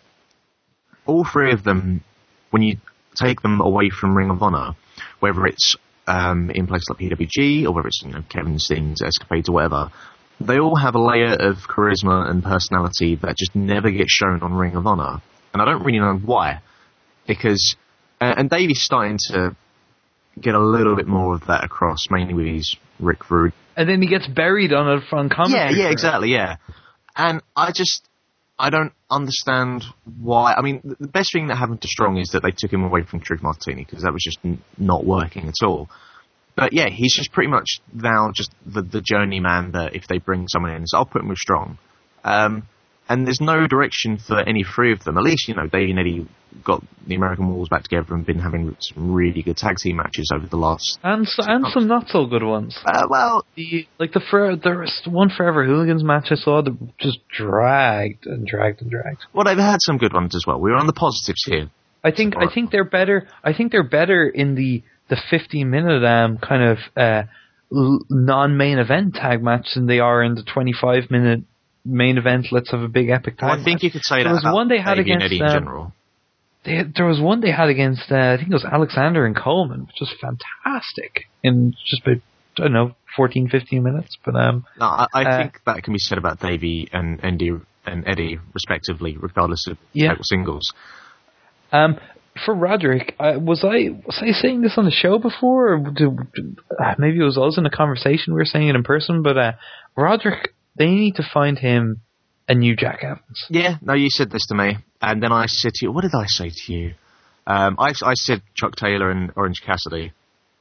D: all three of them, when you take them away from Ring of Honor, whether it's um, in places like P W G or whether it's, you know, Kevin Sting's escapades or whatever, they all have a layer of charisma and personality that just never gets shown on Ring of Honor, and I don't really know why. Because uh, and Davey's starting to get a little bit more of that across, mainly with his Rick Rude.
A: And then he gets buried on it from commentary.
D: Yeah, yeah, exactly, yeah. And I just, I don't understand why. I mean, the best thing that happened to Strong is that they took him away from Truth Martini, because that was just n- not working at all. But yeah, he's just pretty much now just the, the journeyman that if they bring someone in, so I'll put him with Strong. Um, and there's no direction for any three of them. At least, you know, Davey and Eddie got the American Walls back together and been having some really good tag team matches over the last...
A: And, so, and some not so good ones.
D: Uh, well...
A: The, like the for, there was one Forever Hooligans match I saw that just dragged and dragged and dragged.
D: Well, they've had some good ones as well. We were on the positives here.
A: I think I think they're better. I think they're better in the the fifteen minute um kind of uh, l- non-main event tag match than they are in the twenty-five minute main event. Let's have a big epic tag.
D: Well, I think
A: match.
D: you could say
A: there
D: that
A: was one they had
D: Davey and
A: against
D: Eddie in
A: um,
D: general.
A: They had, there was one they had against uh, I think it was Alexander and Coleman, which was fantastic in just about, I don't know, fourteen, fifteen minutes. But um,
D: no, I, I
A: uh,
D: think that can be said about Davey and Eddie and Eddie respectively, regardless of
A: yeah.
D: title singles.
A: Um, for Roderick, uh, was I was I saying this on the show before, or did, uh, maybe it was us in a conversation we were saying it in person? But uh, Roderick, they need to find him a new Jack Evans.
D: Yeah, no, you said this to me, and then I said to you, what did I say to you? Um, I, I said Chuck Taylor and Orange Cassidy.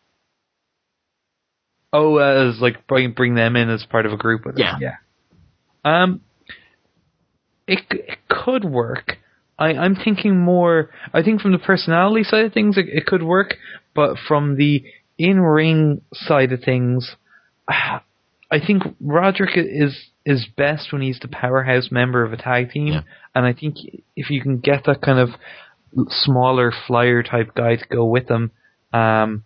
A: Oh, uh, as like bring bring them in as part of a group with
D: Yeah,
A: them. Yeah. Um, it it could work. I, I'm thinking more, I think from the personality side of things, it, it could work, but from the in-ring side of things, I think Roderick is is best when he's the powerhouse member of a tag team,
D: yeah.
A: and I think if you can get that kind of smaller flyer type guy to go with him, um,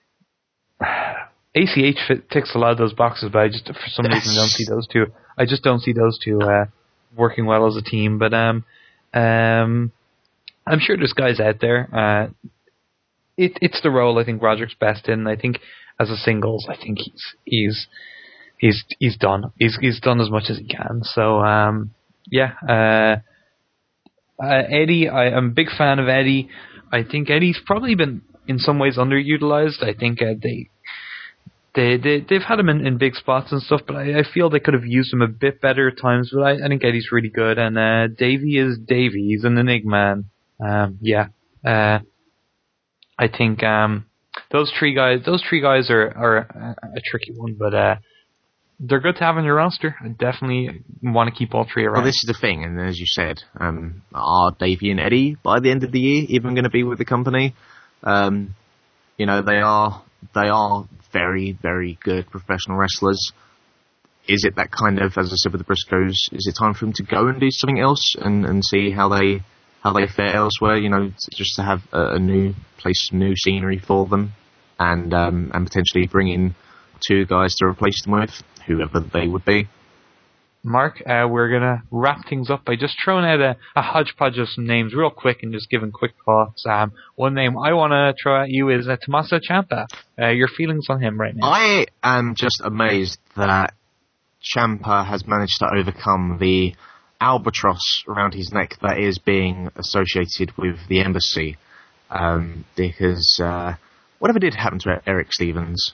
A: A C H fit, ticks a lot of those boxes, but I just, for some reason, don't see those two. I just don't see those two uh, working well as a team, but um, Um, I'm sure there's guys out there. Uh, it, it's the role I think Roderick's best in. I think as a singles, I think he's he's he's he's done. He's he's done as much as he can. So um, yeah, uh, uh, Eddie. I, I'm a big fan of Eddie. I think Eddie's probably been in some ways underutilized. I think uh, they. They, they, they've had him in, in big spots and stuff, but I, I feel they could have used him a bit better at times, but I, I think Eddie's really good, and uh, Davey is Davey. He's an enigma. Um, yeah. Uh, I think um, those three guys those three guys are, are a, a tricky one, but uh, they're good to have on your roster. I definitely want to keep all three around.
D: Well, this is the thing, and as you said, um, are Davey and Eddie, by the end of the year, even going to be with the company? Um, you know, they are... They are very, very good professional wrestlers. Is it that kind of, as I said with the Briscoes, is it time for them to go and do something else and, and see how they how they fare elsewhere? You know, just to have a, a new place, new scenery for them, and um, and potentially bring in two guys to replace them with, whoever they would be.
A: Mark, uh, we're going to wrap things up by just throwing out a, a hodgepodge of some names real quick and just giving quick thoughts. Um, one name I want to throw at you is uh, Tommaso Ciampa. Uh, your feelings on him right now?
D: I am just amazed that Ciampa has managed to overcome the albatross around his neck that is being associated with the embassy. Um, because uh, whatever did happen to Eric Stevens?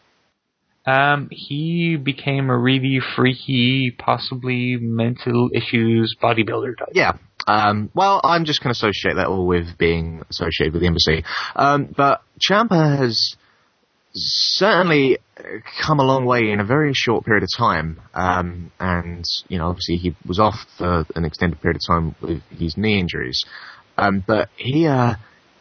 A: Um, he became a really freaky, possibly mental issues bodybuilder type.
D: Yeah. Um, well, I'm just going to associate that all with being associated with the embassy. Um, but Ciampa has certainly come a long way in a very short period of time. Um, and, you know, obviously he was off for an extended period of time with his knee injuries. Um, but he, uh,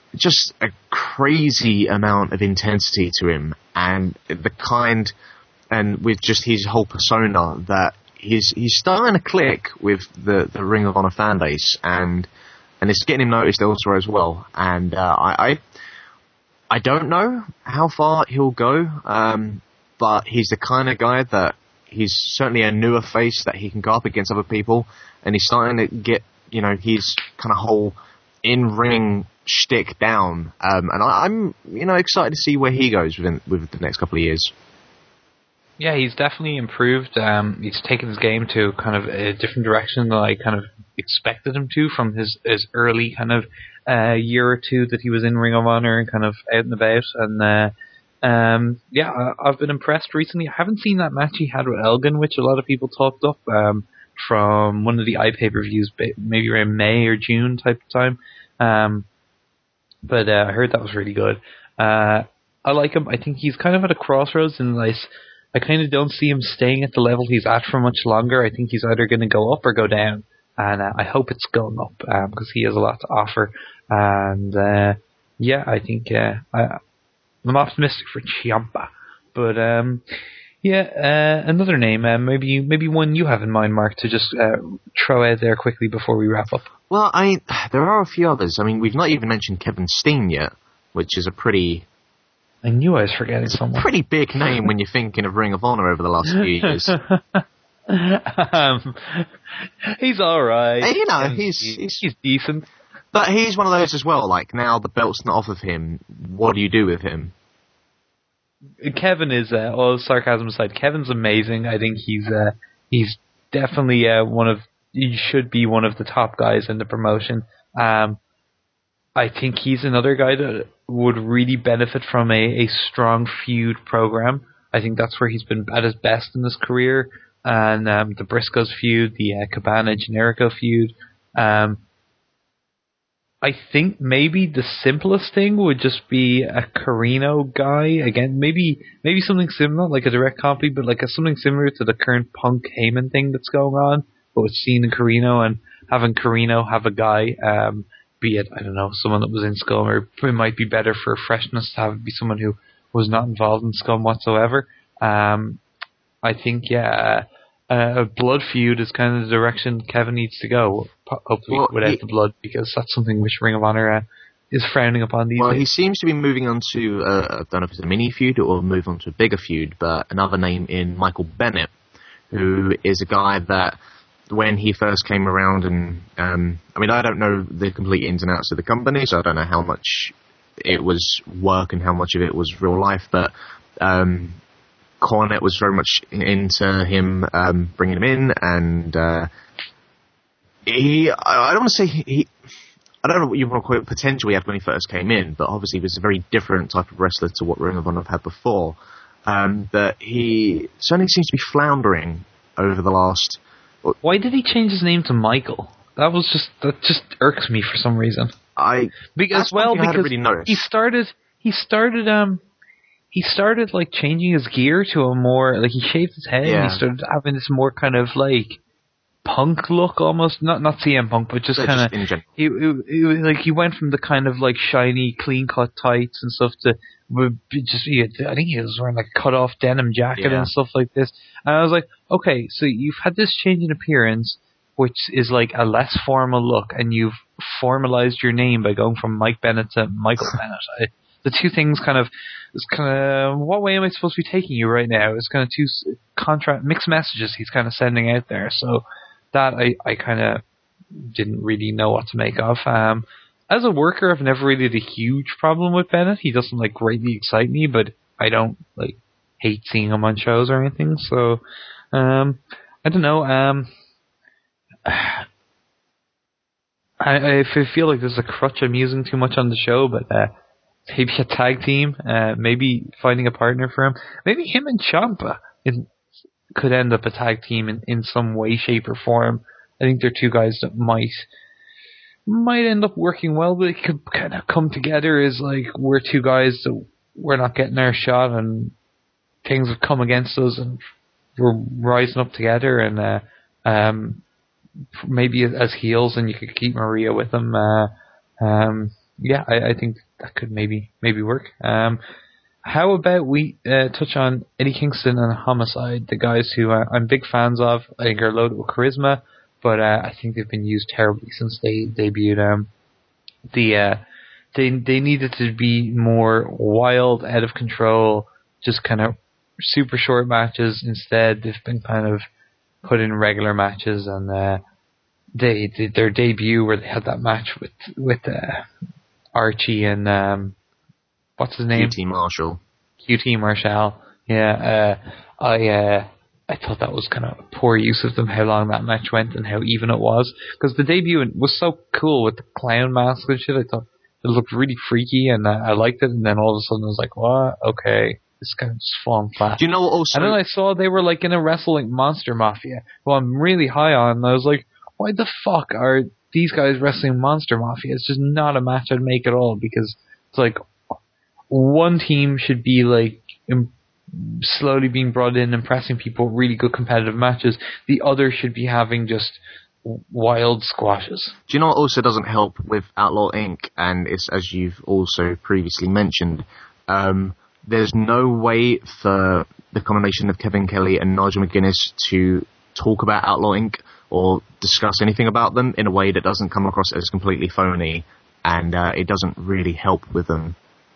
D: just a crazy amount of intensity to him, and the kind, and with just his whole persona that he's he's starting to click with the, the Ring of Honor fan base, and and it's getting him noticed elsewhere as well. And uh, I, I I don't know how far he'll go, um, but he's the kind of guy that he's certainly a newer face that he can go up against other people, and he's starting to get, you know, his kind of whole in-ring shtick down, um, and I, I'm, you know, excited to see where he goes within with the next couple of years.
A: Yeah, he's definitely improved. Um, he's taken his game to kind of a different direction than I kind of expected him to from his, his early kind of uh, year or two that he was in Ring of Honor and kind of out and about. And uh, um, yeah, I, I've been impressed recently. I haven't seen that match he had with Elgin, which a lot of people talked up um, from one of the iPay-per-views, maybe around May or June type of time. Um, But uh, I heard that was really good. Uh, I like him. I think he's kind of at a crossroads, and I, I kind of don't see him staying at the level he's at for much longer. I think he's either going to go up or go down, and uh, I hope it's going up because um, he has a lot to offer. And uh, yeah, I think uh, I, I'm optimistic for Ciampa. But um, yeah, uh, another name, uh, maybe maybe one you have in mind, Mark, to just uh, throw out there quickly before we wrap up.
D: Well, I mean, there are a few others. I mean, we've not even mentioned Kevin Steen yet, which is a pretty...
A: I knew I was forgetting someone.
D: Pretty big name when you're thinking of Ring of Honor over the last few years.
A: um, he's alright.
D: You know, he's, he's...
A: He's decent.
D: But he's one of those as well, like, now the belt's not off of him, what do you do with him?
A: Kevin is, uh, all sarcasm aside, Kevin's amazing. I think he's uh, he's definitely uh, one of... He should be one of the top guys in the promotion. Um, I think he's another guy that would really benefit from a, a strong feud program. I think that's where he's been at his best in his career. And um, the Briscoes feud, the uh, Cabana Generico feud. Um, I think maybe the simplest thing would just be a Carino guy. Again, maybe maybe something similar, like a direct copy, but like a, something similar to the current Punk Heyman thing that's going on. But with Cena and Carino, and having Carino have a guy, um, be it, I don't know, someone that was in Scum, or it might be better for freshness to have it be someone who was not involved in Scum whatsoever. Um, I think, yeah, uh, a blood feud is kind of the direction Kevin needs to go, hopefully well, without he, the blood, because that's something which Ring of Honor uh, is frowning upon these
D: well,
A: days.
D: Well, he seems to be moving on to, uh, I don't know if it's a mini feud or move on to a bigger feud, but another name in Michael Bennett, who is a guy that when he first came around, and um, I mean, I don't know the complete ins and outs of the company, so I don't know how much it was work and how much of it was real life, but um, Cornette was very much into him um, bringing him in, and uh, he, I don't want to say he, I don't know what you want to call it, potential he had when he first came in, but obviously he was a very different type of wrestler to what Ring of Honor had before, um, but he certainly seems to be floundering over the last...
A: Why did he change his name to Michael? That was just that just irks me for some reason.
D: I
A: because well because
D: really
A: he started he started um he started like changing his gear to a more like he shaved his head yeah. and he started having this more kind of like Punk look almost, not not C M Punk, but just kind of he, he, he like he went from the kind of like shiny clean cut tights and stuff to just he had, I think he was wearing like a cut off denim jacket yeah. and stuff like this, and I was like, okay, so you've had this change in appearance which is like a less formal look, and you've formalized your name by going from Mike Bennett to Michael Bennett. I, the two things kind of it's kind of what way am I supposed to be taking you right now? It's kind of two contra mixed messages he's kind of sending out there, so that I, I kind of didn't really know what to make of. Um, as a worker, I've never really had a huge problem with Bennett. He doesn't like greatly excite me, but I don't like hate seeing him on shows or anything. So um, I don't know. Um, I, I feel like there's a crutch I'm using too much on the show, but uh, maybe a tag team, uh, maybe finding a partner for him, maybe him and Ciampa in, could end up a tag team in, in some way, shape, or form. I think they're two guys that might might end up working well, but they could kind of come together as like we're two guys that we're not getting our shot, and things have come against us, and we're rising up together, and uh, um, maybe as heels, and you could keep Maria with them. Uh, um, yeah, I, I think that could maybe maybe work. Um, how about we uh, touch on Eddie Kingston and Homicide, the guys who uh, I'm big fans of. I think are loaded with charisma, but uh, I think they've been used terribly since they debuted. Um, the uh, they they needed to be more wild, out of control, just kind of super short matches. Instead, they've been kind of put in regular matches, and uh, they did their debut where they had that match with with uh, Archie and um, what's his name?
D: Q T Marshall.
A: Q T Marshall. Yeah, uh, I uh, I thought that was kind of poor use of them. How long that match went and how even it was, because the debut was so cool with the clown mask and shit. I thought it looked really freaky, and uh, I liked it. And then all of a sudden, I was like, "What? Okay, this kind of just falling flat."
D: Do you know what also?
A: And then I saw they were like in a wrestling Monster Mafia, who I'm really high on. And I was like, "Why the fuck are these guys wrestling Monster Mafia?" It's just not a match I'd make at all, because it's like one team should be like Im- slowly being brought in, impressing people, really good competitive matches. The other should be having just wild squashes.
D: Do you know what also doesn't help with Outlaw Incorporated? And it's, as you've also previously mentioned, um, there's no way for the combination of Kevin Kelly and Nigel McGuinness to talk about Outlaw Incorporated or discuss anything about them in a way that doesn't come across as completely phony, and uh, it doesn't really help with them.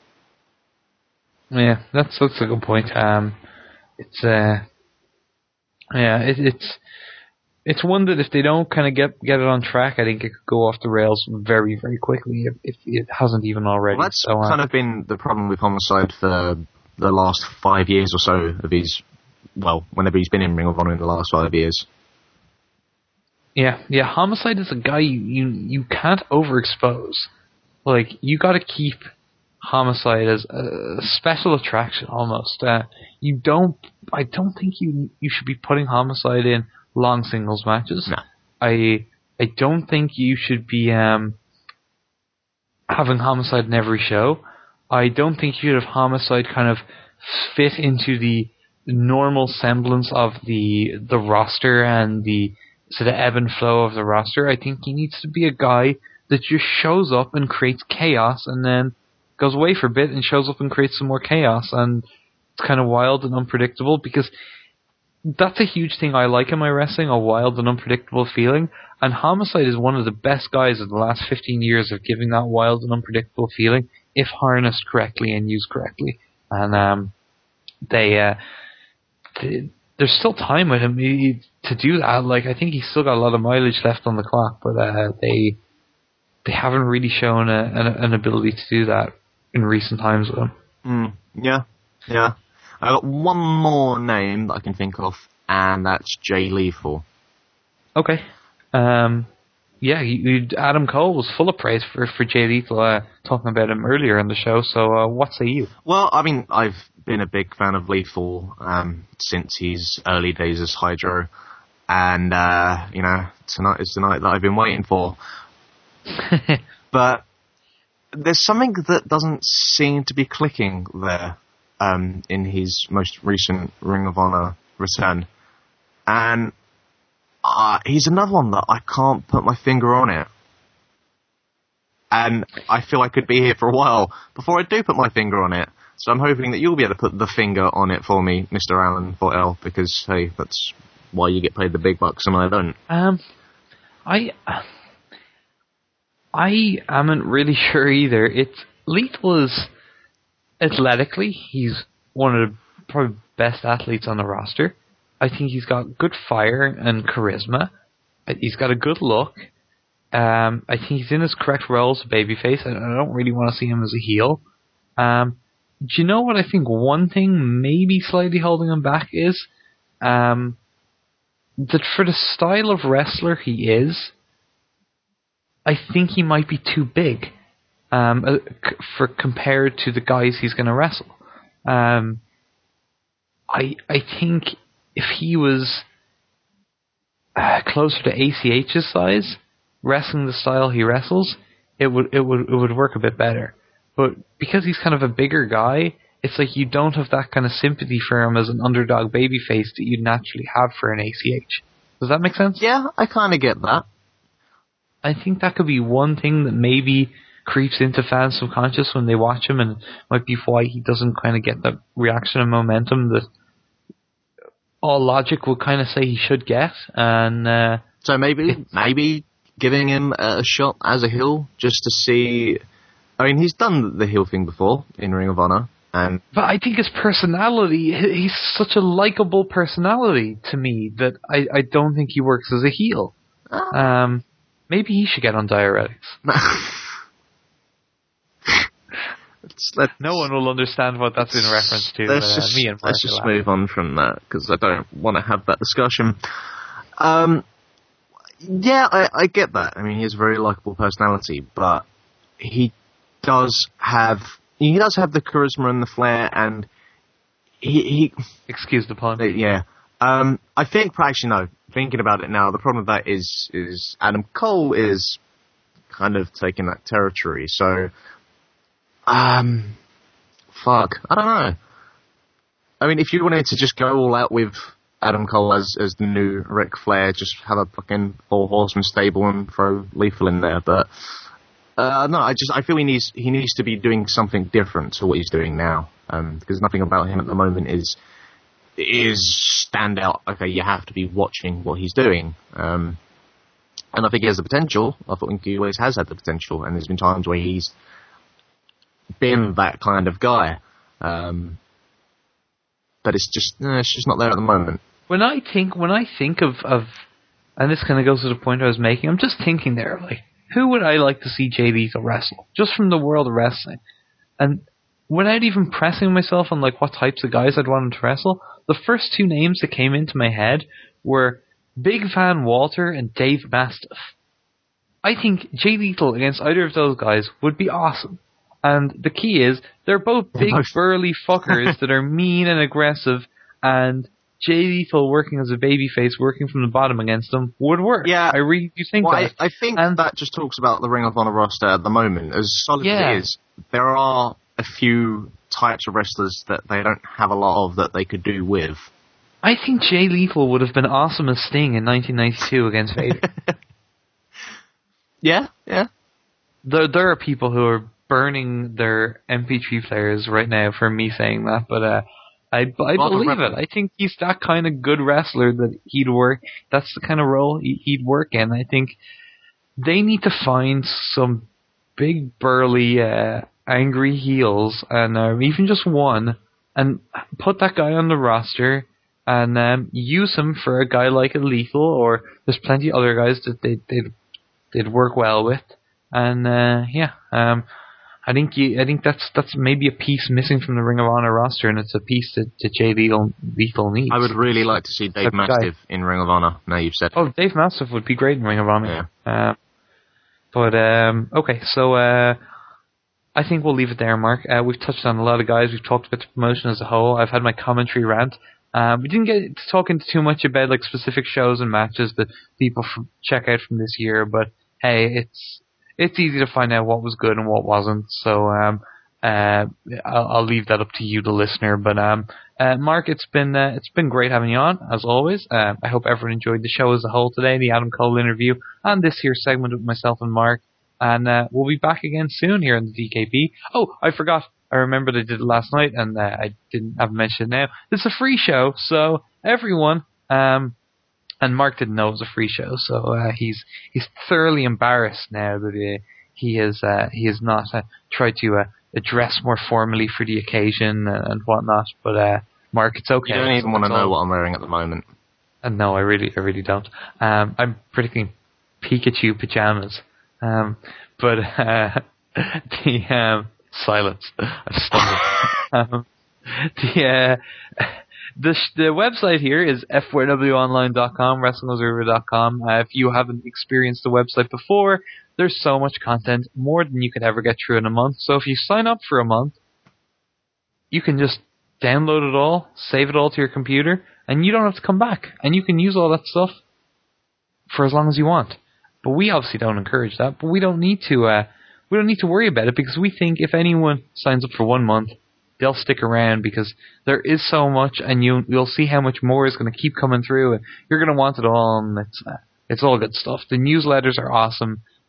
A: Yeah, that's that's a good point. Um, it's uh, yeah, it, it's it's one that if they don't kind of get get it on track, I think it could go off the rails very very quickly if, if it hasn't even already.
D: Well, that's
A: so, uh,
D: kind of been the problem with Homicide for the last five years or so of his. Well, whenever he's been in Ring of Honor in the last five years.
A: Yeah, yeah. Homicide is a guy you you, you can't overexpose. Like, you got to keep Homicide as a special attraction almost. Uh, you don't. I don't think you you should be putting Homicide in long singles matches.
D: No.
A: I I don't think you should be um having Homicide in every show. I don't think you should have Homicide kind of fit into the normal semblance of the the roster and the sort of ebb and flow of the roster. I think he needs to be a guy that just shows up and creates chaos and then goes away for a bit and shows up and creates some more chaos, and it's kind of wild and unpredictable, because that's a huge thing I like in my wrestling, a wild and unpredictable feeling, and Homicide is one of the best guys of the last fifteen years of giving that wild and unpredictable feeling if harnessed correctly and used correctly. And um, they, uh, they there's still time with him he, to do that. Like, I think he's still got a lot of mileage left on the clock, but uh, they they haven't really shown a, an, an ability to do that in recent times with him.
D: Mm, yeah, yeah. I got one more name that I can think of, and that's Jay Lethal.
A: Okay. Um, yeah, you, you, Adam Cole was full of praise for, for Jay Lethal, uh, talking about him earlier in the show, so uh, what say you?
D: Well, I mean, I've been a big fan of Lethal um, since his early days as Hydro, and, uh, you know, tonight is the night that I've been waiting for. But there's something that doesn't seem to be clicking there um, in his most recent Ring of Honor return. And uh, he's another one that I can't put my finger on it. And I feel I could be here for a while before I do put my finger on it. So I'm hoping that you'll be able to put the finger on it for me, Mister Allen Fortel, because, hey, that's why you get paid the big bucks and I don't.
A: Um, I... I amn't really sure either. It's Lethal is athletically, he's one of the probably best athletes on the roster. I think he's got good fire and charisma. He's got a good look. Um, I think he's in his correct role as a babyface. I, I don't really want to see him as a heel. Um, do you know what I think one thing maybe slightly holding him back is? Um, that for the style of wrestler he is, I think he might be too big um, uh, c- for compared to the guys he's going to wrestle. Um, I I think if he was uh, closer to A C H's size, wrestling the style he wrestles, it would it would it would work a bit better. But because he's kind of a bigger guy, it's like you don't have that kind of sympathy for him as an underdog babyface that you'd naturally have for an A C H. Does that make sense?
D: Yeah, I kind of get that.
A: I think that could be one thing that maybe creeps into fans' subconscious when they watch him, and might be why he doesn't kind of get the reaction and momentum that all logic would kind of say he should get. And uh,
D: so maybe maybe giving him a shot as a heel just to see. I mean, he's done the heel thing before in Ring of Honor. And
A: but I think his personality, he's such a likable personality to me that I, I don't think he works as a heel. Oh. Um, maybe he should get on diuretics. let's, let's, no one will understand what that's in reference to.
D: Let's
A: uh,
D: just,
A: me and
D: let's just move on from that, because I don't want to have that discussion. Um, yeah, I, I get that. I mean, he has a very likable personality, but he does have... He does have the charisma and the flair, and he... he
A: Excuse the pun.
D: Yeah. Um, I think, actually, no, thinking about it now, the problem with that is is Adam Cole is kind of taking that territory, so... Um... Fuck. I don't know. I mean, if you wanted to just go all out with Adam Cole as, as the new Ric Flair, just have a fucking Four Horsemen stable and throw Lethal in there, but... Uh, no, I just I feel he needs he needs to be doing something different to what he's doing now, um, because nothing about him at the moment is is stand out. Okay, you have to be watching what he's doing, um, and I think he has the potential. I think he always has had the potential, and there's been times where he's been that kind of guy, um, but it's just no, it's just not there at the moment.
A: When I think when I think of of, and this kind of goes to the point I was making, I'm just thinking there like. Who would I like to see Jay Lethal wrestle? Just from the world of wrestling. And without even pressing myself on like what types of guys I'd want him to wrestle, the first two names that came into my head were Big Van Walter and Dave Mastiff. I think Jay Lethal against either of those guys would be awesome. And the key is, they're both big burly fuckers that are mean and aggressive, and Jay Lethal working as a babyface, working from the bottom against them, would work.
D: Yeah,
A: I really do think
D: well,
A: that.
D: I, I think and that just talks about the Ring of Honor roster at the moment. As solid
A: yeah.
D: as it is, there are a few types of wrestlers that they don't have a lot of that they could do with.
A: I think Jay Lethal would have been awesome as Sting in nineteen ninety-two against Vader.
D: yeah, yeah.
A: There, there are people who are burning their M P three players right now for me saying that, but uh, I, I believe it. I think he's that kind of good wrestler that he'd work. That's the kind of role he, he'd work in. I think they need to find some big, burly, uh, angry heels, and uh, even just one, and put that guy on the roster, and um, use him for a guy like a Lethal, or there's plenty of other guys that they they'd, they'd work well with. And uh, yeah, um, I think you, I think that's that's maybe a piece missing from the Ring of Honor roster, and it's a piece that, that Jay Lethal, Lethal needs.
D: I would really like to see Dave that Mastiff guy. in Ring of Honor. Now you've said.
A: Oh, Dave Mastiff would be great in Ring of Honor.
D: Yeah.
A: Uh, but um, okay, so uh, I think we'll leave it there, Mark. Uh, we've touched on a lot of guys. We've talked about the promotion as a whole. I've had my commentary rant. Um, we didn't get to talking too much about like specific shows and matches that people f- check out from this year, but hey, it's it's easy to find out what was good and what wasn't. So um, uh, I'll, I'll leave that up to you, the listener. But um, uh, Mark, it's been uh, it's been great having you on as always. Uh, I hope everyone enjoyed the show as a whole today, the Adam Cole interview, and this here segment with myself and Mark. And uh, we'll be back again soon here in the D K P. Oh, I forgot. I remembered I did it last night, and uh, I didn't have mentioned it now. It's a free show, so everyone, um, and Mark didn't know it was a free show, so uh, he's he's thoroughly embarrassed now that he he has uh, he has not uh, tried to uh, address more formally for the occasion and, and whatnot. But uh, Mark, it's okay.
D: You don't even want to know
A: all.
D: what I'm wearing at the moment.
A: And no, I really, I really don't. Um, I'm predicting Pikachu pajamas, um, but uh, the um, silence. I've stumbled. um, the uh, the sh- the website here is f four w online dot com, wrestling observer dot com. Uh, if you haven't experienced the website before, there's so much content, more than you could ever get through in a month. So if you sign up for a month, you can just download it all, save it all to your computer, and you don't have to come back. And you can use all that stuff for as long as you want. But we obviously don't encourage that. But we don't need to. Uh, we don't need to worry about it, because we think if anyone signs up for one month, they'll stick around, because there is so much, and you you'll see how much more is going to keep coming through, and you're going to want it all. And it's uh, it's all good stuff. The newsletters are awesome.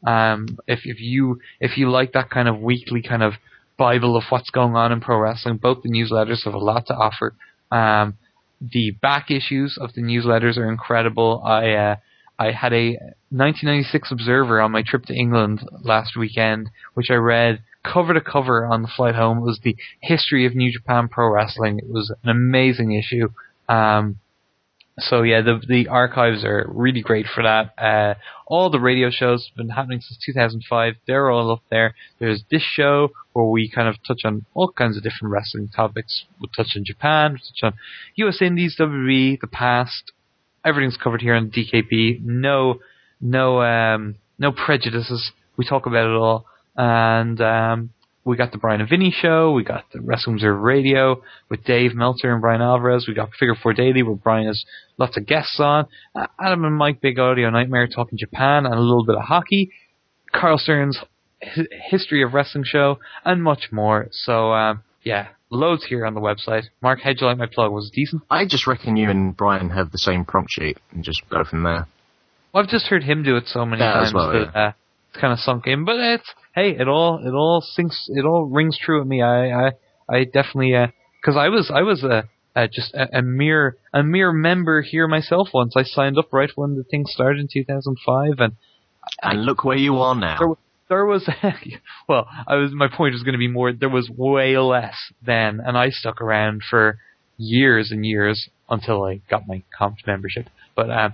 A: Um, if if you if you like that kind of weekly kind of Bible of what's going on in pro wrestling, both the newsletters have a lot to offer. Um, the back issues of the newsletters are incredible. I uh, I had a nineteen ninety-six Observer on my trip to England last weekend, which I read cover to cover on the flight home. It was the history of New Japan Pro Wrestling. It was an amazing issue. Um, So yeah, the the archives are really great for that. Uh, all the radio shows have been happening since two thousand five. They're all up there. There's this show where we kind of touch on all kinds of different wrestling topics. We'll touch on Japan, we'll touch on U S Indies, W W E, the past. Everything's covered here on D K P. No, no, um, no prejudices. We talk about it all. And um, we got the Brian and Vinny show. We got the Wrestling Observer Radio with Dave Meltzer and Brian Alvarez. We got Figure Four Daily where Brian has lots of guests on. Uh, Adam and Mike Big Audio Nightmare talking Japan and a little bit of hockey. Carl Stern's H- History of Wrestling show and much more. So um, yeah, loads here on the website. Mark, how'd you like my plug? Was it decent?
D: I just reckon you and Brian have the same prompt sheet and just go from there.
A: Well, I've just heard him do it so many
D: yeah,
A: times
D: as well,
A: that
D: yeah.
A: uh, it's kind of sunk in. But it's hey, it all it all sinks, it all rings true with me. I I, I definitely because uh, I was I was a uh, just a, a mere a mere member here myself once. I signed up right when the thing started in two thousand five, and
D: and I, look where you are now.
A: There, there was well, I was my point was going to be more. There was way less then, and I stuck around for years and years until I got my comp membership. But um,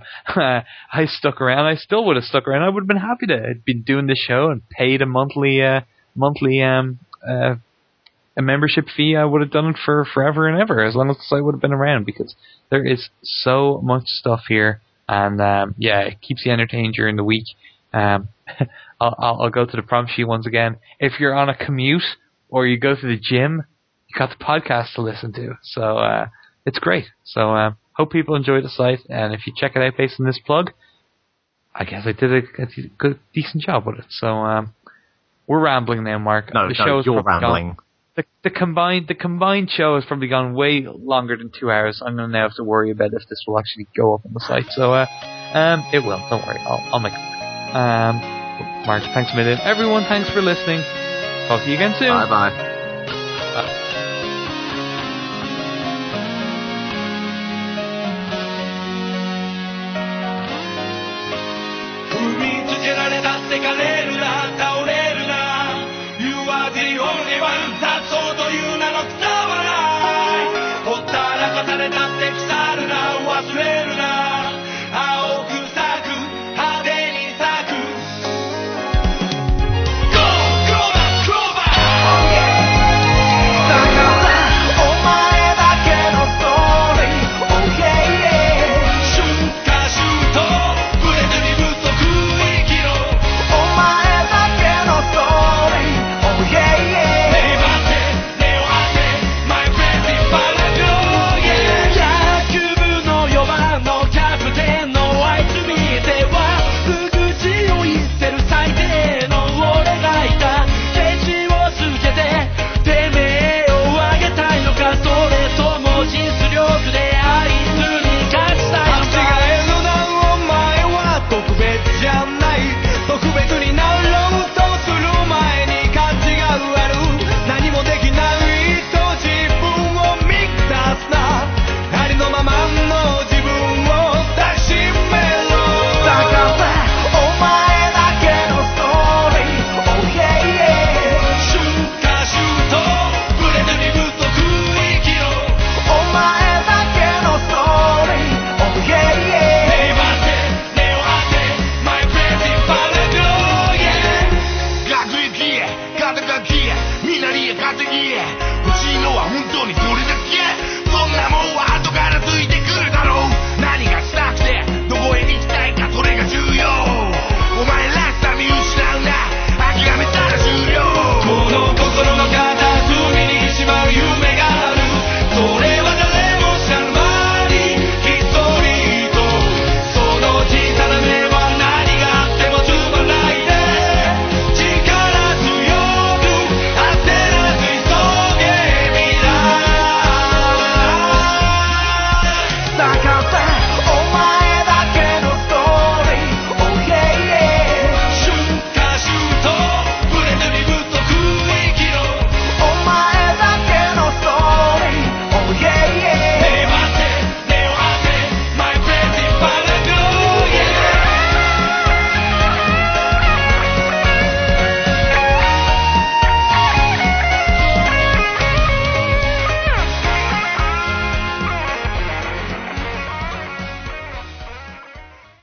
A: I stuck around. I still would have stuck around. I would have been happy to have been doing this show and paid a monthly, uh, monthly um, uh, a membership fee. I would have done it for forever and ever, as long as the site would have been around, because there is so much stuff here, and um, yeah, it keeps you entertained during the week. Um, I'll, I'll, I'll go to the prompt sheet once again. If you're on a commute or you go to the gym, you got the podcast to listen to. So uh, it's great. So. Um, Hope people enjoy the site, and if you check it out based on this plug, I guess I did a, a good, decent job with it. So um, we're rambling now, Mark.
D: No,
A: the
D: no,
A: show's
D: you're rambling.
A: Gone, the, the combined the combined show has probably gone way longer than two hours. I'm going to now have to worry about if this will actually go up on the site. So uh, um, it will. Don't worry. I'll, I'll make it work. Um, Mark, thanks a million. Everyone, thanks for listening. Talk to you again soon.
D: Bye-bye.
A: Bye.
E: Te